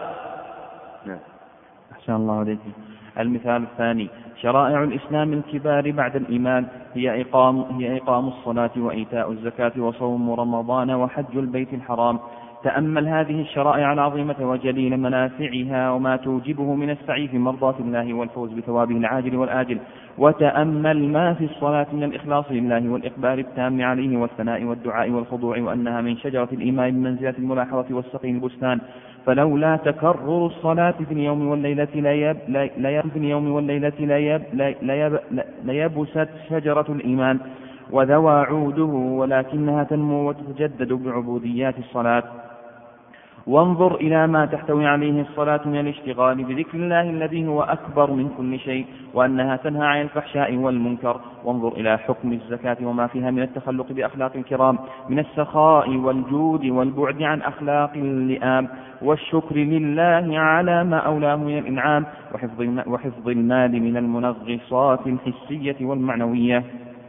Speaker 2: أحسن الله عليكم. المثال الثاني: شرائع الإسلام الكبار بعد الإيمان هي إقام, هي إقام الصلاة وإيتاء الزكاة وصوم رمضان وحج البيت الحرام. تأمل هذه الشرائع العظيمة وجليل منافعها وما توجبه من السعي في مرضاة الله والفوز بثوابه العاجل والآجل، وتأمل ما في الصلاة من الإخلاص لله والإقبال التام عليه والثناء والدعاء والخضوع، وأنها من شجرة الإيمان بمنزلة الملاحظة والسقي البستان. فلولا تكرر الصلاة في اليوم والليلة ليب ليب في اليوم والليلة ليب ليب ليبست شجرة الإيمان وذوى عوده، ولكنها تنمو وتتجدد بعبوديات الصلاة. وانظر إلى ما تحتوي عليه الصلاة من الاشتغال بذكر الله الذي هو أكبر من كل شيء، وأنها تنهى عن الفحشاء والمنكر. وانظر إلى حكم الزكاة وما فيها من التخلق بأخلاق الكرام من السخاء والجود والبعد عن أخلاق اللئام، والشكر لله على ما أولاه من الإنعام، وحفظ المال من المنغصات الحسية والمعنوية،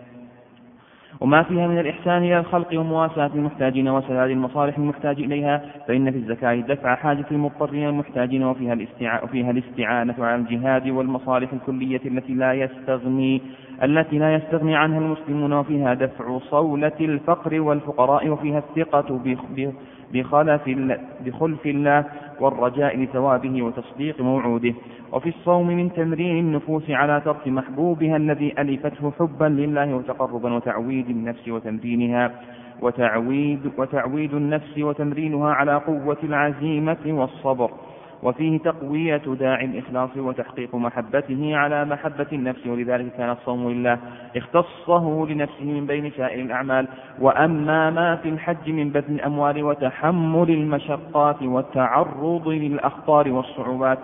Speaker 2: وما فيها من الإحسان إلى الخلق ومواساة المحتاجين وسداد المصالح المحتاج إليها. فإن في الزكاة دفع حاجة المضطرين المحتاجين، وفيها, الاستع... وفيها الاستعانة على الجهاد والمصالح الكلية التي لا يستغني التي لا يستغني عنها المسلمون، وفيها دفع صولة الفقر والفقراء، وفيها الثقة بخلف بخلف الله والرجاء لثوابه وتصديق موعوده. وفي الصوم من تمرين النفوس على ترك محبوبها الذي ألفته حبا لله وتقربا، وتعويد النفس وتمرينها وتعويد, وتعويد النفس وتمرينها على قوة العزيمة والصبر. وفيه تقوية داعي الإخلاص وتحقيق محبته على محبة النفس، ولذلك كان الصوم لله اختصه لنفسه من بين سائر الأعمال. وأما ما في الحج من بذل الأموال وتحمل المشقات والتعرض للأخطار والصعوبات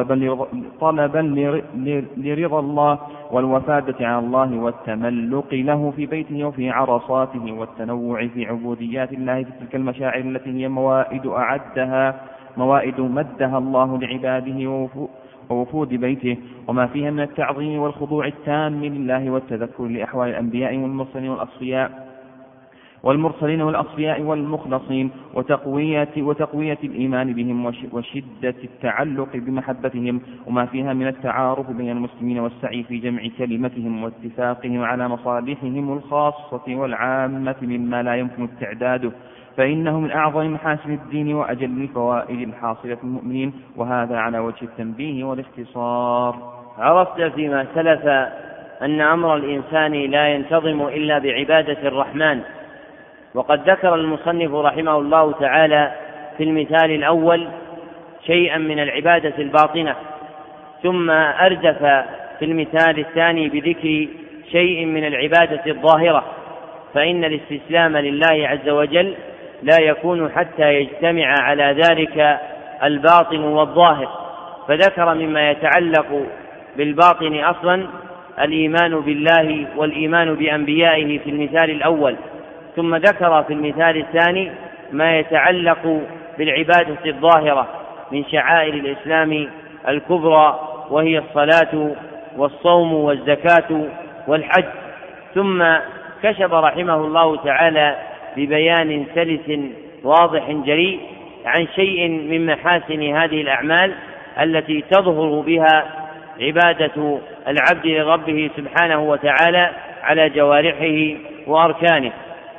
Speaker 2: طلبا لرضا الله والوفادة على الله والتملق له في بيته وفي عرصاته، والتنوع في عبوديات الله في تلك المشاعر التي هي موائد أعدها موائد مدها الله لعباده ووفود بيته، وما فيها من التعظيم والخضوع التام لله والتذكر لأحوال الأنبياء والمرسلين والأصفياء والمرسلين والأصفياء والمخلصين، وتقوية, وتقوية الإيمان بهم وشدة التعلق بمحبتهم، وما فيها من التعارف بين المسلمين والسعي في جمع كلمتهم واتفاقهم على مصالحهم الخاصة والعامة مما لا يمكن التعداده، فإنه من أعظم محاسن الدين وأجل الفوائد الحاصلة في المؤمنين، وهذا على وجه التنبيه والاختصار.
Speaker 1: عرفت فيما سلف أن أمر الإنسان لا ينتظم إلا بعبادة الرحمن، وقد ذكر المصنف رحمه الله تعالى في المثال الأول شيئا من العبادة الباطنة، ثم أردف في المثال الثاني بذكر شيء من العبادة الظاهرة، فإن الاستسلام لله عز وجل لا يكون حتى يجتمع على ذلك الباطن والظاهر، فذكر مما يتعلق بالباطن أصلا الإيمان بالله والإيمان بأنبيائه في المثال الأول، ثم ذكر في المثال الثاني ما يتعلق بالعبادة الظاهرة من شعائر الإسلام الكبرى، وهي الصلاة والصوم والزكاة والحج، ثم كشف رحمه الله تعالى ببيان سلس واضح جلي عن شيء من محاسن هذه الأعمال التي تظهر بها عبادة العبد لربه سبحانه وتعالى على جوارحه وأركانه.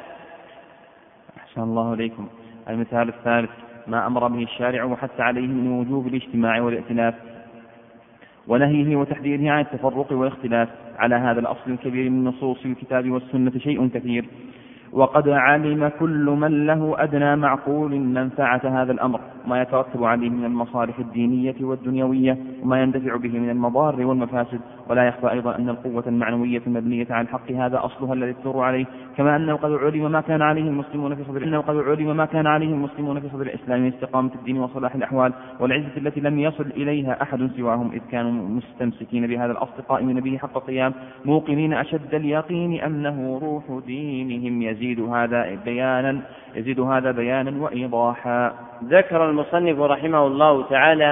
Speaker 2: أحسن الله إليكم. المثال الثالث ما أمر به الشارع وحث عليه من وجوب الاجتماع والائتلاف، ونهيه وتحذيره عن التفرق والاختلاف. على هذا الأصل الكبير من نصوص الكتاب والسنة شيء كثير، وقد علم كل من له أدنى معقول منفعة هذا الأمر، ما يترتب عليه من المصالح الدينية والدنيوية، وما يندفع به من المضار والمفاسد. ولا يخفى أيضا أن القوة المعنوية المبنية على الحق هذا أصلها الذي تدور عليه، كما أنه قد علم ما كان عليه المسلمون في صدر أنه قد علم ما كان عليه المسلمون في صدر الإسلام من استقامة الدين وصلاح الأحوال والعزة التي لم يصل إليها أحد سواهم، إذ كانوا مستمسكين بهذا الأصل قائمين به حق القيام، موقنين أشد اليقين أنه روح دينهم. يزيد هذا بيانا يزيد هذا بيانا وإيضاحا.
Speaker 1: ذكر المصنف رحمه الله تعالى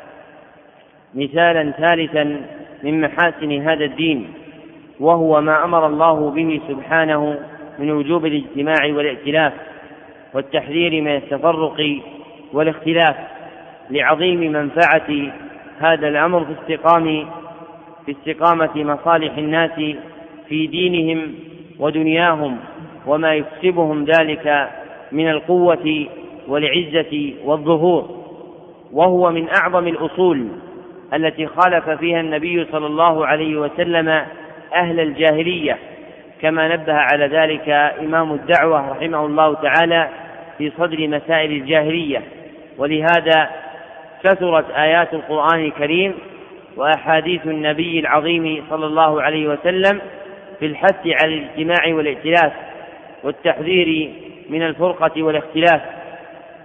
Speaker 1: مثالا ثالثا من محاسن هذا الدين، وهو ما أمر الله به سبحانه من وجوب الاجتماع والائتلاف والتحذير من التفرق والاختلاف، لعظيم منفعة هذا الأمر في استقامة في استقامة مصالح الناس في دينهم ودنياهم، وما يكسبهم ذلك من القوة والعزة والظهور. وهو من أعظم الأصول التي خالف فيها النبي صلى الله عليه وسلم أهل الجاهلية، كما نبه على ذلك إمام الدعوة رحمه الله تعالى في صدر مسائل الجاهلية. ولهذا كثرت آيات القرآن الكريم وأحاديث النبي العظيم صلى الله عليه وسلم في الحث على الاجتماع والائتلاف والتحذير من الفرقة والاختلاف،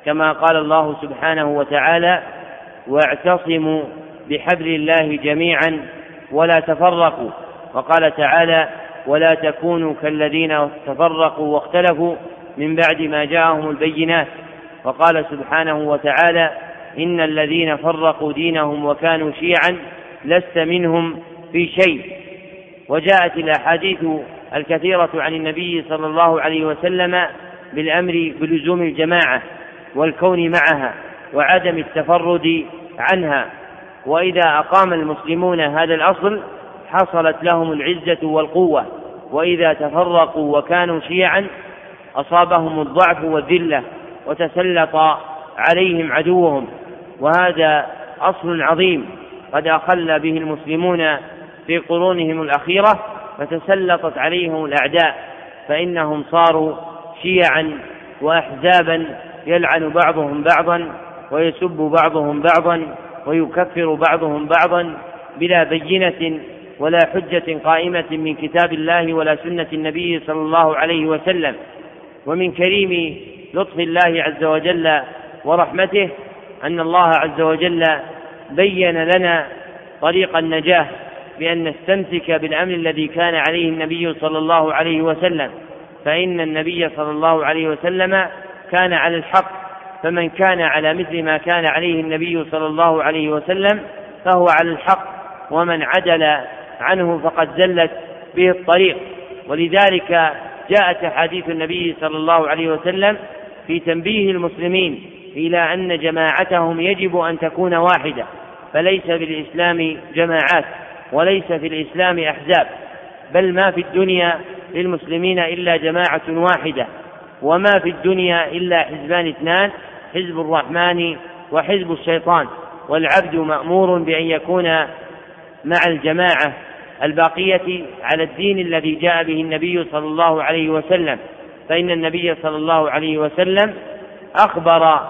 Speaker 1: كما قال الله سبحانه وتعالى: واعتصموا بحبل الله جميعا ولا تفرقوا. وقال تعالى: ولا تكونوا كالذين تفرقوا واختلفوا من بعد ما جاءهم البينات. وقال سبحانه وتعالى: إن الذين فرقوا دينهم وكانوا شيعا لست منهم في شيء. وجاءت الأحاديث الكثيرة عن النبي صلى الله عليه وسلم بالأمر بلزوم الجماعة والكون معها وعدم التفرد عنها، وإذا أقام المسلمون هذا الأصل حصلت لهم العزة والقوة، وإذا تفرقوا وكانوا شيعا أصابهم الضعف والذلة وتسلط عليهم عدوهم. وهذا أصل عظيم قد أخل به المسلمون في قرونهم الأخيرة، فتسلطت عليهم الأعداء، فإنهم صاروا شيعا وأحزابا يلعن بعضهم بعضا ويسب بعضهم بعضا ويكفر بعضهم بعضا بلا بينة ولا حجة قائمة من كتاب الله ولا سنة النبي صلى الله عليه وسلم. ومن كريم لطف الله عز وجل ورحمته أن الله عز وجل بين لنا طريق النجاة بأن نستمسك بالأمر الذي كان عليه النبي صلى الله عليه وسلم، فإن النبي صلى الله عليه وسلم كان على الحق، فمن كان على مثل ما كان عليه النبي صلى الله عليه وسلم فهو على الحق، ومن عدل عنه فقد زلت به الطريق. ولذلك جاءت أحاديث النبي صلى الله عليه وسلم في تنبيه المسلمين إلى أن جماعتهم يجب أن تكون واحدة، فليس في الإسلام جماعات وليس في الإسلام أحزاب، بل ما في الدنيا للمسلمين إلا جماعة واحدة، وما في الدنيا إلا حزبان اثنان: حزب الرحمن وحزب الشيطان. والعبد مأمور بأن يكون مع الجماعة الباقية على الدين الذي جاء به النبي صلى الله عليه وسلم، فإن النبي صلى الله عليه وسلم أخبر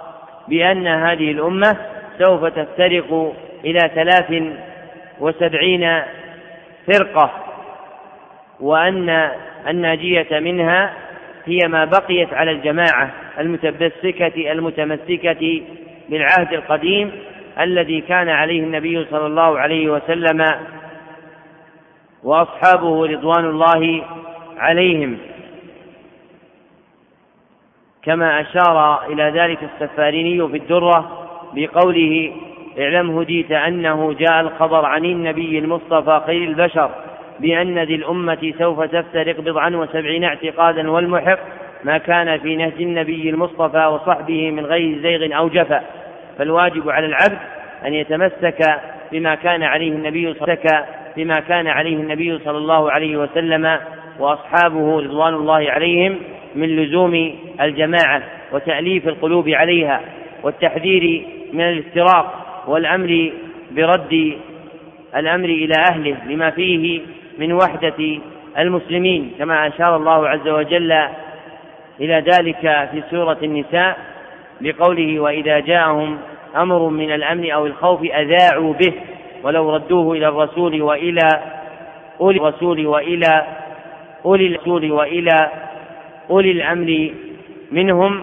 Speaker 1: بأن هذه الأمة سوف تفترق إلى ثلاث وسبعين فرقة، وأن الناجية منها هي ما بقيت على الجماعة المتمسكة المتمسكة بالعهد القديم الذي كان عليه النبي صلى الله عليه وسلم وأصحابه رضوان الله عليهم، كما أشار إلى ذلك السفاريني في الدرة بقوله: اعلم هديت أنه جاء الخبر عن النبي المصطفى خير البشر بأن ذي الأمة سوف تفترق بضعا وسبعين اعتقادا، والمحق ما كان في نهج النبي المصطفى وصحبه من غير زيغ أو جفا. فالواجب على العبد أن يتمسك بما كان عليه النبي بما كان عليه النبي صلى الله عليه وسلم وأصحابه رضوان الله عليهم من لزوم الجماعة وتأليف القلوب عليها والتحذير من الافتراق والأمر برد الأمر إلى أهله لما فيه من وحدة المسلمين، كما أشار الله عز وجل إلى ذلك في سورة النساء بقوله: وإذا جاءهم أمر من الأمن أو الخوف أذاعوا به ولو ردوه إلى الرسول وإلى أولي الرسول وإلى أولي الرسول وإلى أولي الأمر منهم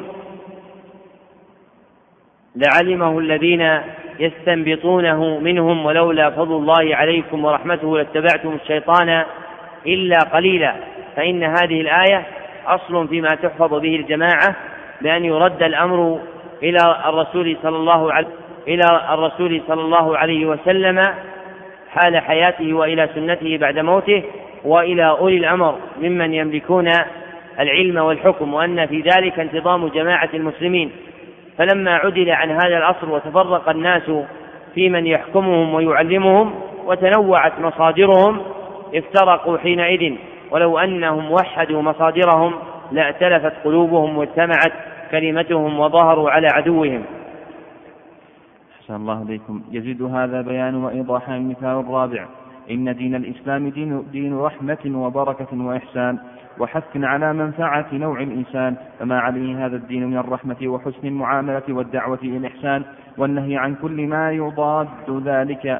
Speaker 1: لعلمه الذين يستنبطونه منهم ولولا فضل الله عليكم ورحمته لاتبعتم الشيطان إلا قليلا. فإن هذه الآية أصل فيما تحفظ به الجماعة، بأن يرد الأمر إلى الرسول صلى الله عليه إلى الرسول صلى الله عليه وسلم حال حياته وإلى سنته بعد موته وإلى أولي الأمر ممن يملكون العلم والحكم، وأن في ذلك انتظام جماعة المسلمين. فلما عدل عن هذا الأصل وتفرق الناس في من يحكمهم ويعلمهم وتنوعت مصادرهم افترقوا حينئذ، ولو أنهم وحدوا مصادرهم لائتلفت قلوبهم واجتمعت كلمتهم وظهروا على عدوهم.
Speaker 2: أحسن الله إليكم. يزيد هذا بيان وإيضاح المثال الرابع: إن دين الإسلام دين, دين رحمة وبركة وإحسان وحث على منفعة نوع الإنسان، فما عليه هذا الدين من الرحمة وحسن المعاملة والدعوة إلى الإحسان والنهي عن كل ما يضاد ذلك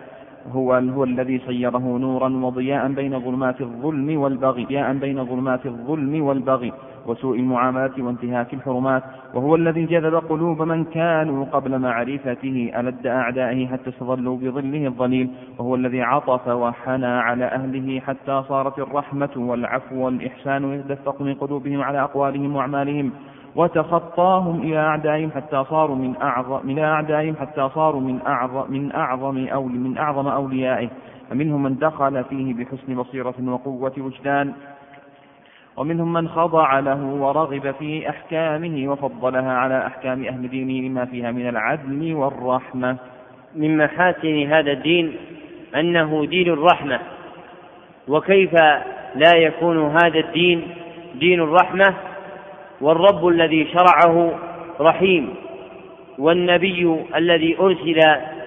Speaker 2: هو, هو الذي صيره نورا وضياء بين ظلمات الظلم والبغي ضياء بين ظلمات الظلم والبغي وسوء المعاملة وانتهاك الحرمات، وهو الذي جذب قلوب من كانوا قبل معرفته ألد أعدائه حتى استظلوا بظله الظليل، وهو الذي عطف وحنى على أهله حتى صارت الرحمة والعفو والإحسان يتدفق من قلوبهم على أقوالهم وأعمالهم، وتخطاهم إلى أعدائهم حتى صاروا من أعظم من أعدائهم حتى صاروا من أعظم من أعظم أو من أعظم أوليائه. فمنهم من دخل فيه بحسن بصيرة وقوة وجدان، ومنهم من خضع له ورغب في أحكامه وفضلها على أحكام أهل دينه لما فيها من العدل والرحمة.
Speaker 1: من محاسن هذا الدين أنه دين الرحمة، وكيف لا يكون هذا الدين دين الرحمة والرب الذي شرعه رحيم، والنبي الذي أرسل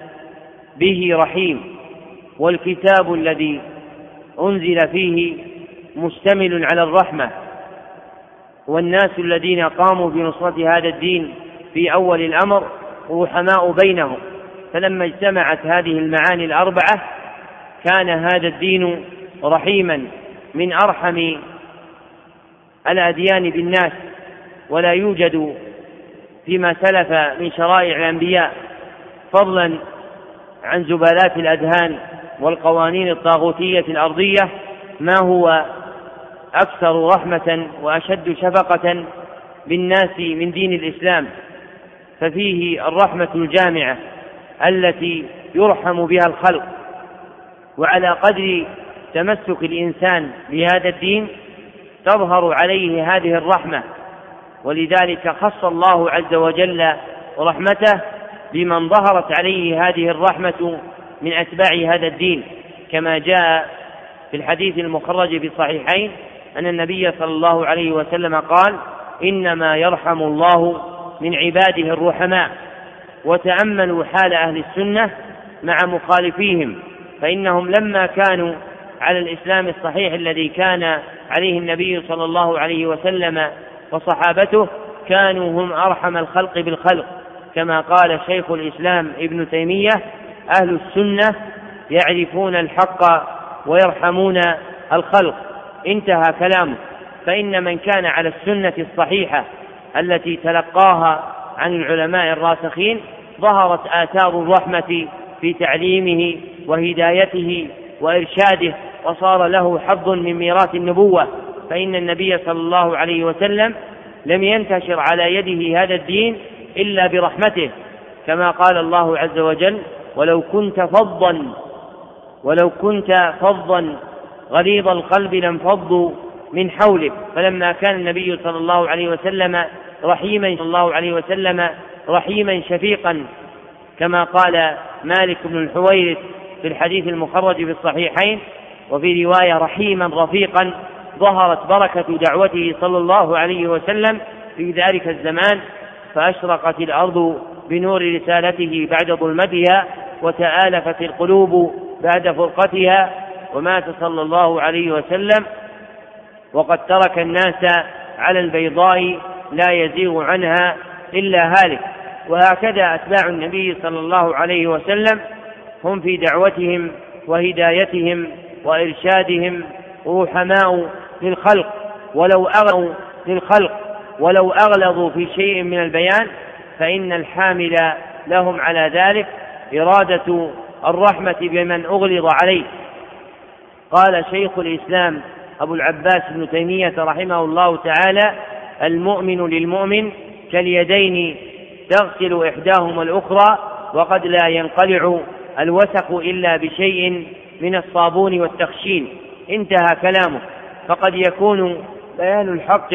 Speaker 1: به رحيم، والكتاب الذي أنزل فيه مشتمل على الرحمة، والناس الذين قاموا بنصرة هذا الدين في أول الأمر رحماء بينهم. فلما اجتمعت هذه المعاني الأربعة كان هذا الدين رحيما من أرحم الأديان بالناس، ولا يوجد فيما سلف من شرائع الأنبياء فضلا عن زبالات الأذهان والقوانين الطاغوتية الأرضية ما هو أكثر رحمة وأشد شفقة بالناس من دين الإسلام. ففيه الرحمة الجامعة التي يرحم بها الخلق، وعلى قدر تمسك الإنسان بهذا الدين تظهر عليه هذه الرحمة، ولذلك خص الله عز وجل رحمته بمن ظهرت عليه هذه الرحمة من أتباع هذا الدين، كما جاء في الحديث المخرج في الصحيحين أن النبي صلى الله عليه وسلم قال: إنما يرحم الله من عباده الرحماء. وتأملوا حال أهل السنة مع مخالفيهم، فإنهم لما كانوا على الإسلام الصحيح الذي كان عليه النبي صلى الله عليه وسلم وصحابته كانوا هم أرحم الخلق بالخلق، كما قال شيخ الإسلام ابن تيمية: أهل السنة يعرفون الحق ويرحمون الخلق. انتهى كلامه. فإن من كان على السنة الصحيحة التي تلقاها عن العلماء الراسخين ظهرت آثار الرحمة في تعليمه وهدايته وإرشاده، وصار له حظ من ميراث النبوة. فإن النبي صلى الله عليه وسلم لم ينتشر على يده هذا الدين إلا برحمته، كما قال الله عز وجل: ولو كنت فظا ولو كنت فظا غليظ القلب لانفضوا من حولك. فلما كان النبي صلى الله عليه وسلم رحيما صلى الله عليه وسلم رحيما شفيقا، كما قال مالك بن الحويرث في الحديث المخرج في الصحيحين، وفي رواية رحيما رفيقا، ظهرت بركة دعوته صلى الله عليه وسلم في ذلك الزمان، فأشرقت الأرض بنور رسالته بعد ظلمتها، وتآلفت القلوب بعد فرقتها، ومات صلى الله عليه وسلم وقد ترك الناس على البيضاء لا يزيغ عنها إلا هالك. وهكذا أتباع النبي صلى الله عليه وسلم هم في دعوتهم وهدايتهم وإرشادهم رحماء للخلق، ولو أغلظوا للخلق ولو أغلظوا في شيء من البيان فإن الحامل لهم على ذلك إرادة الرحمة بمن أغلظ عليه. قال شيخ الإسلام أبو العباس ابن تيمية رحمه الله تعالى: المؤمن للمؤمن كاليدين تغسل إحداهما الأخرى، وقد لا ينقلع الوسخ إلا بشيء من الصابون والتخشين. انتهى كلامه. فقد يكون بيان الحق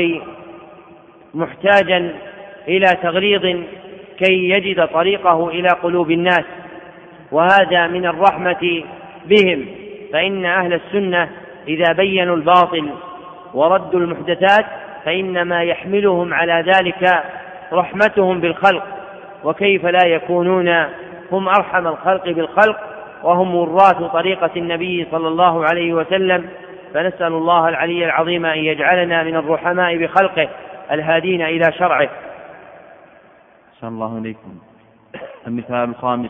Speaker 1: محتاجا إلى تغليظ كي يجد طريقه إلى قلوب الناس، وهذا من الرحمة بهم. فإن أهل السنة إذا بينوا الباطل وردوا المحدثات فإنما يحملهم على ذلك رحمتهم بالخلق، وكيف لا يكونون هم أرحم الخلق بالخلق وهم وراث طريقة النبي صلى الله عليه وسلم. فنسأل الله العلي العظيم أن يجعلنا من الرحماء بخلقه الهادين إلى شرعه.
Speaker 2: أحسن الله إليكم. المثال الخامس: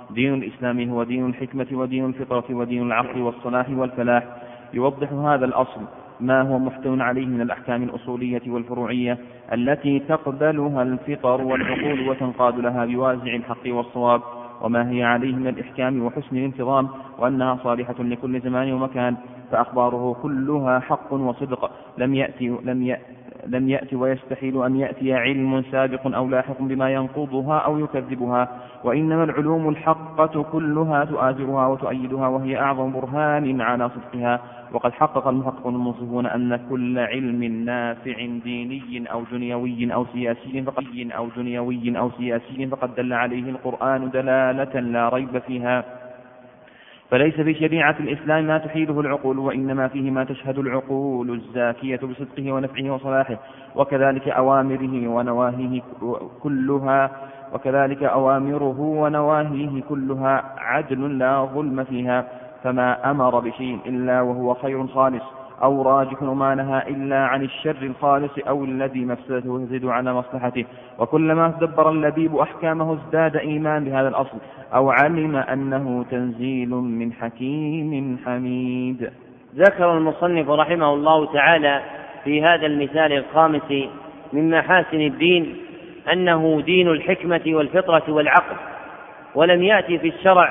Speaker 2: دين الإسلام هو دين الحكمة ودين الفطرة ودين العقل والصلاح والفلاح. يوضح هذا الأصل ما هو محتو عليه من الأحكام الأصولية والفروعية التي تقبلها الفطر والعقول وتنقاد لها بوازع الحق والصواب، وما هي عليه من الإحكام وحسن الانتظام، وأنها صالحة لكل زمان ومكان. فأخباره كلها حق وصدق، لم يأتي, لم يأتي لم يأتي ويستحيل أن يأتي علم سابق أو لاحق بما ينقضها أو يكذبها، وإنما العلوم الحقة كلها تؤازرها وتؤيدها، وهي أعظم برهان على صدقها. وقد حقق المحققون المنصفون أن كل علم نافع ديني أو دنيوي أو سياسي فقد, أو دنيوي أو سياسي فقد دل عليه القرآن دلالة لا ريب فيها. فليس في شريعة الإسلام ما تحيله العقول، وإنما فيه ما تشهد العقول الزاكية بصدقه ونفعه وصلاحه، وكذلك أوامره ونواهيه كلها وكذلك أوامره ونواهيه كلها عدل لا ظلم فيها. فما أمر بشيء إلا وهو خير خالص أو راجح، وما نهى إلا عن الشر الخالص أو الذي مفسدته تزيد على مصلحته. وكلما تدبر اللبيب أحكامه ازداد إيمان بهذا الأصل، أو علم أنه تنزيل من حكيم حميد.
Speaker 1: ذكر المصنف رحمه الله تعالى في هذا المثال الخامس من محاسن الدين أنه دين الحكمة والفطرة والعقل، ولم يأتي في الشرع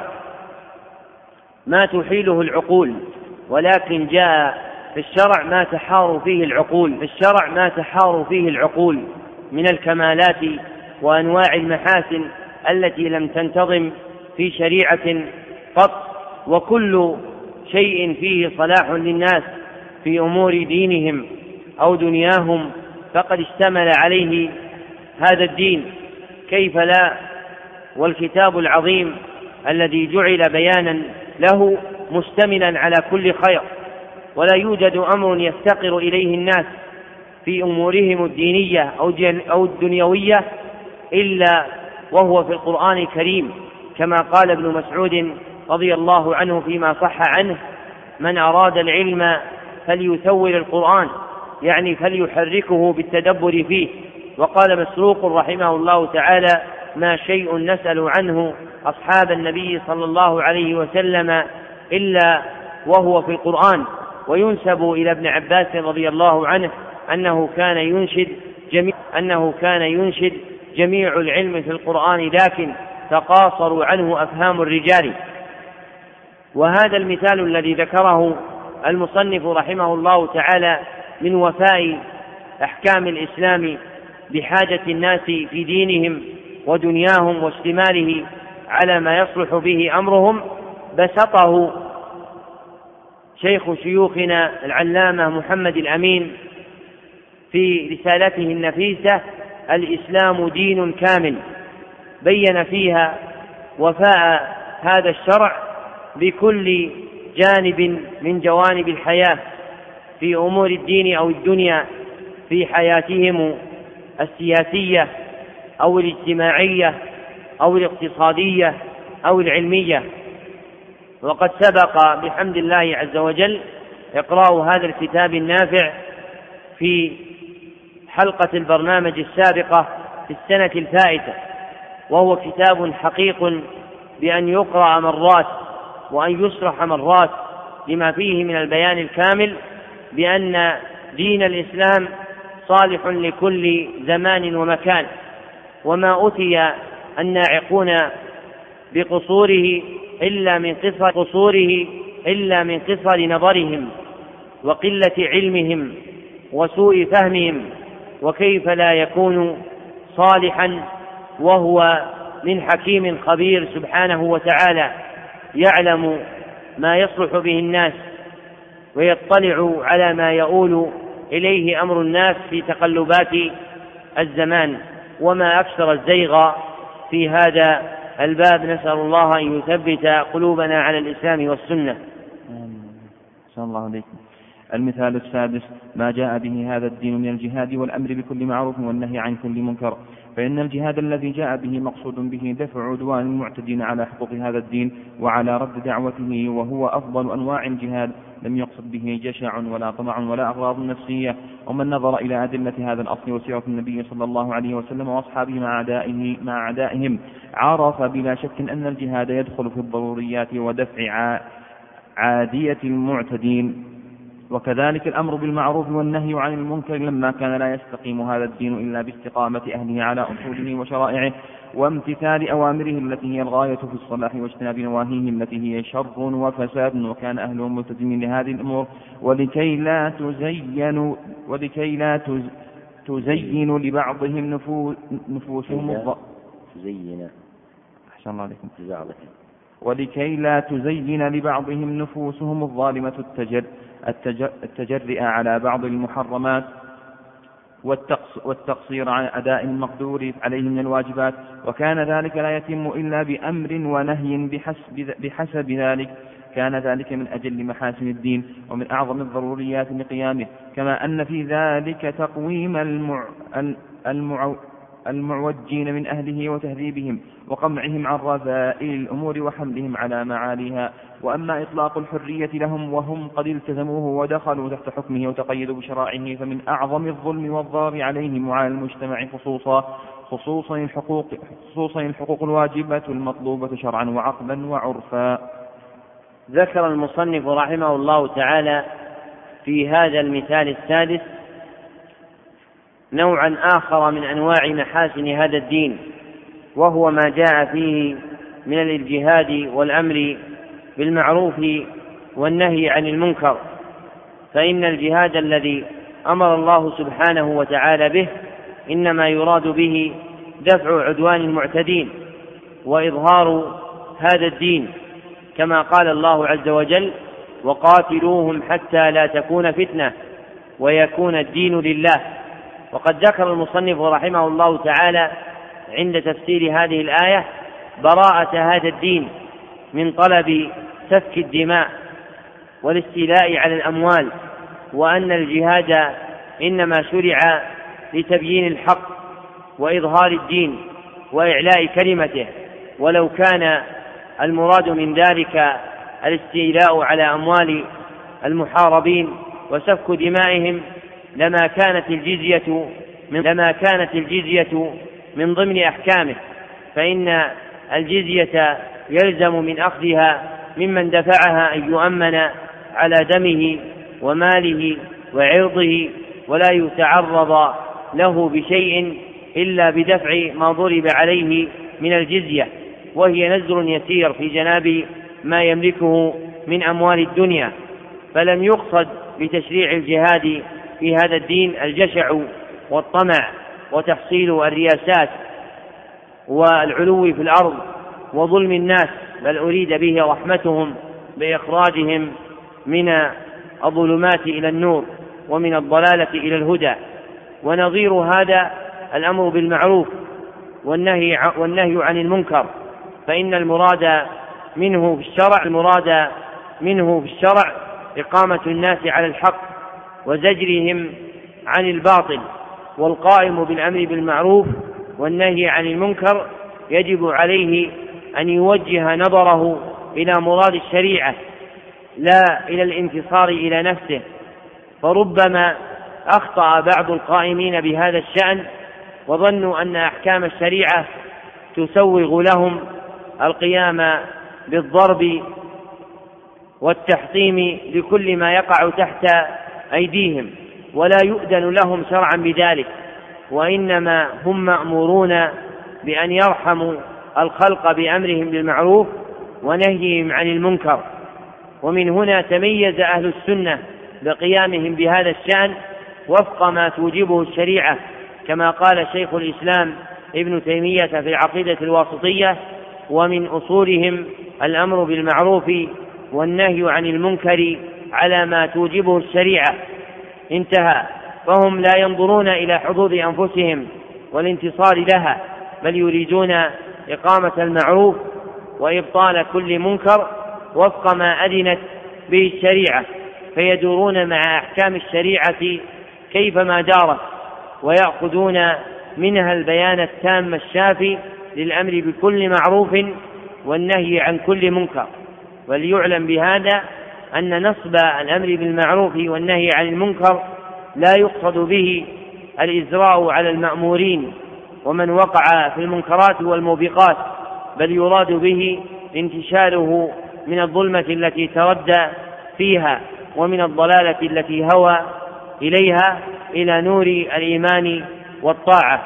Speaker 1: ما تحيله العقول، ولكن جاء في الشرع ما تحار فيه العقول في الشرع ما تحار فيه العقول من الكمالات وأنواع المحاسن التي لم تنتظم في شريعة قط. وكل شيء فيه صلاح للناس في أمور دينهم أو دنياهم فقد اشتمل عليه هذا الدين، كيف لا؟ والكتاب العظيم الذي جعل بيانا له مشتملا على كل خير، ولا يوجد أمر يفتقر إليه الناس في أمورهم الدينية أو الدنيوية إلا وهو في القرآن الكريم، كما قال ابن مسعود رضي الله عنه فيما صح عنه: من أراد العلم فليثول القرآن، يعني فليحركه بالتدبر فيه. وقال مسروق رحمه الله تعالى: ما شيء نسأل عنه أصحاب النبي صلى الله عليه وسلم إلا وهو في القرآن. وينسب إلى ابن عباس رضي الله عنه أنه كان ينشد جميع, أنه كان ينشد جميع العلم في القرآن، لكن تقاصروا عنه أفهام الرجال. وهذا المثال الذي ذكره المصنف رحمه الله تعالى من وفاء أحكام الإسلام بحاجة الناس في دينهم ودنياهم واشتماله على ما يصلح به أمرهم، بسطه شيخ شيوخنا العلامة محمد الأمين في رسالته النفيسة الإسلام دين كامل، بين فيها وفاء هذا الشرع بكل جانب من جوانب الحياة في أمور الدين أو الدنيا، في حياتهم السياسية أو الاجتماعية أو الاقتصادية أو العلمية. وقد سبق بحمد الله عز وجل إقراء هذا الكتاب النافع في حلقة البرنامج السابقة في السنة الفائتة، وهو كتاب حقيق بأن يقرأ مرات وأن يشرح مرات، لما فيه من البيان الكامل بأن دين الإسلام صالح لكل زمان ومكان، وما أتي الناعقون بقصوره إلا من قصر قصوره إلا من قصر نظرهم وقلة علمهم وسوء فهمهم، وكيف لا يكون صالحا وهو من حكيم خبير سبحانه وتعالى يعلم ما يصلح به الناس ويطلع على ما يؤول إليه أمر الناس في تقلبات الزمان. وما أكثر الزيغ في هذا الباب، نسأل الله أن يثبت قلوبنا على الإسلام والسنة.
Speaker 2: صلى الله عليكم. المثال السادس: ما جاء به هذا الدين من الجهاد والأمر بكل معروف والنهي عن كل منكر. فإن الجهاد الذي جاء به مقصود به دفع عدوان المعتدين على حقوق هذا الدين وعلى رد دعوته، وهو أفضل أنواع الجهاد، لم يقصد به جشع ولا طمع ولا أغراض نفسية. ومن نظر إلى أدلة هذا الأصل وسيرة النبي صلى الله عليه وسلم وأصحابه مع أعدائه مع أعدائهم عرف بلا شك أن الجهاد يدخل في الضروريات ودفع عادية المعتدين. وكذلك الأمر بالمعروف والنهي عن المنكر لما كان لا يستقيم هذا الدين إلا باستقامة أهله على أصوله وشرائعه وامتثال أوامره التي هي الغاية في الصلاح واجتناب نواهيه التي هي شر وفساد، وكان أهلهم ملتزمين لهذه الأمور. ولكي لا تزين ولكي لا تزين لبعضهم نفو نفوسهم الظ...
Speaker 1: تزين
Speaker 2: أحسن الله عليكم ولكي لا تزين لبعضهم نفوسهم الظالمة التجر التجرئة على بعض المحرمات والتقصير عن أداء المقدور عليه من الواجبات. وكان ذلك لا يتم إلا بأمر ونهي بحسب, بحسب ذلك. كان ذلك من أجل محاسن الدين ومن أعظم الضروريات لقيامه، كما أن في ذلك تقويم المع... المع... المعوجين من أهله وتهذيبهم وقمعهم عن رذائل الأمور وحملهم على معاليها. وأما إطلاق الحرية لهم وهم قد التزموه ودخلوا تحت حكمه وتقيدوا بشرائعه فمن أعظم الظلم والضرر عليهم وعلى المجتمع خصوصا خصوصا الحقوق, خصوصا الحقوق الواجبة المطلوبة شرعا وعقلا وعرفا.
Speaker 1: ذكر المصنف رحمه الله تعالى في هذا المثال السادس نوعا آخر من أنواع محاسن هذا الدين، وهو ما جاء فيه من الجهاد والأمر بالمعروف والنهي عن المنكر. فإن الجهاد الذي أمر الله سبحانه وتعالى به إنما يراد به دفع عدوان المعتدين وإظهار هذا الدين، كما قال الله عز وجل: وقاتلوهم حتى لا تكون فتنة ويكون الدين لله. وقد ذكر المصنف رحمه الله تعالى عند تفسير هذه الآية براءة هذا الدين من طلب سفك الدماء والاستيلاء على الأموال، وأن الجهاد إنما شرع لتبيين الحق وإظهار الدين وإعلاء كلمته. ولو كان المراد من ذلك الاستيلاء على أموال المحاربين وسفك دمائهم لما كانت الجزية من لما كانت الجزية من ضمن أحكامه، فإن الجزية يلزم من أخذها ممن دفعها أن يؤمن على دمه وماله وعرضه ولا يتعرض له بشيء إلا بدفع ما ضرب عليه من الجزية، وهي نزر يسير في جناب ما يملكه من أموال الدنيا. فلم يقصد بتشريع الجهاد في هذا الدين الجشع والطمع وتحصيل الرياسات والعلو في الأرض وظلم الناس، بل أريد به رحمتهم بإخراجهم من الظلمات إلى النور ومن الضلالة إلى الهدى. ونظير هذا الأمر بالمعروف والنهي والنهي عن المنكر، فإن المراد منه في الشرع المراد منه في الشرع إقامة الناس على الحق وزجرهم عن الباطل. والقائم بالأمر بالمعروف والنهي عن المنكر يجب عليه أن يوجه نظره إلى مراد الشريعة لا إلى الانتصار إلى نفسه. فربما أخطأ بعض القائمين بهذا الشأن وظنوا أن أحكام الشريعة تسوغ لهم القيام بالضرب والتحطيم لكل ما يقع تحت أيديهم، ولا يؤذن لهم شرعا بذلك، وإنما هم مأمورون بأن يرحموا الخلق بأمرهم بالمعروف ونهيهم عن المنكر. ومن هنا تميز أهل السنة بقيامهم بهذا الشأن وفق ما توجبه الشريعة، كما قال شيخ الإسلام ابن تيمية في العقيدة الواسطية: ومن أصولهم الأمر بالمعروف والنهي عن المنكر على ما توجبه الشريعة. انتهى. فهم لا ينظرون إلى حظوظ أنفسهم والانتصار لها، بل يريدون إقامة المعروف وإبطال كل منكر وفق ما أذنت به الشريعة، فيدورون مع أحكام الشريعة كيفما دارت، ويأخذون منها البيان التام الشافي للأمر بكل معروف والنهي عن كل منكر. وليعلم بهذا أن نصب الأمر بالمعروف والنهي عن المنكر لا يقصد به الإزراء على المأمورين ومن وقع في المنكرات والموبقات، بل يراد به انتشاله من الظلمة التي تردى فيها ومن الضلالة التي هوى إليها إلى نور الإيمان والطاعة.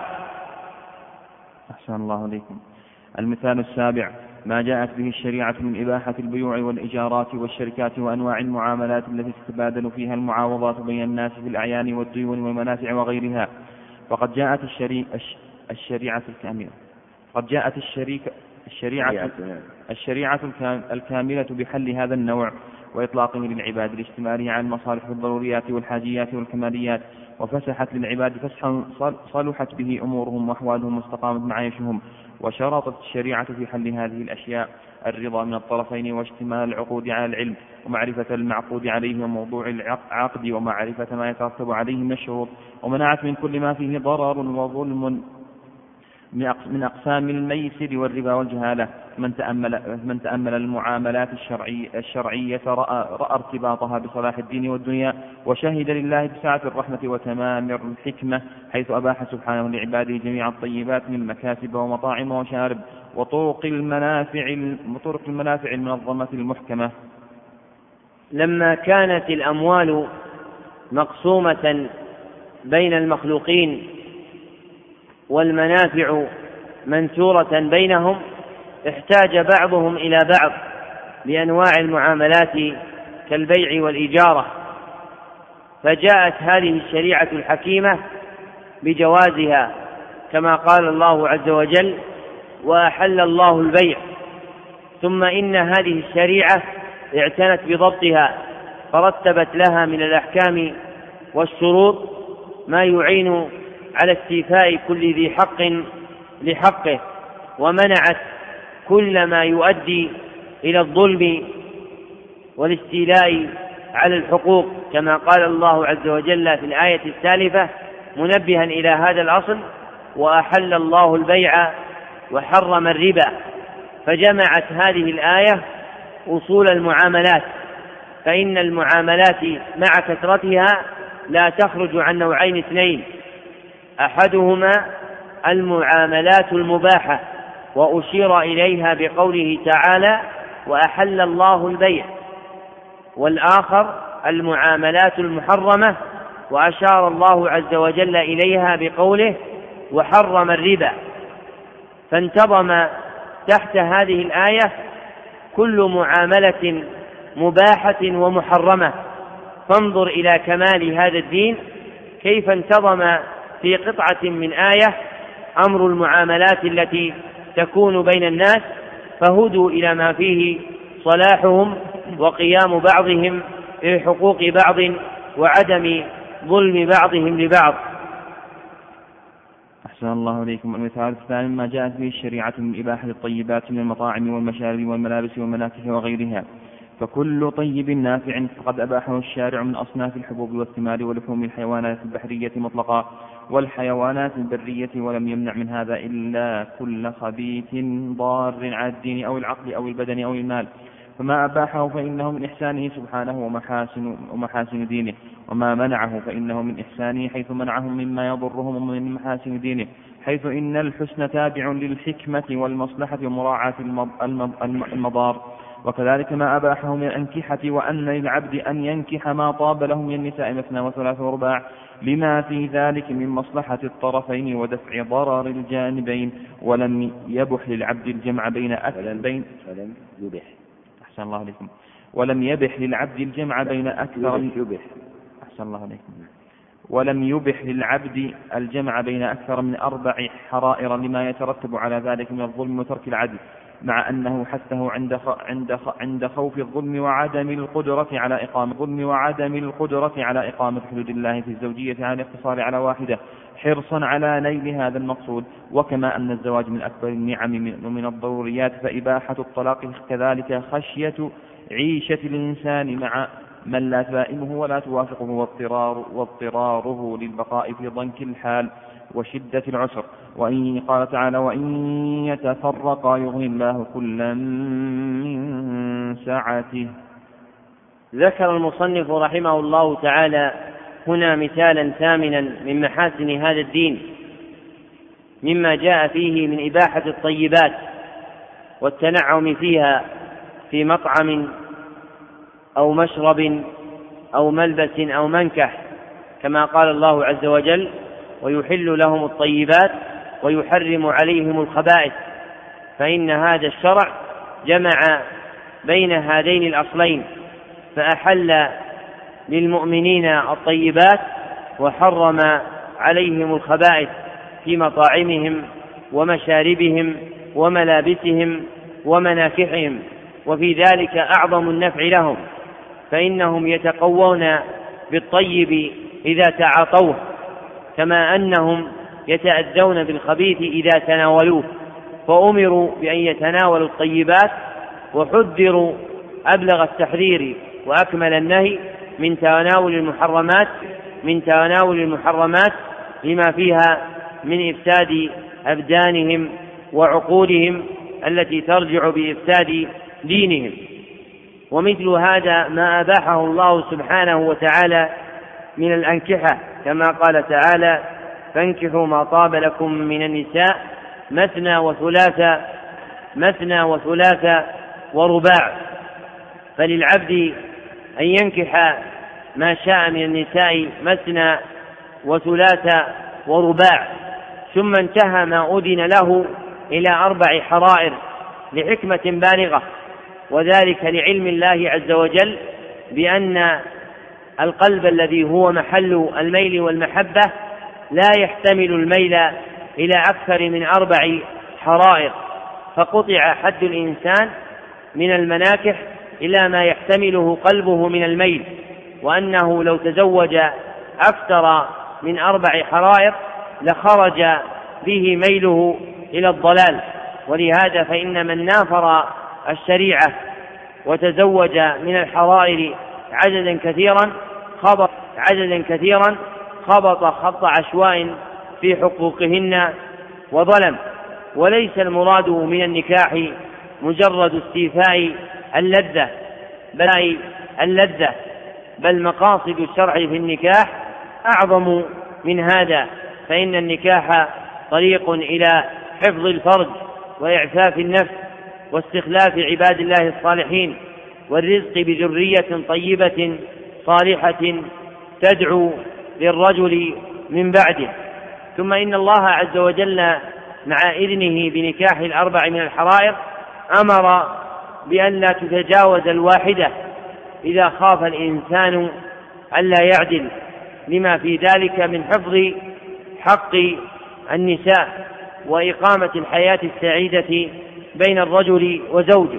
Speaker 2: أحسن الله عليكم. المثال السابع ما جاءت به الشريعة من إباحة البيوع والإجارات والشركات وأنواع المعاملات التي تتبادل فيها المعاوضات بين الناس في الأعيان والديون والمنافع وغيرها. فقد جاءت الشري... الشريعة الكاملة قد جاءت الشريكة الشريعة الشريعة الكاملة بحل هذا النوع وإطلاقه للعباد لاشتماله على المصالح الضروريات والحاجيات والكماليات، وفسحت للعباد فسحا صلحت به أمورهم وأحوالهم واستقامت معايشهم. وشرطت الشريعة في حل هذه الأشياء الرضا من الطرفين واشتمال العقود على العلم ومعرفة المعقود عليه وموضوع العقد ومعرفة ما يترتب عليه من الشروط، ومنعت من كل ما فيه ضرر وظلم من أقسام الميسر والربا والجهالة. من تأمل, من تأمل المعاملات الشرعية, الشرعية رأى, رأى ارتباطها بصلاح الدين والدنيا، وشهد لله بسعة الرحمة وتمام الحكمة، حيث أباح سبحانه لعباده جميع الطيبات من مكاسب ومطاعم وشارب وطرق المنافع, وطرق المنافع المنظمة المحكمة.
Speaker 1: لما كانت الأموال مقسومة بين المخلوقين والمنافع منثورة بينهم، احتاج بعضهم إلى بعض بأنواع المعاملات كالبيع والإجارة، فجاءت هذه الشريعة الحكيمة بجوازها كما قال الله عز وجل: وأحل الله البيع. ثم إن هذه الشريعة اعتنت بضبطها فرتبت لها من الأحكام والشروط ما يعين على استيفاء كل ذي حق لحقه، ومنعت كل ما يؤدي إلى الظلم والاستيلاء على الحقوق، كما قال الله عز وجل في الآية السالفة منبها إلى هذا الأصل: وأحل الله البيع وحرم الربا. فجمعت هذه الآية أصول المعاملات، فإن المعاملات مع كثرتها لا تخرج عن نوعين اثنين: أحدهما المعاملات المباحة وأشير إليها بقوله تعالى: وأحل الله البيع، والآخر المعاملات المحرمة وأشار الله عز وجل إليها بقوله: وحرم الربا. فانتظم تحت هذه الآية كل معاملة مباحة ومحرمة. فانظر إلى كمال هذا الدين كيف انتظم في قطعة من آية أمر المعاملات التي تكون بين الناس، فهدوا إلى ما فيه صلاحهم وقيام بعضهم بحقوق بعض وعدم ظلم بعضهم لبعض.
Speaker 2: أحسن الله إليكم. المثال الثاني ما جاءت به الشريعة من إباحة الطيبات من المطاعم والمشارب والملابس والمناكح وغيرها. فكل طيب نافع فقد أباحه الشارع من أصناف الحبوب والثمار ولحوم الحيوانات البحرية مطلقا والحيوانات البرية، ولم يمنع من هذا إلا كل خبيث ضار على الدين أو العقل أو البدن أو المال. فما أباحه فإنه من إحسانه سبحانه ومحاسن, ومحاسن دينه، وما منعه فإنه من إحسانه حيث منعهم مما يضرهم ومن محاسن دينه، حيث إن الحسن تابع للحكمة والمصلحة ومراعاة المضار. وكذلك ما أباحه من الأنكحة، وأن للعبد أن ينكح ما طاب له من النساء مثنى وثلاث ورباع، لما في ذلك من مصلحة الطرفين ودفع ضرر الجانبين. ولم يبح للعبد الجمع بين أكثر بين
Speaker 1: ولم يبح
Speaker 2: أحسن الله عليكم ولم يبح للعبد الجمع بين أكثر
Speaker 1: يبح
Speaker 2: أحسن الله عليكم ولم يبح للعبد الجمع بين أكثر من أربع حرائر لما يترتب على ذلك من الظلم وترك العدل، مع أنه حثه عند عند عند خوف الظلم وعدم القدرة على إقامة الظلم وعدم القدرة على إقامة حدود الله في الزوجية على الاقتصار على واحدة، حرصا على نيل هذا المقصود. وكما أن الزواج من أكبر النعم ومن الضروريات، فإباحة الطلاق كذلك خشية عيشة الإنسان مع من لا تلائمه ولا توافقه، واضطرار واضطراره للبقاء في ضنك الحال وشدة العسر. وإن قال تعالى: وإن يتفرقا يغني الله كلا من سعته.
Speaker 1: ذكر المصنف رحمه الله تعالى هنا مثالا ثامنا من محاسن هذا الدين مما جاء فيه من إباحة الطيبات والتنعم فيها في مطعم أو مشرب أو ملبس أو منكح، كما قال الله عز وجل: ويحل لهم الطيبات ويحرم عليهم الخبائث. فإن هذا الشرع جمع بين هذين الأصلين، فأحل للمؤمنين الطيبات وحرم عليهم الخبائث في مطاعمهم ومشاربهم وملابسهم ومناكحهم، وفي ذلك أعظم النفع لهم، فإنهم يتقوون بالطيب إذا تعاطوه، كما أنهم يتأذون بالخبيث إذا تناولوه، فأمروا بأن يتناولوا الطيبات، وحذروا أبلغ التحذير وأكمل النهي من تناول المحرمات من تناول المحرمات لما فيها من إفساد أبدانهم وعقولهم التي ترجع بإفساد دينهم. ومثل هذا ما أباحه الله سبحانه وتعالى من الأنكحة، كما قال تعالى: فانكحوا ما طاب لكم من النساء مثنى وثلاث مثنى وثلاث ورباع. فللعبد أن ينكح ما شاء من النساء مثنى وثلاث ورباع، ثم انتهى ما أذن له إلى أربع حرائر لحكمة بالغة، وذلك لعلم الله عز وجل بأن القلب الذي هو محل الميل والمحبة لا يحتمل الميل إلى أكثر من أربع حرائر، فقطع حد الإنسان من المناكح إلى ما يحتمله قلبه من الميل، وأنه لو تزوج أكثر من أربع حرائر لخرج به ميله إلى الضلال. ولهذا فإن من نافر الشريعة وتزوج من الحرائر عددا كثيرا خبط عددا كثيرا خبط خط عشواء في حقوقهن وظلم. وليس المراد من النكاح مجرد استيفاء اللذة بل اللذة بل مقاصد الشرع في النكاح أعظم من هذا، فإن النكاح طريق إلى حفظ الفرج وإعفاف النفس واستخلاف عباد الله الصالحين والرزق بذرية طيبة صالحة تدعو للرجل من بعده. ثم إن الله عز وجل مع إذنه بنكاح الأربع من الحرائر أمر بأن لا تتجاوز الواحدة إذا خاف الإنسان ألا يعدل، لما في ذلك من حفظ حق النساء وإقامة الحياة السعيدة بين الرجل وزوجه.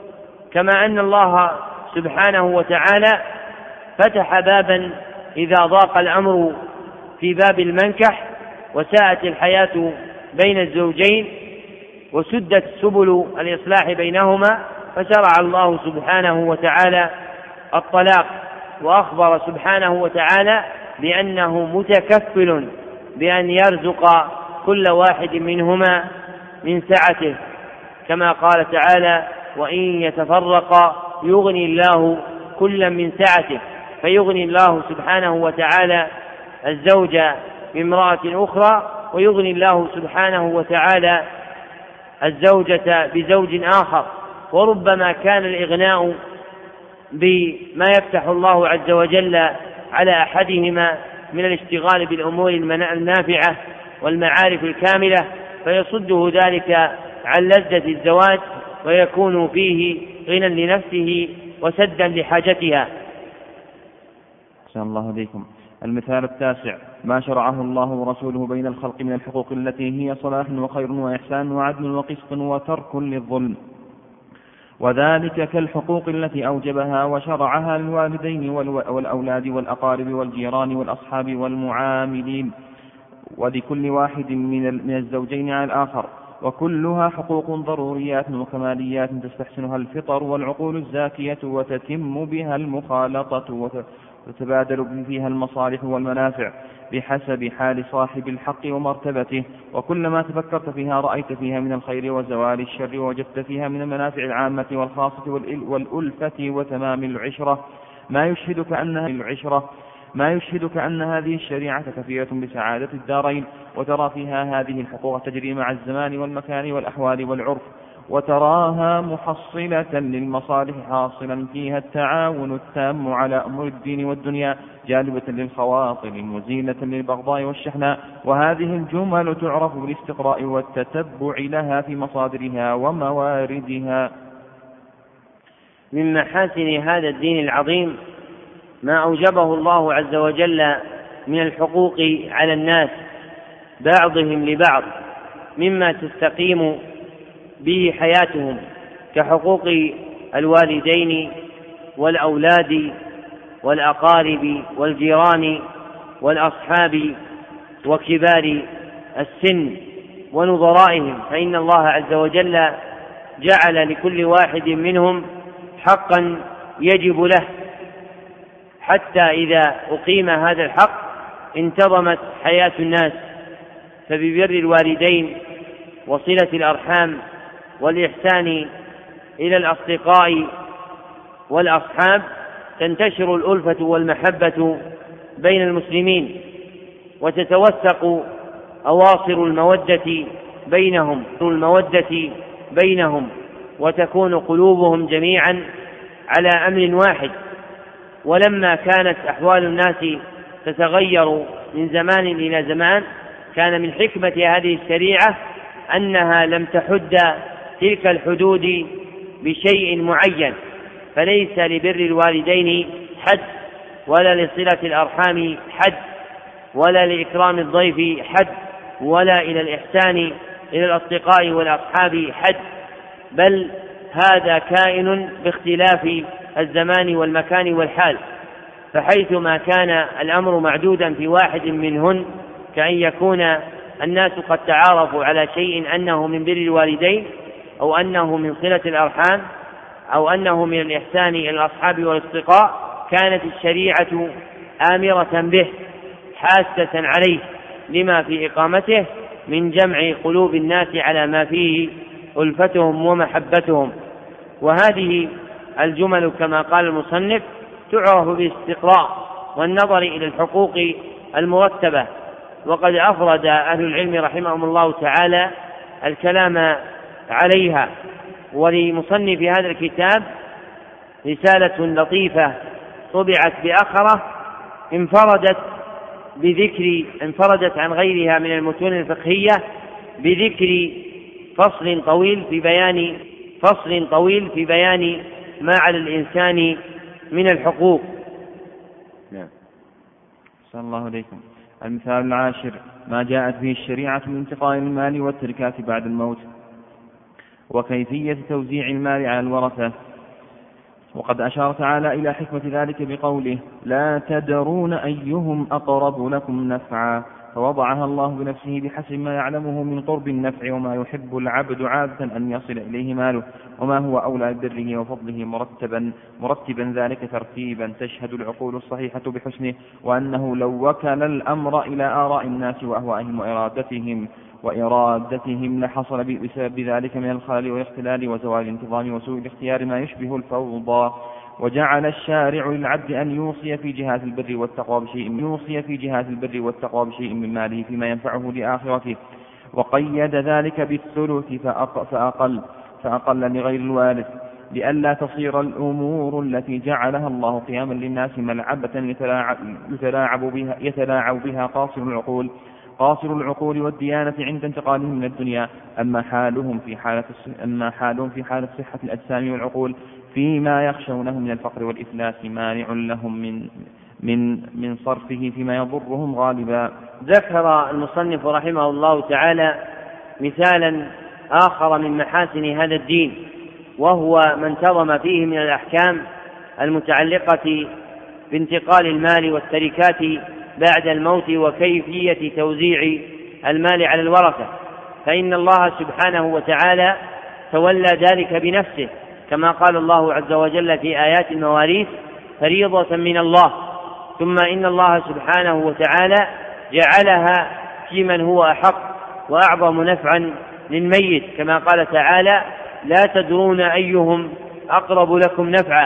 Speaker 1: كما أن الله سبحانه وتعالى فتح بابا إذا ضاق الأمر في باب المنكح وساءت الحياة بين الزوجين وسدت سبل الإصلاح بينهما، فشرع الله سبحانه وتعالى الطلاق، وأخبر سبحانه وتعالى بأنه متكفل بأن يرزق كل واحد منهما من سعته، كما قال تعالى: وإن يتفرقا يغني الله كلا من سعته، فيغني الله سبحانه وتعالى الزوج بامرأة أخرى، ويغني الله سبحانه وتعالى الزوجة بزوج آخر. وربما كان الإغناء بما يفتح الله عز وجل على أحدهما من الاشتغال بالأمور النافعة والمعارف الكاملة فيصده ذلك عن لذة الزواج، ويكون فيه غنى لنفسه وسدا لحاجتها.
Speaker 2: أحسن الله إليكم. المثال التاسع: ما شرعه الله ورسوله بين الخلق من الحقوق التي هي صلاح وخير وإحسان وعدل وقسط وترك للظلم، وذلك كالحقوق التي أوجبها وشرعها للوالدين والأولاد والأقارب والجيران والأصحاب والمعاملين، ولكل واحد من الزوجين على الآخر، وكلها حقوق ضروريات وكماليات تستحسنها الفطر والعقول الزاكية وتتم بها المخالطة وتتبادل فيها المصالح والمنافع بحسب حال صاحب الحق ومرتبته، وكلما تفكرت فيها رأيت فيها من الخير وزوال الشر، ووجدت فيها من المنافع العامة والخاصة والألفة وتمام العشرة. ما يشهدك أنها العشرة ما يشهدك أن هذه الشريعة كفيلة بسعادة الدارين، وترى فيها هذه الحقوق تجري مع الزمان والمكان والأحوال والعرف، وتراها محصلة للمصالح، حاصلا فيها التعاون التام على أمور الدين والدنيا، جالبة للخواطر مزيلة للبغضاء والشحناء. وهذه الجمل تعرف بالاستقراء والتتبع لها في مصادرها ومواردها.
Speaker 1: من محاسن هذا الدين العظيم ما أوجبه الله عز وجل من الحقوق على الناس بعضهم لبعض، مما تستقيم به حياتهم، كحقوق الوالدين والأولاد والأقارب والجيران والأصحاب وكبار السن ونظرائهم، فإن الله عز وجل جعل لكل واحد منهم حقا يجب له، حتى إذا أقيم هذا الحق انتظمت حياة الناس. فببر الوالدين وصلة الأرحام والإحسان إلى الأصدقاء والأصحاب تنتشر الألفة والمحبة بين المسلمين، وتتوثق أواصر المودة بينهم المودة بينهم وتكون قلوبهم جميعا على أمر واحد. ولما كانت أحوال الناس تتغير من زمان إلى زمان، كان من حكمة هذه الشريعة أنها لم تحد تلك الحدود بشيء معين، فليس لبر الوالدين حد، ولا لصلة الأرحام حد، ولا لإكرام الضيف حد، ولا إلى الإحسان إلى الأصدقاء والأصحاب حد، بل هذا كائن باختلاف الزمان والمكان والحال. فحيثما كان الأمر معدودا في واحد منهن، كأن يكون الناس قد تعارفوا على شيء أنه من بر الوالدين، أو أنه من صلة الأرحام، أو أنه من الإحسان إلى الأصحاب والأصدقاء، كانت الشريعة آمرة به حاسة عليه لما في إقامته من جمع قلوب الناس على ما فيه ألفتهم ومحبتهم. وهذه الجمل كما قال المصنف تعرف بالاستقراء والنظر إلى الحقوق المرتبة، وقد أفرد أهل العلم رحمهم الله تعالى الكلام عليها. ولمصنف هذا الكتاب رسالة لطيفة طبعت بأخرة انفردت بذكر انفردت عن غيرها من المتون الفقهية بذكر فصل طويل في بيان فصل طويل في بيان ما على الإنسان من الحقوق.
Speaker 2: نعم. صلى الله عليكم. المثال العاشر ما جاءت به الشريعة من انتقاء المال والتركات بعد الموت، وكيفية توزيع المال على الورثة. وقد أشار تعالى إلى حكمة ذلك بقوله لا تدرون أيهم أقرب لكم نفعا، فوضعها الله بنفسه بحسب ما يعلمه من قرب النفع وما يحب العبد عادة أن يصل إليه ماله، وما هو أولى بره وفضله مرتبا مرتبا ذلك ترتيبا تشهد العقول الصحيحة بحسنه، وأنه لو وكل الأمر إلى آراء الناس وأهوائهم وإرادتهم وإرادتهم لحصل بسبب ذلك من الخلل والاختلال وزوال الانتظام وسوء الاختيار ما يشبه الفوضى. وجعل الشارع للعبد أن يوصي في جهات البر والتقوى بشيء يوصي في جهات البر والتقوى بشيء من ماله فيما ينفعه لآخرته، وقيد ذلك بالثلث فأقل فأقل لغير الوارث، لئلا تصير الأمور التي جعلها الله قياما للناس ملعبة يتلاعب, يتلاعب بها يتلاعب بها قاصر العقول قاصر العقول والديانة عند انتقالهم من الدنيا. أما حالهم في حالة أما حالهم في حالة صحة الأجسام والعقول فيما يخشونه من الفقر والإفلاس مانع لهم من من من صرفه فيما يضرهم غالبا.
Speaker 1: ذكر المصنف رحمه الله تعالى مثالا آخر من محاسن هذا الدين، وهو ما انتظم فيه من الأحكام المتعلقة بانتقال المال والتركات بعد الموت وكيفية توزيع المال على الورثة. فإن الله سبحانه وتعالى تولى ذلك بنفسه، كما قال الله عز وجل في آيات المواريث فريضة من الله. ثم إن الله سبحانه وتعالى جعلها في من هو أحق وأعظم نفعا للميت، كما قال تعالى لا تدرون أيهم أقرب لكم نفعا.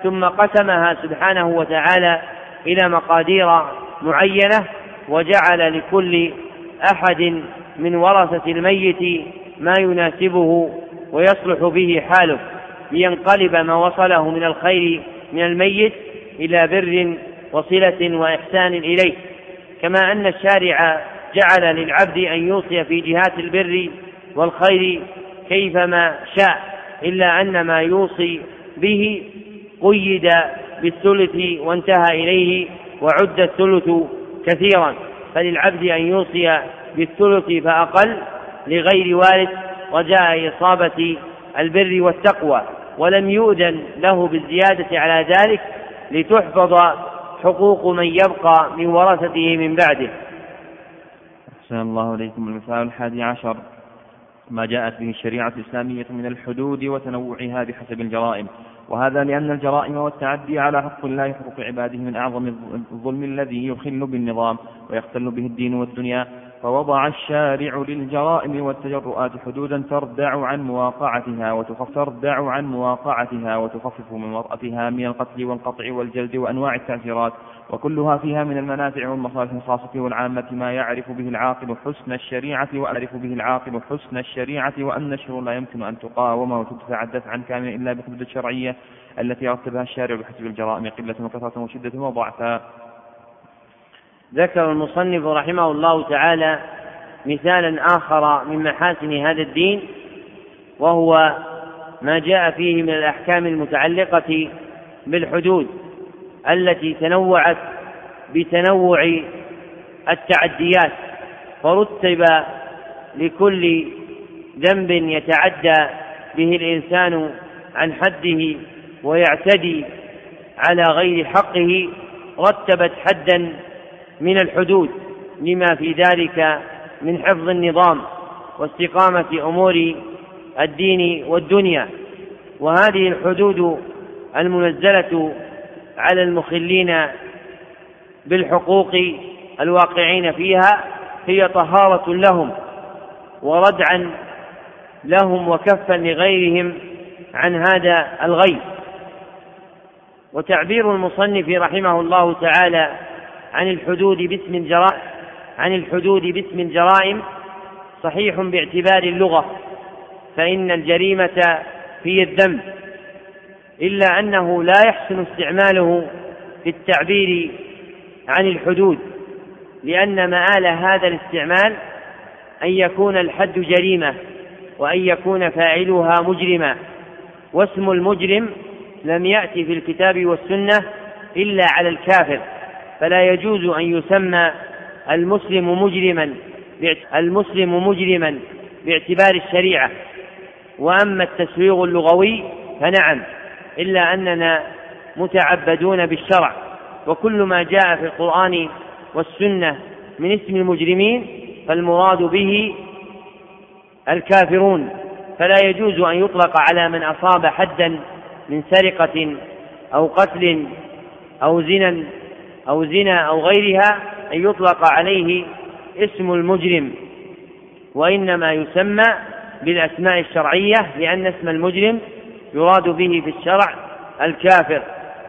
Speaker 1: ثم قسمها سبحانه وتعالى إلى مقادير معينة، وجعل لكل أحد من ورثة الميت ما يناسبه ويصلح به حاله، لينقلب ما وصله من الخير من الميت إلى بر وصلة وإحسان إليه. كما أن الشارع جعل للعبد أن يوصي في جهات البر والخير كيفما شاء، إلا أن ما يوصي به قيد بالثلث وانتهى إليه، وعد الثلث كثيرا، فللعبد أن يوصي بالثلث فأقل لغير وارث رجاء إصابة البر والتقوى، ولم يؤذن له بالزيادة على ذلك لتحفظ حقوق من يبقى من ورثته من بعده.
Speaker 2: أحسن الله إليكم. المثال الحادي عشر ما جاءت به الشريعة الإسلامية من الحدود وتنوعها بحسب الجرائم، وهذا لأن الجرائم والتعدي على حق الله حقوق عباده من أعظم الظلم الذي يخل بالنظام ويختل به الدين والدنيا، فوضع الشارع للجرائم والتجرؤات حدودا تردع عن مواقعتها وتخفف تردع عن مواقعتها وتخفف من وطأتها من القتل والقطع والجلد وأنواع التعزيرات، وكلها فيها من المنافع والمصالح الخاصة والعامة ما يعرف به العاقل حسن الشريعة ويعرف به العاقل حسن الشريعة وأن الشرور لا يمكن أن تقاوم وتدفع الدفع عن كامل إلا بحدود الشرعية التي رتبها الشارع بحسب الجرائم قلة وكثرة وشدة وضعفا.
Speaker 1: ذكر المصنف رحمه الله تعالى مثالا آخر من محاسن هذا الدين، وهو ما جاء فيه من الأحكام المتعلقة بالحدود التي تنوعت بتنوع التعديات، فرتب لكل ذنب يتعدى به الإنسان عن حده ويعتدي على غير حقه رتبت حدا من الحدود، لما في ذلك من حفظ النظام واستقامة أمور الدين والدنيا. وهذه الحدود المنزلة على المخلين بالحقوق الواقعين فيها هي طهارة لهم وردعا لهم وكفا لغيرهم عن هذا الغي. وتعبير المصنف رحمه الله تعالى عن الحدود باسم الجرائم عن الحدود باسم الجرائم صحيح باعتبار اللغة، فإن الجريمة هي الذنب، إلا أنه لا يحسن استعماله في التعبير عن الحدود، لأن مآل هذا الاستعمال أن يكون الحد جريمة وأن يكون فاعلها مجرما، واسم المجرم لم يأتي في الكتاب والسنة إلا على الكافر، فلا يجوز أن يسمى المسلم مجرما المسلم مجرما باعتبار الشريعة. وأما التسويغ اللغوي فنعم، إلا أننا متعبدون بالشرع، وكل ما جاء في القرآن والسنة من اسم المجرمين فالمراد به الكافرون، فلا يجوز أن يطلق على من أصاب حدا من سرقة أو قتل أو زنا أو زنا أو غيرها أن يطلق عليه اسم المجرم، وإنما يسمى بالأسماء الشرعية، لأن اسم المجرم يراد به في الشرع الكافر،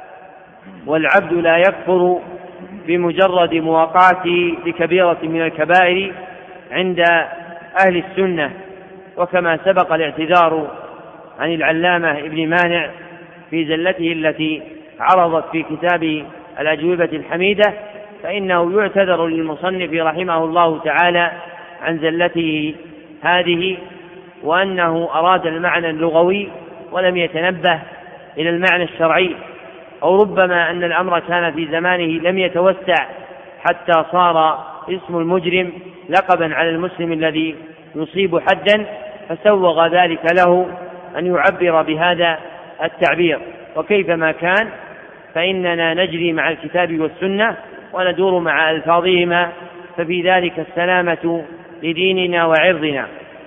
Speaker 1: والعبد لا يكفر بمجرد مواقعته لكبيرة من الكبائر عند أهل السنة. وكما سبق الاعتذار عن العلامة ابن مانع في زلته التي عرضت في كتاب الأجوبة الحميدة، فإنه يعتذر للمصنف رحمه الله تعالى عن زلته هذه، وأنه أراد المعنى اللغوي ولم يتنبه إلى المعنى الشرعي، أو ربما أن الأمر كان في زمانه لم يتوسع حتى صار اسم المجرم لقبا على المسلم الذي يصيب حدا، فسوغ ذلك له أن يعبر بهذا التعبير. وكيفما كان فإننا نجري مع الكتاب والسنة وندور مع ألفاظهما، ففي ذلك السلامة لديننا وعرضنا.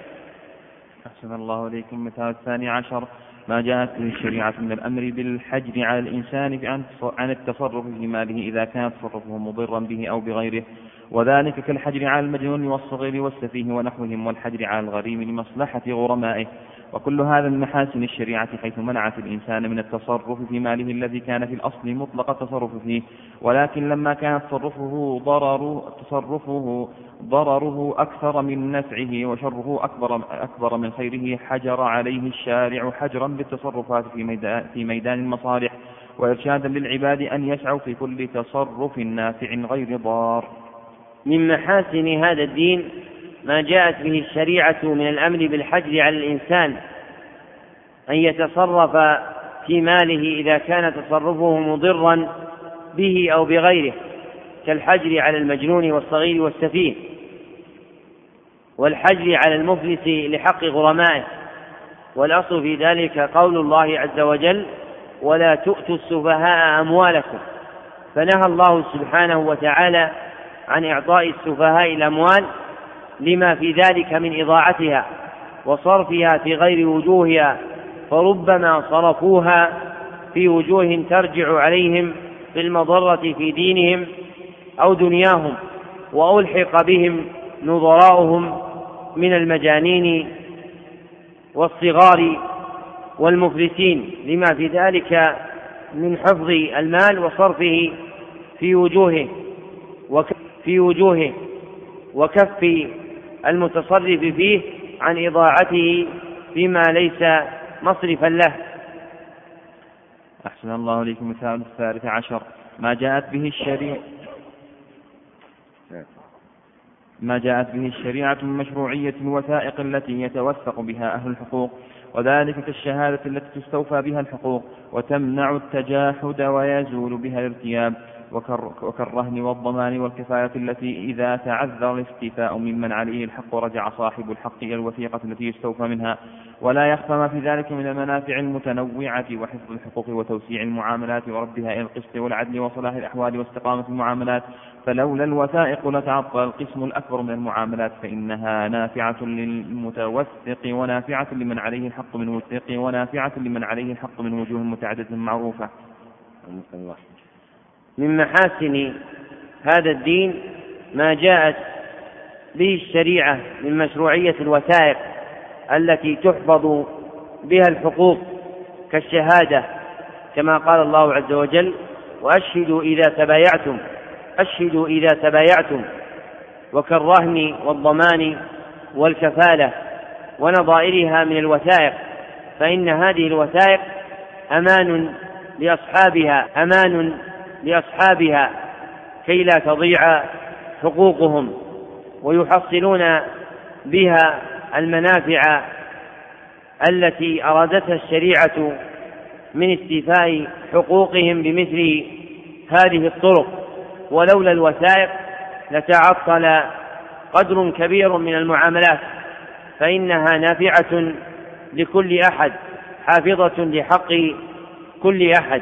Speaker 2: أحسن الله إليكم. مثال الثاني عشر ما جاءت به الشريعة من الأمر بالحجر على الإنسان عن التصرف في ماله إذا كان تصرفه مضرا به أو بغيره، وذلك كالحجر على المجنون والصغير والسفيه ونحوهم، والحجر على الغريم لمصلحة غرمائه. وكل هذا من محاسن الشريعة، حيث منعت الإنسان من التصرف في ماله الذي كان في الأصل مطلق التصرف فيه، ولكن لما كان تصرفه ضرر تصرفه ضرره أكثر من نفعه وشره أكبر, أكبر من خيره، حجر عليه الشارع حجرا بالتصرفات في ميدان, في ميدان المصالح، وإرشادا للعباد أن يسعوا في كل تصرف نافع غير ضار.
Speaker 1: من محاسن هذا الدين ما جاءت به الشريعة من الأمر بالحجر على الإنسان أن يتصرف في ماله إذا كان تصرفه مضرا به أو بغيره، كالحجر على المجنون والصغير والسفيه، والحجر على المفلس لحق غرمائه. والأصل في ذلك قول الله عز وجل: ولا تؤتوا السفهاء أموالكم. فنهى الله سبحانه وتعالى عن إعطاء السفهاء الأموال لما في ذلك من إضاعتها وصرفها في غير وجوهها، فربما صرفوها في وجوه ترجع عليهم بالمضرة في دينهم أو دنياهم، وألحق بهم نظراؤهم من المجانين والصغار والمفلسين لما في ذلك من حفظ المال وصرفه في وجوهه في وجوهه وكف المتصرف فيه عن إضاعته فيما ليس مصرفا له.
Speaker 2: أحسن الله إليكم. مثال الثالث عشر ما جاءت به الشريعة ما جاءت به الشريعة من مشروعية الوثائق التي يتوثق بها أهل الحقوق، وذلك كالشهادة التي تستوفى بها الحقوق وتمنع التجاحد ويزول بها الارتياب، وكالرهن والضمان والكفاية التي إذا تعذر الاستيفاء ممن عليه الحق رجع صاحب الحق إلى الوثيقة التي يستوفى منها. ولا يخفى ما في ذلك من المنافع المتنوعة وحفظ الحقوق وتوسيع المعاملات وربها إلى القسط والعدل وصلاح الأحوال واستقامة المعاملات. فلولا الوثائق لتعطل القسم الأكبر من المعاملات، فإنها نافعة للمتوثق ونافعة لمن عليه الحق من وثيق ونافعة لمن عليه الحق من وجوه متعددة معروفة.
Speaker 1: من محاسن هذا الدين ما جاءت به الشريعة من مشروعية الوثائق التي تحفظ بها الحقوق، كالشهادة كما قال الله عز وجل: وأشهدوا إذا تبايعتم أشهدوا إذا تبايعتم وكالرهن والضمان والكفالة ونظائرها من الوثائق، فإن هذه الوثائق أمان لأصحابها أمان لأصحابها كي لا تضيع حقوقهم، ويحصلون بها المنافع التي أرادتها الشريعة من استيفاء حقوقهم بمثل هذه الطرق. ولولا الوثائق لتعطل قدر كبير من المعاملات، فإنها نافعة لكل أحد حافظة لحق كل أحد.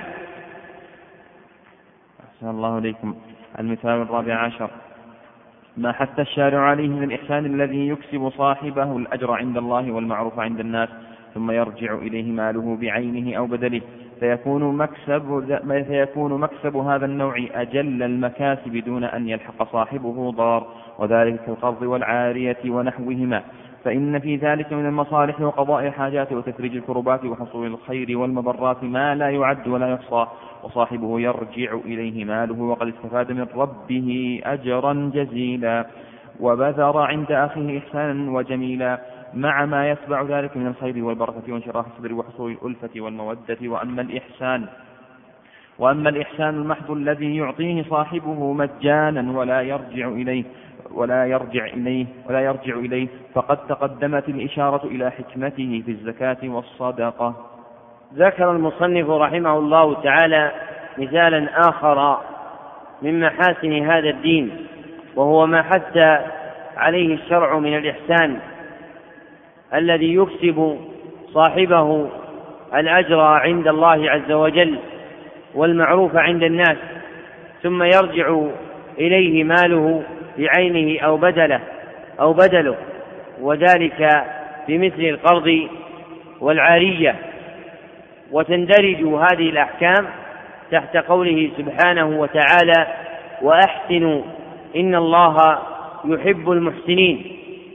Speaker 2: أحسن الله إليكم. المثال الرابع عشر ما حث الشارع عليه من الإحسان الذي يكسب صاحبه الأجر عند الله والمعروف عند الناس، ثم يرجع إليه ماله بعينه أو بدله، فيكون مكسب, فيكون مكسب هذا النوع أجل المكاسب دون أن يلحق صاحبه ضار، وذلك كالقرض والعارية ونحوهما، فإن في ذلك من المصالح وقضاء الحاجات وتفريج الكربات وحصول الخير والمضرات ما لا يعد ولا يحصى، وصاحبه يرجع إليه ماله وقد استفاد من ربه أجرا جزيلا، وبذر عند أخيه إحسانا وجميلا، مع ما يتبع ذلك من الخير والبركة وانشراح الصدر وحصول الألفة والمودة. وأما الإحسان وأما الإحسان المحض الذي يعطيه صاحبه مجانا ولا يرجع إليه ولا يرجع إليه ولا يرجع إليه فقد تقدمت الإشارة إلى حكمته في الزكاة والصدقة.
Speaker 1: ذكر المصنف رحمه الله تعالى مثالا آخر من محاسن هذا الدين، وهو ما حث عليه الشرع من الإحسان الذي يكسب صاحبه الأجر عند الله عز وجل والمعروف عند الناس، ثم يرجع إليه ماله بعينه أو بدله أو بدله وذلك بمثل القرض والعارية. وتندرج هذه الأحكام تحت قوله سبحانه وتعالى: وأحسنوا إن الله يحب المحسنين.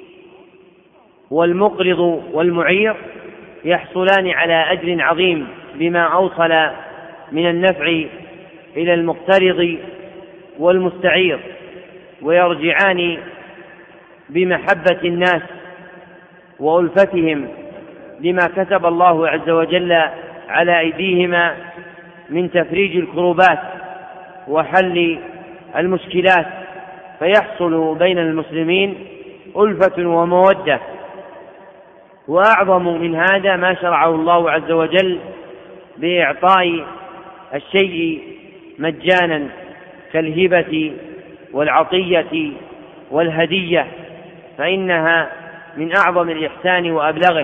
Speaker 1: والمقرض والمعير يحصلان على أجر عظيم بما أوصل من النفع إلى المقترض والمستعير، ويرجعان بمحبة الناس وألفتهم لما كتب الله عز وجل على أيديهما من تفريج الكروبات وحل المشكلات، فيحصل بين المسلمين ألفة ومودة. وأعظم من هذا ما شرعه الله عز وجل بإعطاء الشيء مجانا كالهبة والعطية والهدية، فإنها من أعظم الإحسان وأبلغه،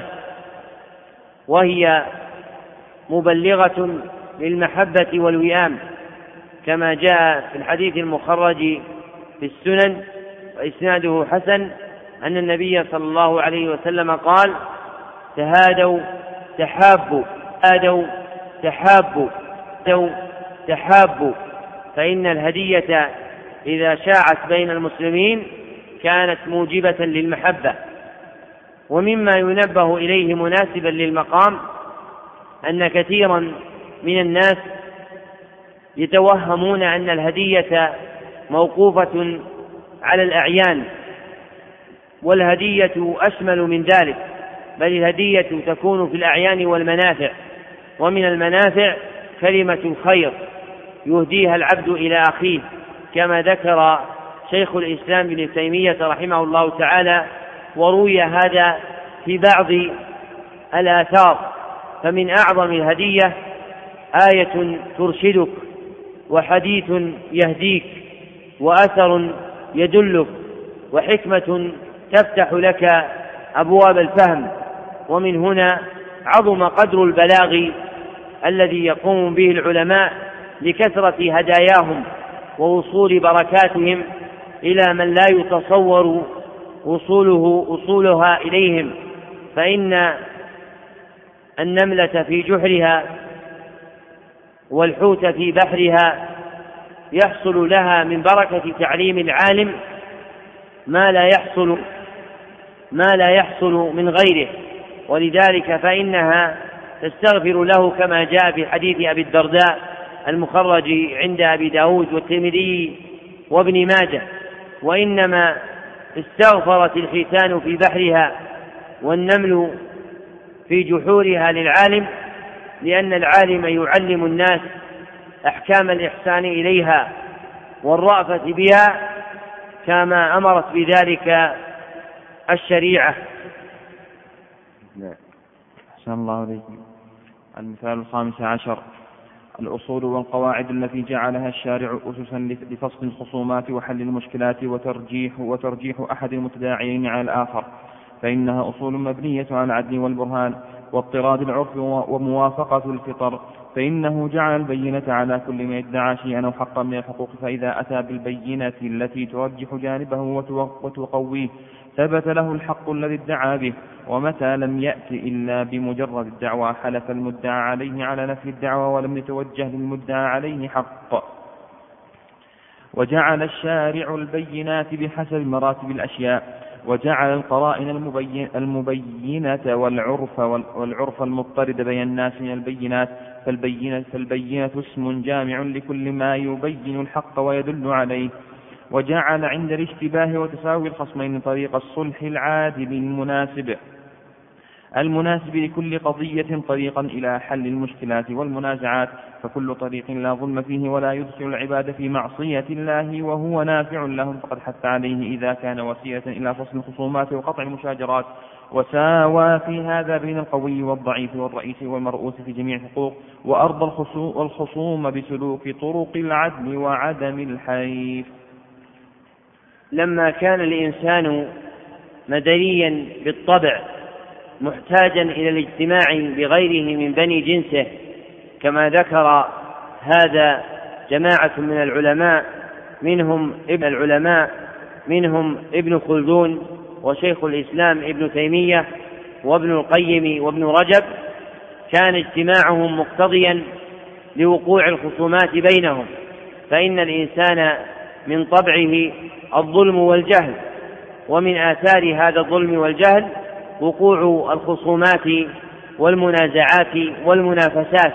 Speaker 1: وهي مبلغة للمحبة والوئام، كما جاء في الحديث المخرج في السنن وإسناده حسن أن النبي صلى الله عليه وسلم قال: تهادوا تحابوا تهادوا تحابوا تهادوا تحابوا، فإن الهدية إذا شاعت بين المسلمين كانت موجبة للمحبة. ومما ينبه إليه مناسبا للمقام أن كثيرا من الناس يتوهمون أن الهدية موقوفة على الأعيان، والهدية أشمل من ذلك، بل الهدية تكون في الأعيان والمنافع. ومن المنافع كلمة الخير يهديها العبد إلى أخيه، كما ذكر شيخ الإسلام ابن تيمية رحمه الله تعالى، وروي هذا في بعض الآثار. فمن أعظم الهدية آية ترشدك، وحديث يهديك، وأثر يدلك، وحكمة تفتح لك أبواب الفهم. ومن هنا عظم قدر البلاغ الذي يقوم به العلماء لكثرة هداياهم ووصول بركاتهم إلى من لا يتصور وصوله وصولها إليهم. فإن النملة في جحرها والحوت في بحرها يحصل لها من بركة تعليم العالم ما لا يحصل ما لا يحصل من غيره، ولذلك فإنها تستغفر له، كما جاء في حديث أبي الدرداء المخرج عند أبي داود والترمذي وابن ماجه: وإنما استغفرت الحيتان في بحرها والنمل في جحورها للعالم، لأن العالم يعلم الناس أحكام الإحسان إليها والرأفة بها، كما أمرت بذلك الشريعة.
Speaker 2: أحسن الله عليكم. المثال الخامس عشر: الأصول والقواعد التي جعلها الشارع أسسا لفصل الخصومات وحل المشكلات وترجيح, وترجيح أحد المتداعيين على الآخر، فإنها أصول مبنية على العدل والبرهان واضطراد العرف وموافقة الفطر، فإنه جعل البينة على كل من ادعى شيئا أو حقا من الحقوق، فإذا أتى بالبينة التي ترجح جانبه وتقويه ثبت له الحق الذي ادعى به، ومتى لم يأت إلا بمجرد الدعوى حلف المدعى عليه على نفي الدعوى ولم يتوجه للمدعى عليه حق. وجعل الشارع البينات بحسب مراتب الأشياء، وجعل القرائن المبين المبينة والعرف والعرف المضطرد بين الناس من البينات، فالبينة, فالبينة اسم جامع لكل ما يبين الحق ويدل عليه. وجعل عند الاشتباه وتساوي الخصمين طريق الصلح العادل المناسب المناسب لكل قضية طريقا إلى حل المشكلات والمنازعات، فكل طريق لا ظلم فيه ولا يدخل العباد في معصية الله وهو نافع لهم، فقد حث عليه إذا كان وسيلة إلى فصل الخصومات وقطع المشاجرات، وساوى في هذا بين القوي والضعيف والرئيس والمرؤوس في جميع الحقوق، وأرضى الخصوم بسلوك طرق العدل وعدم الحيف.
Speaker 1: لما كان الإنسان مدنيا بالطبع محتاجا إلى الاجتماع بغيره من بني جنسه، كما ذكر هذا جماعة من العلماء، منهم ابن العلماء منهم ابن خلدون وشيخ الإسلام ابن تيمية وابن القيم وابن رجب، كان اجتماعهم مقتضيا لوقوع الخصومات بينهم، فإن الإنسان من طبعه الظلم والجهل، ومن آثار هذا الظلم والجهل وقوع الخصومات والمنازعات والمنافسات،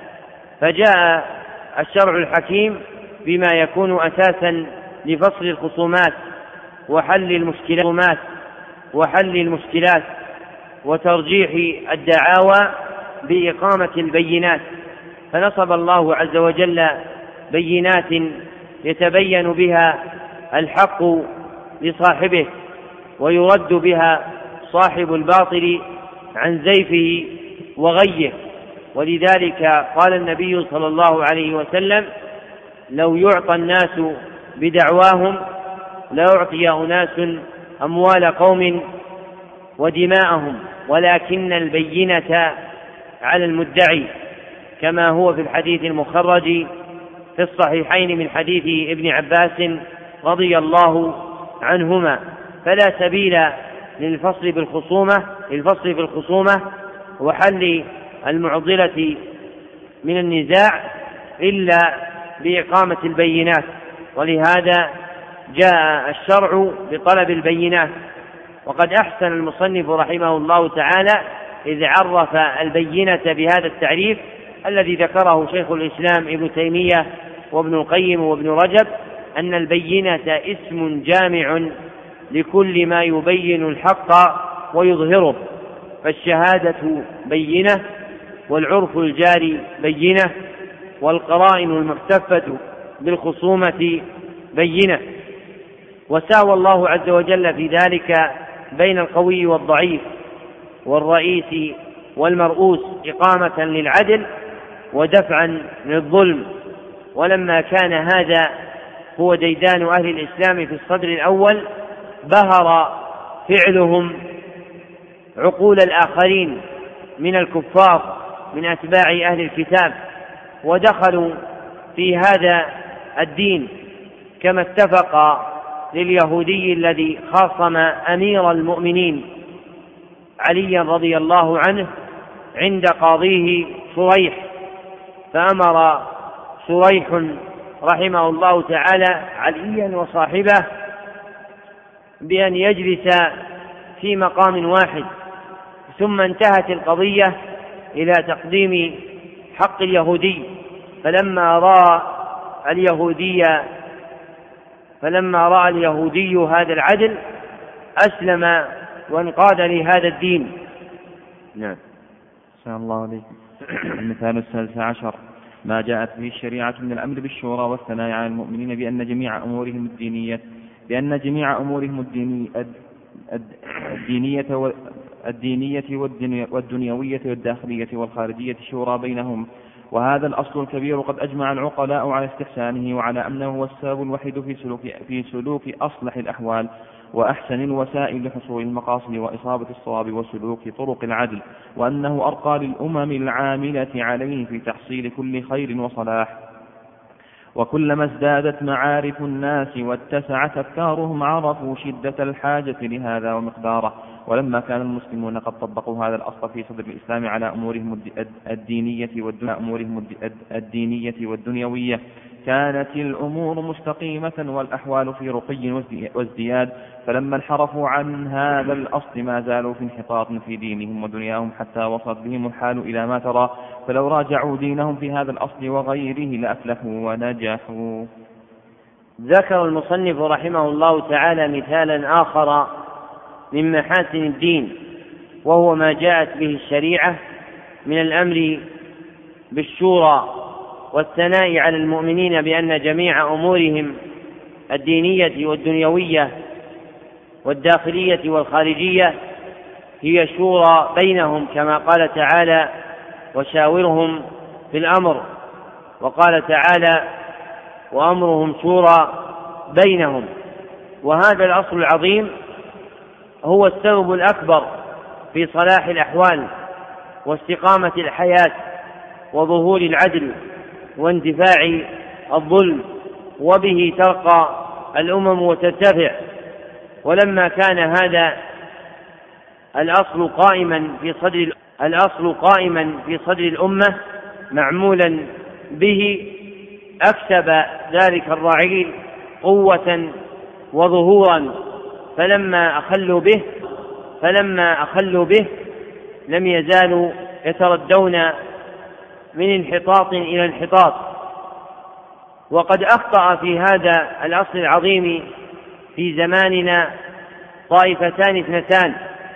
Speaker 1: فجاء الشرع الحكيم بما يكون أساسا لفصل الخصومات وحل المشكلات وحل المشكلات وترجيح الدعاوى بإقامة البينات، فنصب الله عز وجل بينات يتبين بها الحق لصاحبه ويرد بها صاحب الباطل عن زيفه وغيه. ولذلك قال النبي صلى الله عليه وسلم: لو يعطى الناس بدعواهم لأعطي أناس أموال قوم ودماءهم، ولكن البينة على المدعي، كما هو في الحديث المخرج في الصحيحين من حديث ابن عباس رضي الله عنهما. فلا سبيل للفصل بالخصومة للفصل في الخصومة وحل المعضلة من النزاع إلا بإقامة البينات، ولهذا جاء الشرع بطلب البينات. وقد أحسن المصنف رحمه الله تعالى إذ عرف البينة بهذا التعريف الذي ذكره شيخ الإسلام ابن تيمية وابن القيم وابن رجب، أن البينة اسم جامع لكل ما يبين الحق ويظهره، فالشهادة بينة، والعرف الجاري بينة، والقرائن المحتفة بالخصومة بينة. وساوى الله عز وجل في ذلك بين القوي والضعيف والرئيس والمرؤوس إقامة للعدل ودفعا للظلم. ولما كان هذا هو ديدان أهل الإسلام في الصدر الأول بهر فعلهم عقول الآخرين من الكفار من أتباع أهل الكتاب، ودخلوا في هذا الدين، كما اتفق لليهودي الذي خاصم أمير المؤمنين علي رضي الله عنه عند قاضيه شريح، فأمر شريح رحمه الله تعالى عليا وصاحبه بأن يجلس في مقام واحد، ثم انتهت القضية إلى تقديم حق اليهودي، فلما رأى اليهودي فلما رأى اليهودي هذا العدل أسلم وانقاد لهذا الدين.
Speaker 2: نعم. سلام الله عليكم. المثال الثالث عشر: ما جاءت به الشريعة من الأمر بالشورى والثناء على المؤمنين بأن جميع أمورهم الدينية بأن جميع أمورهم الديني الدينية الدينية والدنيوية والداخلية والخارجية شورى بينهم، وهذا الأصل الكبير قد أجمع العقلاء على استحسانه، وعلى أنه هو السبب الوحيد في سلوك, في سلوك أصلح الأحوال وأحسن الوسائل لحصول المقاصد وإصابة الصواب وسلوك طرق العدل، وأنه أرقى للأمم العاملة عليه في تحصيل كل خير وصلاح. وكلما ازدادت معارف الناس واتسعت أفكارهم عرفوا شدة الحاجة لهذا ومقداره. ولما كان المسلمون قد طبقوا هذا الأصل في صدر الإسلام على أمورهم الدينية أمورهم الدينية والدنيوية كانت الأمور مستقيمة والأحوال في رقي وازدياد. فلما انحرفوا عن هذا الأصل ما زالوا في انحطاط في دينهم ودنياهم حتى وصلت بهم الحال إلى ما ترى، فلو راجعوا دينهم في هذا الأصل وغيره لأفلحوا ونجحوا.
Speaker 1: ذكر المصنف رحمه الله تعالى مثالا آخر من محاسن الدين، وهو ما جاءت به الشريعة من الأمر بالشورى والثناء على المؤمنين بأن جميع أمورهم الدينية والدنيوية والداخلية والخارجية هي شورى بينهم، كما قال تعالى: وشاورهم في الأمر، وقال تعالى: وأمرهم شورى بينهم. وهذا الأصل العظيم هو السبب الأكبر في صلاح الأحوال واستقامة الحياة وظهور العدل واندفاع الظلم، وبه ترقى الأمم وترتفع. ولما كان هذا الأصل قائما في صدر الأصل قائما في صدر الأمة معمولا به، أكسب ذلك الرعيل قوة وظهورا، فلما أخلوا به فلما أخلوا به لم يزالوا يتردون من انحطاط إلى انحطاط. وقد أخطأ في هذا الأصل العظيم في زماننا طائفتان اثنتان،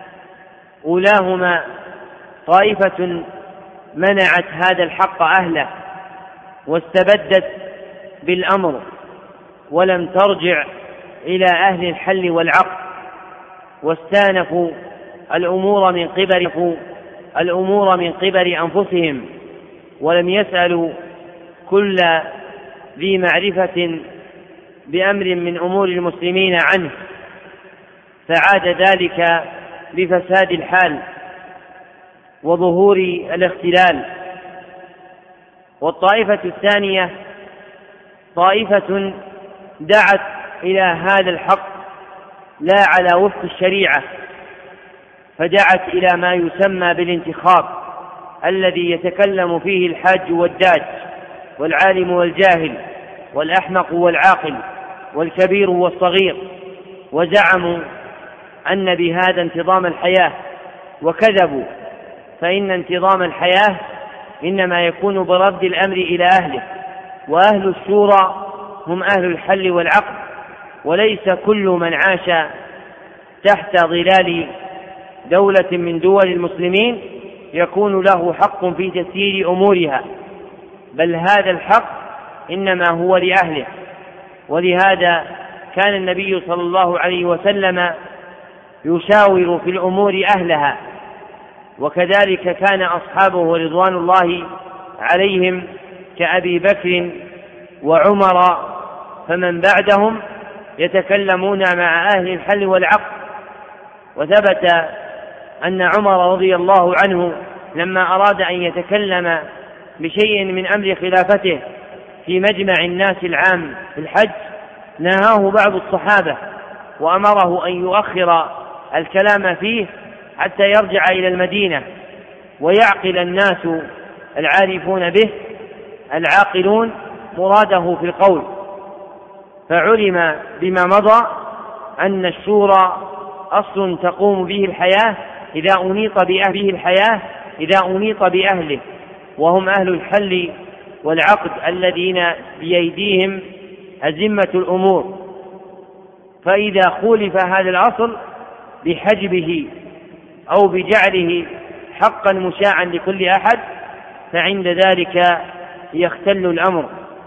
Speaker 1: أولاهما طائفة منعت هذا الحق أهله واستبدت بالأمر ولم ترجع إلى أهل الحل والعقد، واستانفوا الأمور من قبل الأمور من قبل أنفسهم، ولم يسألوا كل ذي معرفة بأمر من أمور المسلمين عنه، فعاد ذلك بفساد الحال وظهور الاختلال. والطائفة الثانية طائفة دعت إلى هذا الحق لا على وفق الشريعة، فدعت إلى ما يسمى بالانتخاب الذي يتكلم فيه الحاج والداج والعالم والجاهل والأحمق والعاقل والكبير والصغير، وزعموا أن بهذا انتظام الحياة، وكذبوا، فإن انتظام الحياة إنما يكون برد الأمر إلى أهله، وأهل الشورى هم أهل الحل والعقد، وليس كل من عاش تحت ظلال دولة من دول المسلمين يكون له حق في تسيير أمورها، بل هذا الحق إنما هو لأهله. ولهذا كان النبي صلى الله عليه وسلم يشاور في الأمور أهلها، وكذلك كان أصحابه رضوان الله عليهم كأبي بكر وعمر، فمن بعدهم يتكلمون مع أهل الحل والعقد. وثبت أن عمر رضي الله عنه لما أراد أن يتكلم بشيء من أمر خلافته في مجمع الناس العام في الحج نهاه بعض الصحابة وأمره أن يؤخر الكلام فيه حتى يرجع إلى المدينة ويعقل الناس العارفون به العاقلون مراده في القول. فعلم بما مضى أن الشورى أصل تقوم به الحياة إذا أنيط بأهله الحياة إذا أنيط بأهله، وهم أهل الحل والعقد الذين بأيديهم أزمة الأمور. فإذا خولف هذا الأصل بحجبه أو بجعله حقا مشاعا لكل أحد فعند ذلك يختل الأمر.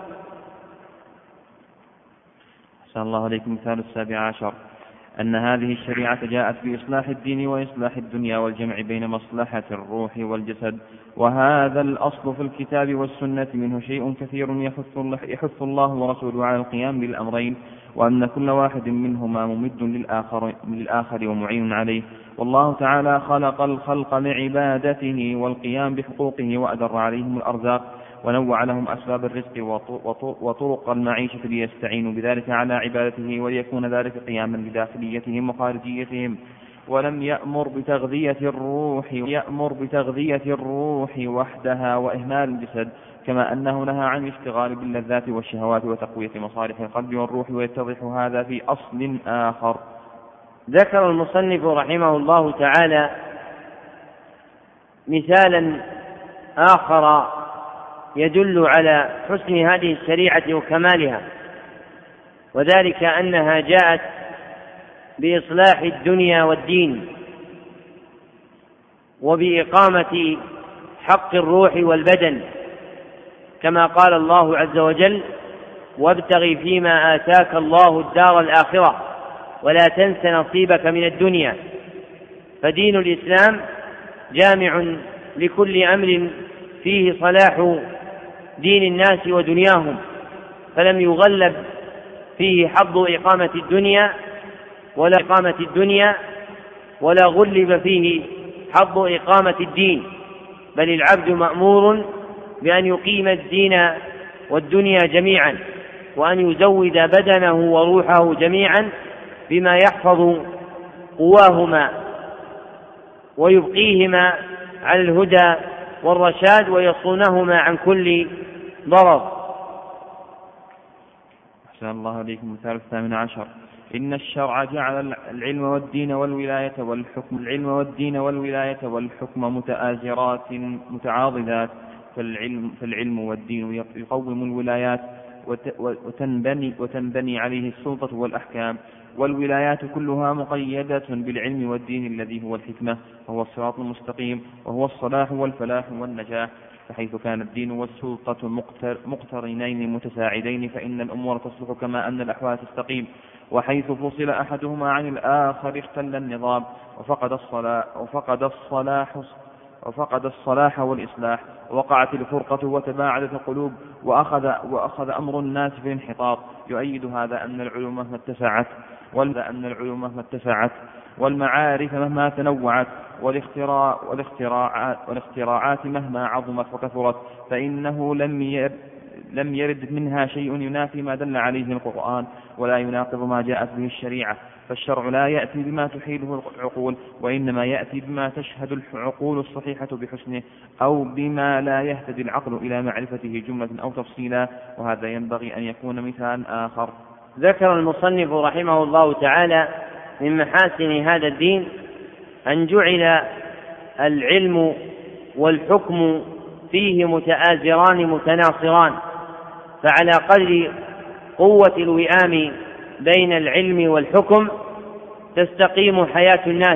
Speaker 2: أحسن الله عليكم. مثال السابع عشر أن هذه الشريعة جاءت بإصلاح الدين وإصلاح الدنيا والجمع بين مصلحة الروح والجسد، وهذا الأصل في الكتاب والسنة منه شيء كثير يحث الله ورسوله على القيام بالأمرين، وأن كل واحد منهما ممد للآخر, للآخر ومعين عليه. والله تعالى خلق الخلق لعبادته والقيام بحقوقه، وأدر عليهم الأرزاق ونوع لهم أسباب الرزق وطرق المعيشة ليستعينوا بذلك على عبادته، وليكون ذلك قياما بداخليتهم وخارجيتهم. ولم يأمر بتغذية الروح يأمر بتغذية الروح وحدها وإهمال الجسد، كما أنه نهى عن الاشتغال باللذات والشهوات وتقوية مصالح القلب والروح، ويتضح هذا في أصل آخر.
Speaker 1: ذكر المصنف رحمه الله تعالى مثالا آخر يدل على حسن هذه الشريعة وكمالها، وذلك أنها جاءت بإصلاح الدنيا والدين وبإقامة حق الروح والبدن، كما قال الله عز وجل: وابتغ فيما آتاك الله الدار الآخرة ولا تنس نصيبك من الدنيا. فدين الإسلام جامع لكل أمر فيه صلاح دين الناس ودنياهم، فلم يغلب فيه حظ إقامة الدنيا ولا إقامة الدنيا ولا غلب فيه حظ إقامة الدين، بل العبد مأمور بأن يقيم الدين والدنيا جميعا، وأن يزود بدنه وروحه جميعا بما يحفظ قواهما ويبقيهما على الهدى والرشاد ويصونهما عن كل ضرر.
Speaker 2: أحسن الله عليكم. المثال الثامن عشر: إن الشرع جعل العلم والدين والولاية والحكم العلم والدين والولاية والحكم متآزرات متعاضدات، فالعلم, فالعلم والدين يقوم الولايات وتنبني, وتنبني عليه السلطة والأحكام، والولايات كلها مقيدة بالعلم والدين الذي هو الحكمة، وهو الصراط المستقيم، وهو الصلاح والفلاح والنجاح. فحيث كان الدين والسلطة مقترنين متساعدين فإن الأمور تصلح كما أن الأحوال تستقيم، وحيث فصل أحدهما عن الآخر اختل النظام وفقد الصلاح, وفقد الصلاح وفقد الصلاح والإصلاح، وقعت الفرقة وتباعدت القلوب، وأخذ, وأخذ أمر الناس في الانحطاط. يؤيد هذا أن العلوم مهما اتسعت أن العلوم مهما اتسعت والمعارف مهما تنوعت والاختراع والاختراعات, والاختراعات مهما عظمت وكثرت، فإنه لم يرد لم يرد منها شيء ينافي ما دل عليه القرآن ولا يناقض ما جاءت به الشريعة. فالشرع لا يأتي بما تحيله العقول، وإنما يأتي بما تشهد العقول الصحيحة بحسنه، أو بما لا يهتدي العقل إلى معرفته جملة أو تفصيلا، وهذا ينبغي أن يكون مثال آخر.
Speaker 1: ذكر المصنف رحمه الله تعالى من محاسن هذا الدين أن جعل العلم والحكم فيه متآزران متناصران، فعلى قدر قوة الوئام بين العلم والحكم تستقيم حياة الناس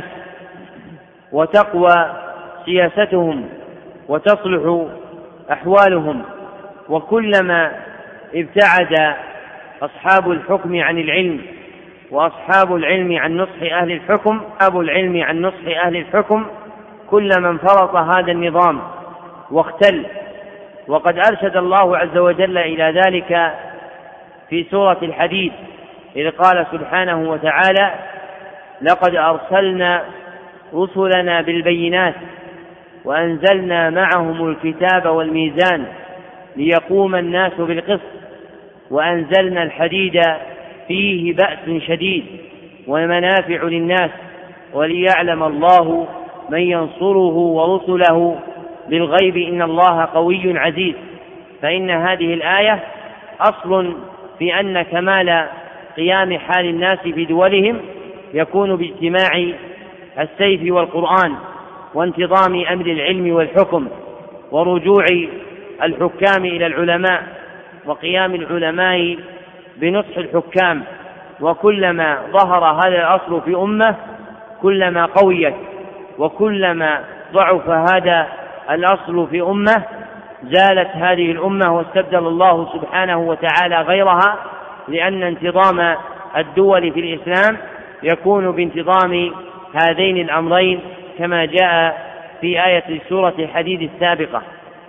Speaker 1: وتقوى سياستهم وتصلح أحوالهم. وكلما ابتعد أصحاب الحكم عن العلم وأصحاب العلم عن نصح أهل الحكم أصحاب العلم عن نصح أهل الحكم كلما انفرط هذا النظام واختل. وقد أرشد الله عز وجل إلى ذلك في سورة الحديد إذ قال سبحانه وتعالى: لقد أرسلنا رسلنا بالبينات وأنزلنا معهم الكتاب والميزان ليقوم الناس بالقسط وأنزلنا الحديد فيه بأس شديد ومنافع للناس وليعلم الله من ينصره ورسله بالغيب إن الله قوي عزيز. فإن هذه الآية أصل في أن كمال قيام حال الناس في دولهم يكون باجتماع السيف والقرآن وانتظام أمر العلم والحكم ورجوع الحكام إلى العلماء وقيام العلماء بنصح الحكام. وكلما ظهر هذا الأصل في أمة كلما قويت، وكلما ضعف هذا الأصل في أمة زالت هذه الأمة واستبدل الله سبحانه وتعالى غيرها، لأن انتظام الدول في الإسلام يكون بانتظام هذين الأمرين كما جاء في آية سورة الحديد السابقة.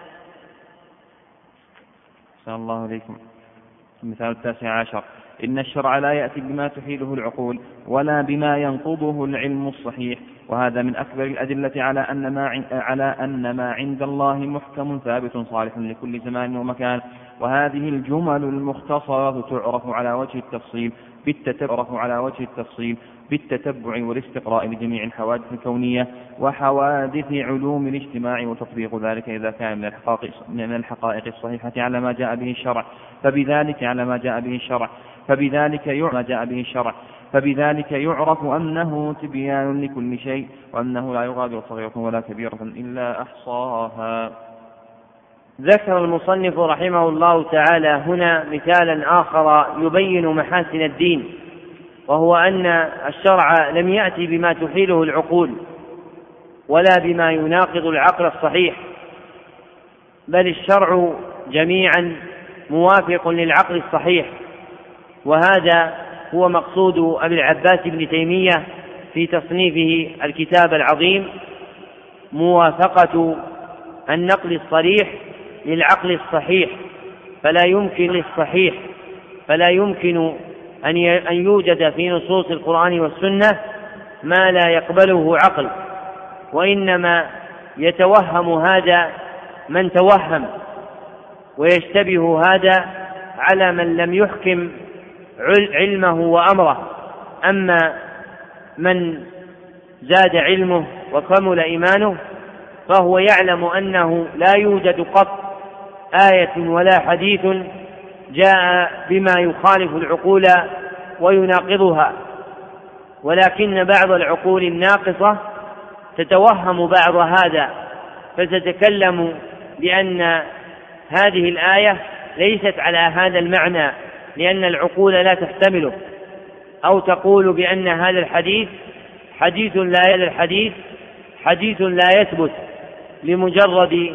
Speaker 2: صلى الله عليكم. المثال التاسع عشر: إن الشرع لا يأتي بما تحيله العقول ولا بما ينقضه العلم الصحيح، وهذا من أكبر الأدلة على أن ما على أن ما عند الله محكم ثابت صالح لكل زمان ومكان. وهذه الجمل المختصرة تعرف على وجه التفصيل بالتتبع على وجه التفصيل بالتتبع والاستقراء لجميع الحوادث الكونية وحوادث علوم الاجتماع، وتطبيق ذلك إذا كان من الحقائق من الحقائق الصحيحة على ما جاء به الشرع فبذلك على ما جاء به الشرع فبذلك يعرف جاء به الشرع فبذلك يعرف أنه تبيان لكل شيء، وأنه لا يغادر صغيرة ولا كبيرة إلا أحصاها.
Speaker 1: ذكر المصنف رحمه الله تعالى هنا مثالا آخر يبين محاسن الدين، وهو أن الشرع لم يأتي بما تحيله العقول ولا بما يناقض العقل الصحيح، بل الشرع جميعا موافق للعقل الصحيح. وهذا هو مقصود أبي العباس بن تيمية في تصنيفه الكتاب العظيم: موافقة النقل الصريح للعقل الصحيح، فلا يمكن للصحيح فلا يمكن أن يوجد في نصوص القرآن والسنة ما لا يقبله عقل، وإنما يتوهم هذا من توهم، ويشتبه هذا على من لم يحكم علمه وأمره. أما من زاد علمه وكمل إيمانه فهو يعلم أنه لا يوجد قط آية ولا حديث جاء بما يخالف العقول ويناقضها، ولكن بعض العقول الناقصة تتوهم بعض هذا فتتكلم بأن هذه الآية ليست على هذا المعنى لأن العقول لا تحتمله، أو تقول بأن هذا الحديث حديث لا الحديث حديث لا يثبت لمجرد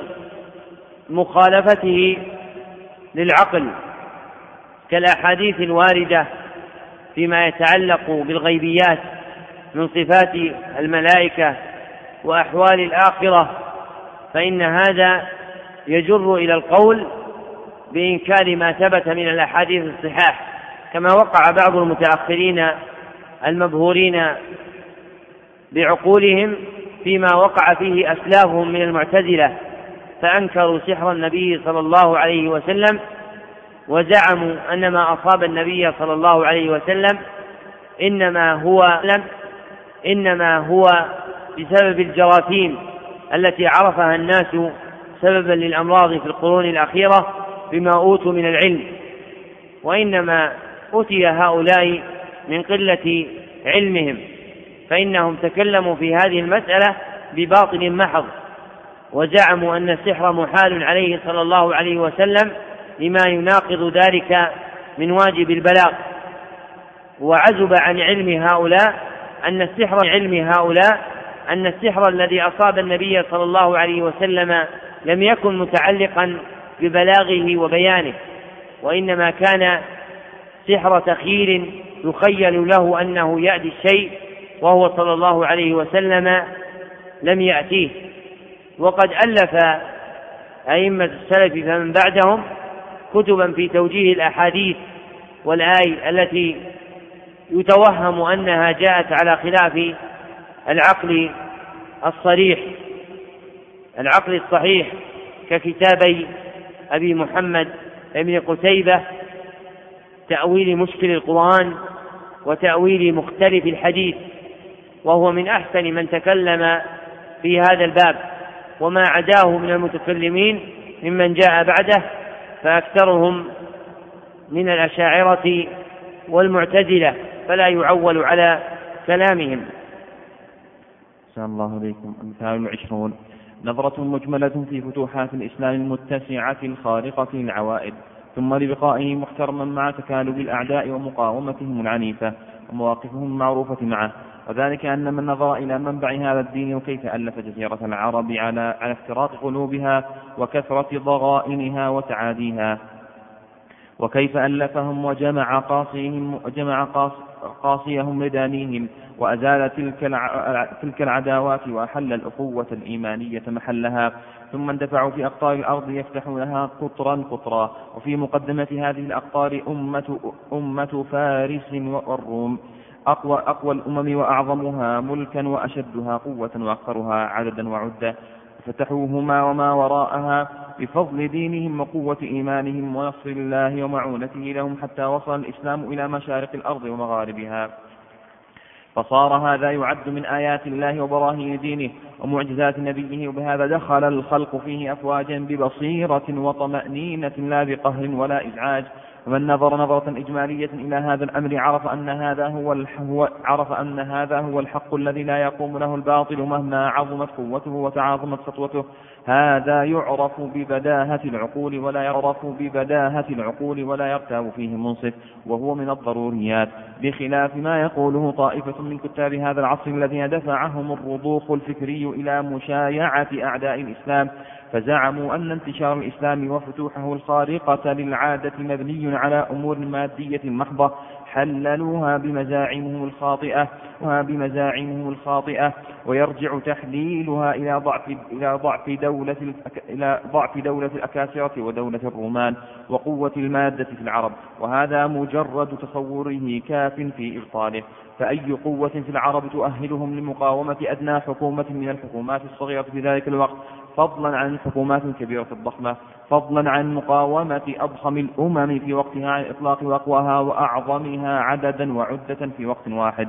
Speaker 1: مخالفته للعقل، كالأحاديث الواردة فيما يتعلق بالغيبيات من صفات الملائكة وأحوال الآخرة، فإن هذا يجر إلى القول بإنكار ما ثبت من الأحاديث الصحاح، كما وقع بعض المتأخرين المبهورين بعقولهم فيما وقع فيه أسلافهم من المعتزلة، فأنكروا سحر النبي صلى الله عليه وسلم وزعموا أن ما أصاب النبي صلى الله عليه وسلم إنما هو إنما هو بسبب الجراثيم التي عرفها الناس سببا للأمراض في القرون الأخيرة بما أوتوا من العلم، وإنما أتي هؤلاء من قلة علمهم، فإنهم تكلموا في هذه المسألة بباطل محض، وزعموا أن السحر محال عليه صلى الله عليه وسلم لما يناقض ذلك من واجب البلاغ، وعزب عن علم هؤلاء أن السحر علم هؤلاء أن السحر الذي أصاب النبي صلى الله عليه وسلم لم يكن متعلقا ببلاغه وبيانه، وإنما كان سحر تخيل يخيل له أنه يأتي الشيء وهو صلى الله عليه وسلم لم يأتيه. وقد ألف أئمة السلف فمن بعدهم كتبا في توجيه الأحاديث والآي التي يتوهم أنها جاءت على خلاف العقل الصريح العقل الصحيح، ككتابي أبي محمد ابن قتيبة تأويل مشكل القرآن وتأويل مختلف الحديث، وهو من أحسن من تكلم في هذا الباب، وما عداه من المتكلمين ممن جاء بعده فأكثرهم من الأشاعرة والمعتزلة، فلا يعول على كلامهم.
Speaker 2: أحسن الله إليكم. المثال العشرون: نظرة مجملة في فتوحات الإسلام المتسعة الخارقة للعوائد، ثم لبقائه محترما مع تكالب الأعداء ومقاومتهم العنيفة ومواقفهم المعروفة معه، وذلك أن من نظر إلى منبع هذا الدين وكيف ألف جزيرة العرب على على افتراق قلوبها وكثرة ضغائنها وتعاديها، وكيف ألفهم وجمع قاصيهم وجمع قاص قاصيهم لدانيهم، وأزال تلك, الع... تلك العداوات وأحل الأخوة الإيمانية محلها، ثم اندفعوا في أقطار الأرض يفتحونها قطرا قطرا، وفي مقدمة هذه الأقطار أمة, أمة فارس والروم، أقوى, أقوى الأمم وأعظمها ملكا وأشدها قوة وأكثرها عددا وعدة، فتحوهما وما وراءها بفضل دينهم وقوة إيمانهم ونصر الله ومعونته لهم، حتى وصل الإسلام إلى مشارق الأرض ومغاربها، فصار هذا يعد من آيات الله وبراهين دينه ومعجزات نبيه، وبهذا دخل الخلق فيه أفواجا ببصيرة وطمأنينة لا بقهر ولا إزعاج. ومن نظر نظرة إجمالية إلى هذا الأمر عرف أن هذا هو هو عرف أن هذا هو الحق الذي لا يقوم له الباطل مهما عظمت قوته وتعاظمت سطوته. هذا يعرف ببداهة العقول ولا يعرف ببداهة العقول ولا يرتاب فيه منصف، وهو من الضروريات، بخلاف ما يقوله طائفة من كتاب هذا العصر الذين دفعهم الرضوخ الفكري إلى مشايعة أعداء الإسلام، فزعموا أن انتشار الإسلام وفتوحه الخارقة للعادة مبني على أمور مادية محضة، حللوها بمزاعمهم الخاطئة بمزاعمهم الخاطئة ويرجع تحليلها إلى ضعف إلى ضعف دولة إلى ضعف دولة الأكاسرة ودولة الرومان وقوة المادة في العرب، وهذا مجرد تصوره كاف في إبطاله. فأي قوة في العرب تؤهلهم لمقاومة أدنى حكومة من الحكومات الصغيرة في ذلك الوقت، فضلا عن الحكومات الكبيرة الضخمة، فضلا عن مقاومة أضخم الأمم في وقتها على الإطلاق وأقواها وأعظمها عددا وعدة في وقت واحد،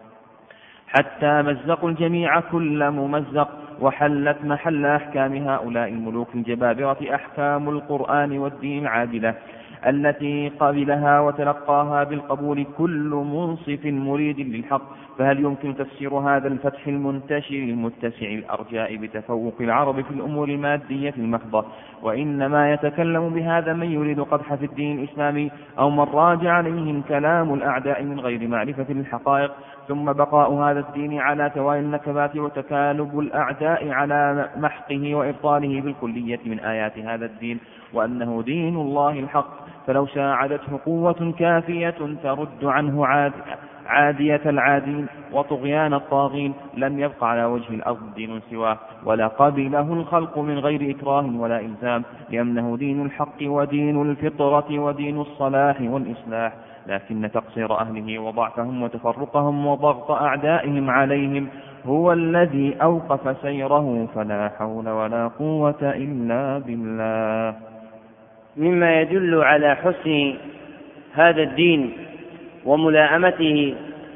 Speaker 2: حتى مزقوا الجميع كل ممزق، وحلت محل أحكام هؤلاء الملوك الجبابرة أحكام القرآن والدين العادلة التي قبلها وتلقاها بالقبول كل منصف مريد للحق. فهل يمكن تفسير هذا الفتح المنتشر المتسع الأرجاء بتفوق العرب في الأمور المادية المحضة؟ وإنما يتكلم بهذا من يريد قدح في الدين الإسلامي أو من راجع عليهم كلام الأعداء من غير معرفة الحقائق. ثم بقاء هذا الدين على توالي النكبات وتكالب الأعداء على محقه وإبطاله بالكلية من آيات هذا الدين، وأنه دين الله الحق. فلو ساعدته قوة كافية ترد عنه عاد عادية العادين وطغيان الطاغين لم يبق على وجه الأرض دين سواه، ولا قبله الخلق من غير إكراه ولا إلزام، لأنه دين الحق ودين الفطرة ودين الصلاح والإصلاح. لكن تقصير أهله وضعفهم وتفرقهم وضغط أعدائهم عليهم هو الذي أوقف سيره، فلا حول ولا قوة إلا بالله.
Speaker 1: مما يدل على حسن هذا الدين وملائمته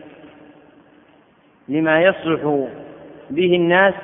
Speaker 1: لما يصلح به الناس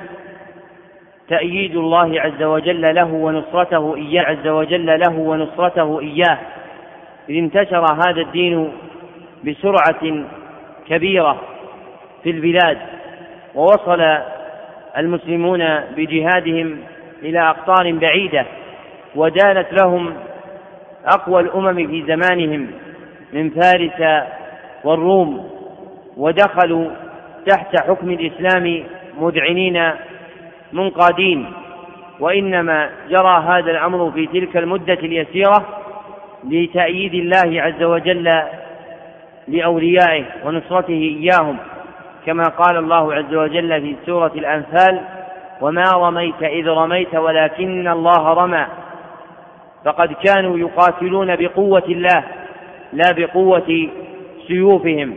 Speaker 1: تأييد الله عز وجل له ونصرته إياه عز وجل له ونصرته إياه إذ انتشر هذا الدين بسرعة كبيرة في البلاد، ووصل المسلمون بجهادهم إلى أقطار بعيدة، ودانت لهم أقوى الأمم في زمانهم من فارس والروم، ودخلوا تحت حكم الإسلام مذعنين منقادين. وإنما جرى هذا الأمر في تلك المدة اليسيرة لتأييد الله عز وجل لأوليائه ونصرته إياهم، كما قال الله عز وجل في سورة الأنفال: وما رميت إذ رميت ولكن الله رمى. فقد كانوا يقاتلون بقوة الله لا بقوة سيوفهم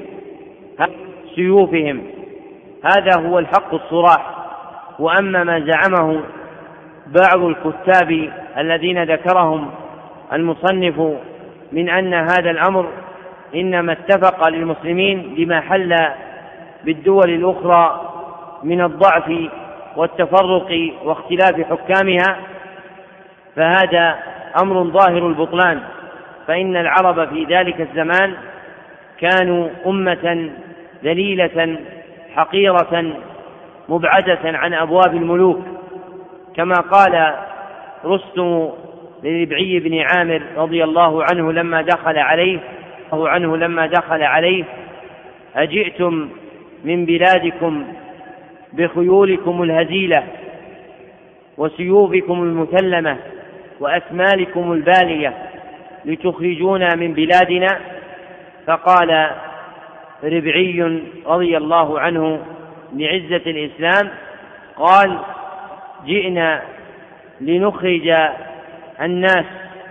Speaker 1: سيوفهم هذا هو الحق الصراح. وأما ما زعمه بعض الكتاب الذين ذكرهم المصنف من أن هذا الأمر إنما اتفق للمسلمين لما حل بالدول الأخرى من الضعف والتفرق واختلاف حكامها، فهذا أمر ظاهر البطلان. فإن العرب في ذلك الزمان كانوا أمة ذليلة حقيرة مبعدة عن أبواب الملوك، كما قال رستم لربعي بن عامر رضي الله عنه لما دخل عليه عنه لما دخل عليه: أجئتم من بلادكم بخيولكم الهزيلة وسيوفكم المثلمة وأسمالكم البالية لتخرجونا من بلادنا؟ فقال ربعي رضي الله عنه لعزة الإسلام: قال: جئنا لنخرج الناس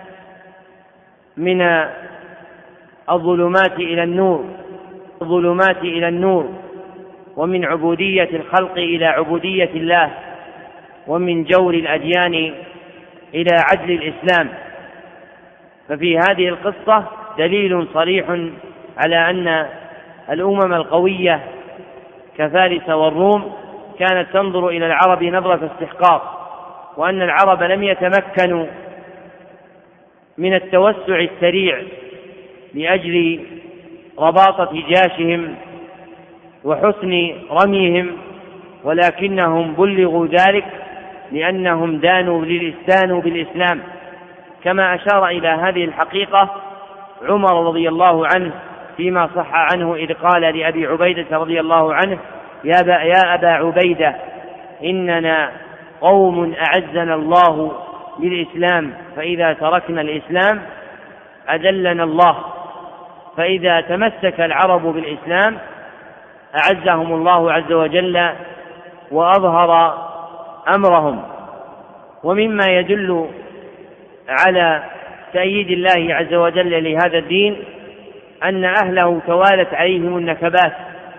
Speaker 1: من الظلمات إلى النور الظلمات إلى النور ومن عبودية الخلق إلى عبودية الله، ومن جور الأديان إلى عدل الإسلام. ففي هذه القصة دليل صريح على أن الأمم القوية كفارس والروم كانت تنظر إلى العرب نظرة استحقاق، وأن العرب لم يتمكنوا من التوسع السريع لأجل رباطة جياشهم وحسن رميهم، ولكنهم بلغوا ذلك لأنهم دانوا للإستان بالإسلام، كما أشار إلى هذه الحقيقة عمر رضي الله عنه فيما صح عنه إذ قال لأبي عبيدة رضي الله عنه: يا أبا, يا أبا عبيدة إننا قوم أعزنا الله بالإسلام، فإذا تركنا الإسلام أذلنا الله، فإذا تمسك العرب بالإسلام أعزهم الله عز وجل وأظهر أمرهم. ومما يدل على تأييد الله عز وجل لهذا الدين أن أهله توالت عليهم النكبات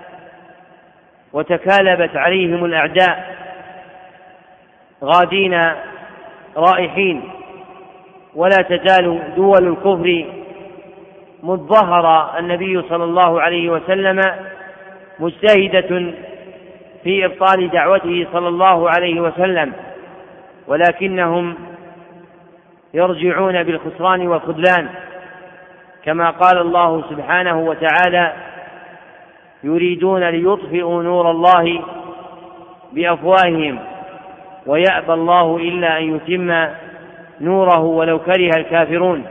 Speaker 1: وتكالبت عليهم الأعداء غادين رائحين، ولا تزال دول الكفر مذ ظهر النبي صلى الله عليه وسلم مجتهدة في إبطال دعوته صلى الله عليه وسلم، ولكنهم يرجعون بالخسران والخذلان كما قال الله سبحانه وتعالى: يريدون ليطفئوا نور الله بأفواههم ويأبى الله إلا أن يتم نوره ولو كره الكافرون.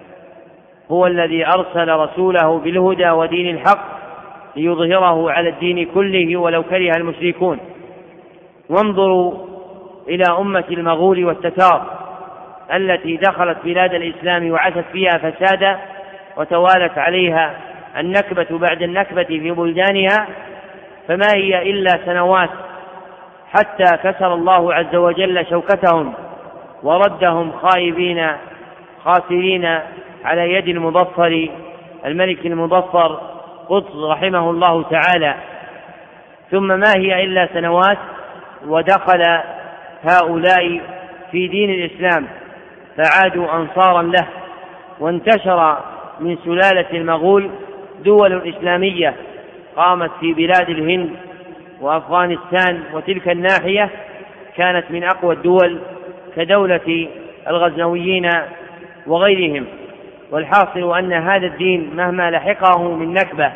Speaker 1: هو الذي أرسل رسوله بالهدى ودين الحق ليظهره على الدين كله ولو كره المشركون. وانظروا إلى أمة المغول والتتار التي دخلت بلاد الإسلام وعثت فيها فسادا، وتوالت عليها النكبة بعد النكبة في بلدانها، فما هي إلا سنوات حتى كسر الله عز وجل شوكتهم وردهم خائبين خاسرين على يد المظفر الملك المظفر قطز رحمه الله تعالى. ثم ما هي إلا سنوات ودخل هؤلاء في دين الإسلام فعادوا أنصارا له، وانتشر من سلالة المغول دول إسلامية قامت في بلاد الهند وأفغانستان، وتلك الناحية كانت من أقوى الدول كدولة الغزنويين وغيرهم. والحاصل أن هذا الدين مهما لحقه من نكبة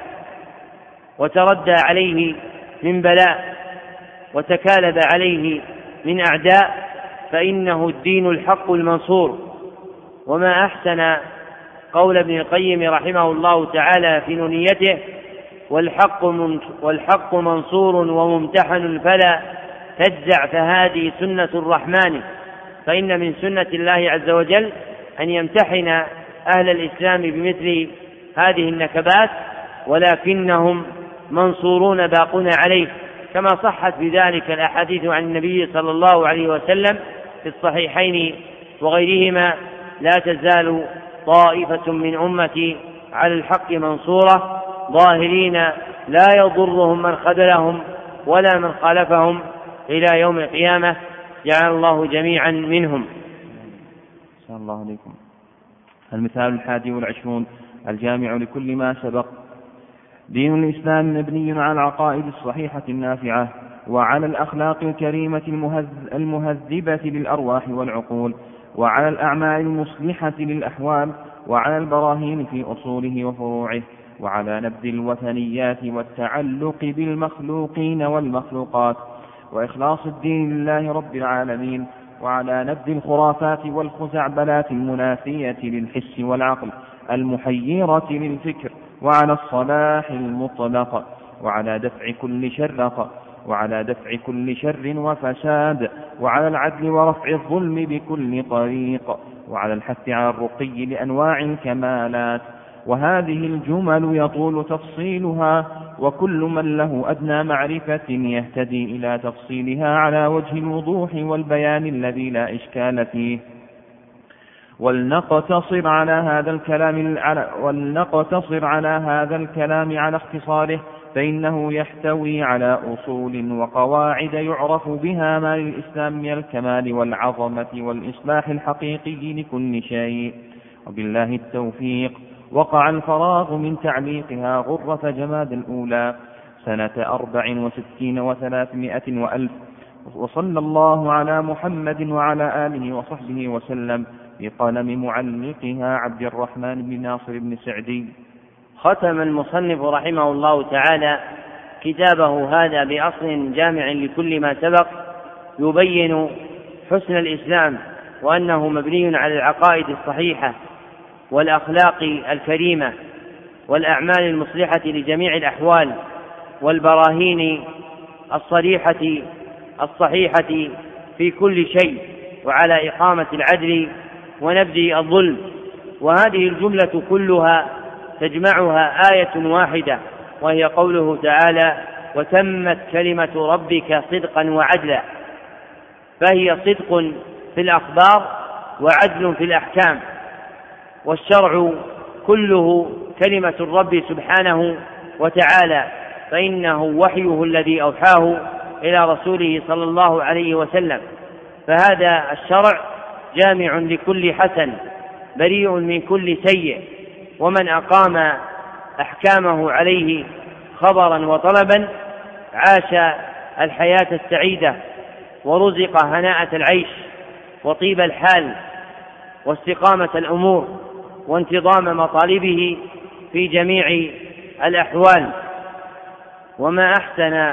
Speaker 1: وتردى عليه من بلاء وتكالب عليه من أعداء فإنه الدين الحق المنصور. وما أحسن قول ابن القيم رحمه الله تعالى في نونيته: والحق, والحق منصور وممتحن فلا تجزع فهذه سنة الرحمن. فإن من سنة الله عز وجل أن يمتحن أهل الإسلام بمثل هذه النكبات، ولكنهم منصورون باقون عليه، كما صحت بذلك الأحاديث عن النبي صلى الله عليه وسلم في الصحيحين وغيرهما: لا تزال طائفة من أمتي على الحق منصورة ظاهرين لا يضرهم من خذلهم ولا من خالفهم إلى يوم القيامة. جعل الله جميعا منهم.
Speaker 2: صلى الله عليكم. المثال الحادي والعشرون الجامع لكل ما سبق: دين الإسلام مبني على العقائد الصحيحة النافعة وعلى الأخلاق الكريمة المهذبة للأرواح والعقول، وعلى الأعمال المصلحة للأحوال، وعلى البراهين في أصوله وفروعه، وعلى نبذ الوثنيات والتعلق بالمخلوقين والمخلوقات، وإخلاص الدين لله رب العالمين، وعلى نبذ الخرافات والخزعبلات المنافية للحس والعقل المحيرة للفكر، وعلى الصلاح المطلق، وعلى دفع كل شر وعلى دفع كل شر وفساد، وعلى العدل ورفع الظلم بكل طريق، وعلى الحث على الرقي لأنواع الكمالات. وهذه الجمل يطول تفصيلها، وكل من له أدنى معرفة يهتدي إلى تفصيلها على وجه الوضوح والبيان الذي لا إشكال فيه. ولنقتصر على هذا الكلام على ولنقتصر على هذا الكلام على اختصاره، فإنه يحتوي على أصول وقواعد يعرف بها ما للإسلام من الكمال والعظمة والإصلاح الحقيقي لكل شيء. وبالله التوفيق. وقع الفراغ من تعليقها غرة جماد الأولى سنة أربع وستين وثلاثمائة وألف. وصلى الله على محمد وعلى آله وصحبه وسلم بقلم معلقها عبد الرحمن بن ناصر بن سعدي.
Speaker 1: ختم المصنف رحمه الله تعالى كتابه هذا بأصل جامع لكل ما سبق يبين حسن الإسلام، وأنه مبني على العقائد الصحيحة والأخلاق الكريمة والأعمال المصلحة لجميع الأحوال والبراهين الصريحة الصحيحة في كل شيء، وعلى إقامة العدل ونبذ الظلم. وهذه الجملة كلها تجمعها آية واحدة، وهي قوله تعالى: وتمت كلمة ربك صدقا وعدلا. فهي صدق في الأخبار وعدل في الأحكام، والشرع كله كلمة الرب سبحانه وتعالى، فإنه وحيه الذي أوحاه إلى رسوله صلى الله عليه وسلم. فهذا الشرع جامع لكل حسن بريء من كل سيء، ومن أقام أحكامه عليه خبرا وطلبا عاش الحياة السعيدة، ورزق هناءة العيش وطيب الحال واستقامة الأمور. وانتظام مطالبه في جميع الأحوال. وما أحسن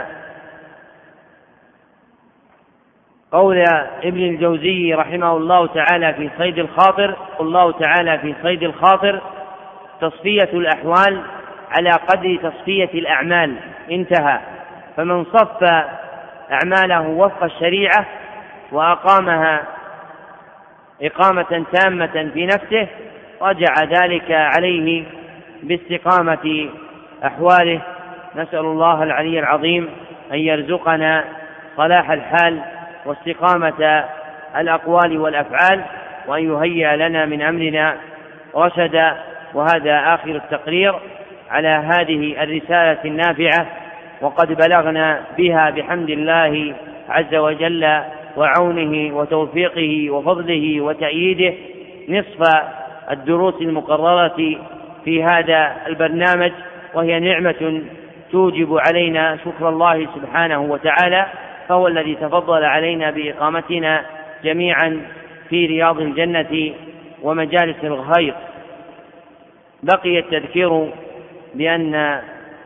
Speaker 1: قول ابن الجوزي رحمه الله تعالى في صيد الخاطر الله تعالى في صيد الخاطر تصفية الأحوال على قدر تصفية الأعمال، انتهى. فمن صف أعماله وفق الشريعة وأقامها إقامة تامة في نفسه رجع ذلك عليه باستقامة أحواله. نسأل الله العلي العظيم أن يرزقنا صلاح الحال واستقامة الأقوال والأفعال، وأن يهيئ لنا من أمرنا رشدا. وهذا آخر التقرير على هذه الرسالة النافعة، وقد بلغنا بها بحمد الله عز وجل وعونه وتوفيقه وفضله وتأييده نصف الدروس المقررة في هذا البرنامج، وهي نعمة توجب علينا شكر الله سبحانه وتعالى، فهو الذي تفضل علينا بإقامتنا جميعا في رياض الجنة ومجالس الخير. بقي التذكير بأن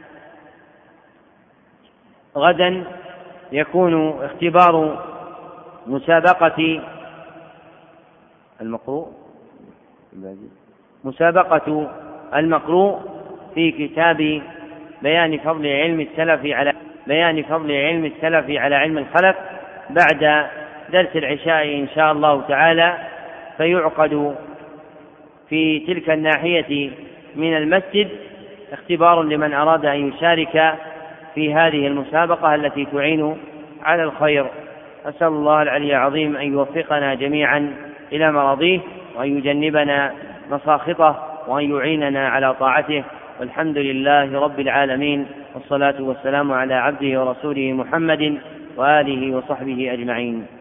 Speaker 1: غدا يكون اختبار مسابقة المقروء مسابقة المقروء في كتاب بيان فضل علم السلف على بيان فضل علم السلف على علم الخلف بعد درس العشاء إن شاء الله تعالى، فيعقد في تلك الناحية من المسجد اختبار لمن أراد أن يشارك في هذه المسابقة التي تعين على الخير. أسأل الله العلي العظيم أن يوفقنا جميعا إلى مرضيه، وأن يجنبنا مساخطه، وأن يعيننا على طاعته. والحمد لله رب العالمين، والصلاة والسلام على عبده ورسوله محمد وآله وصحبه أجمعين.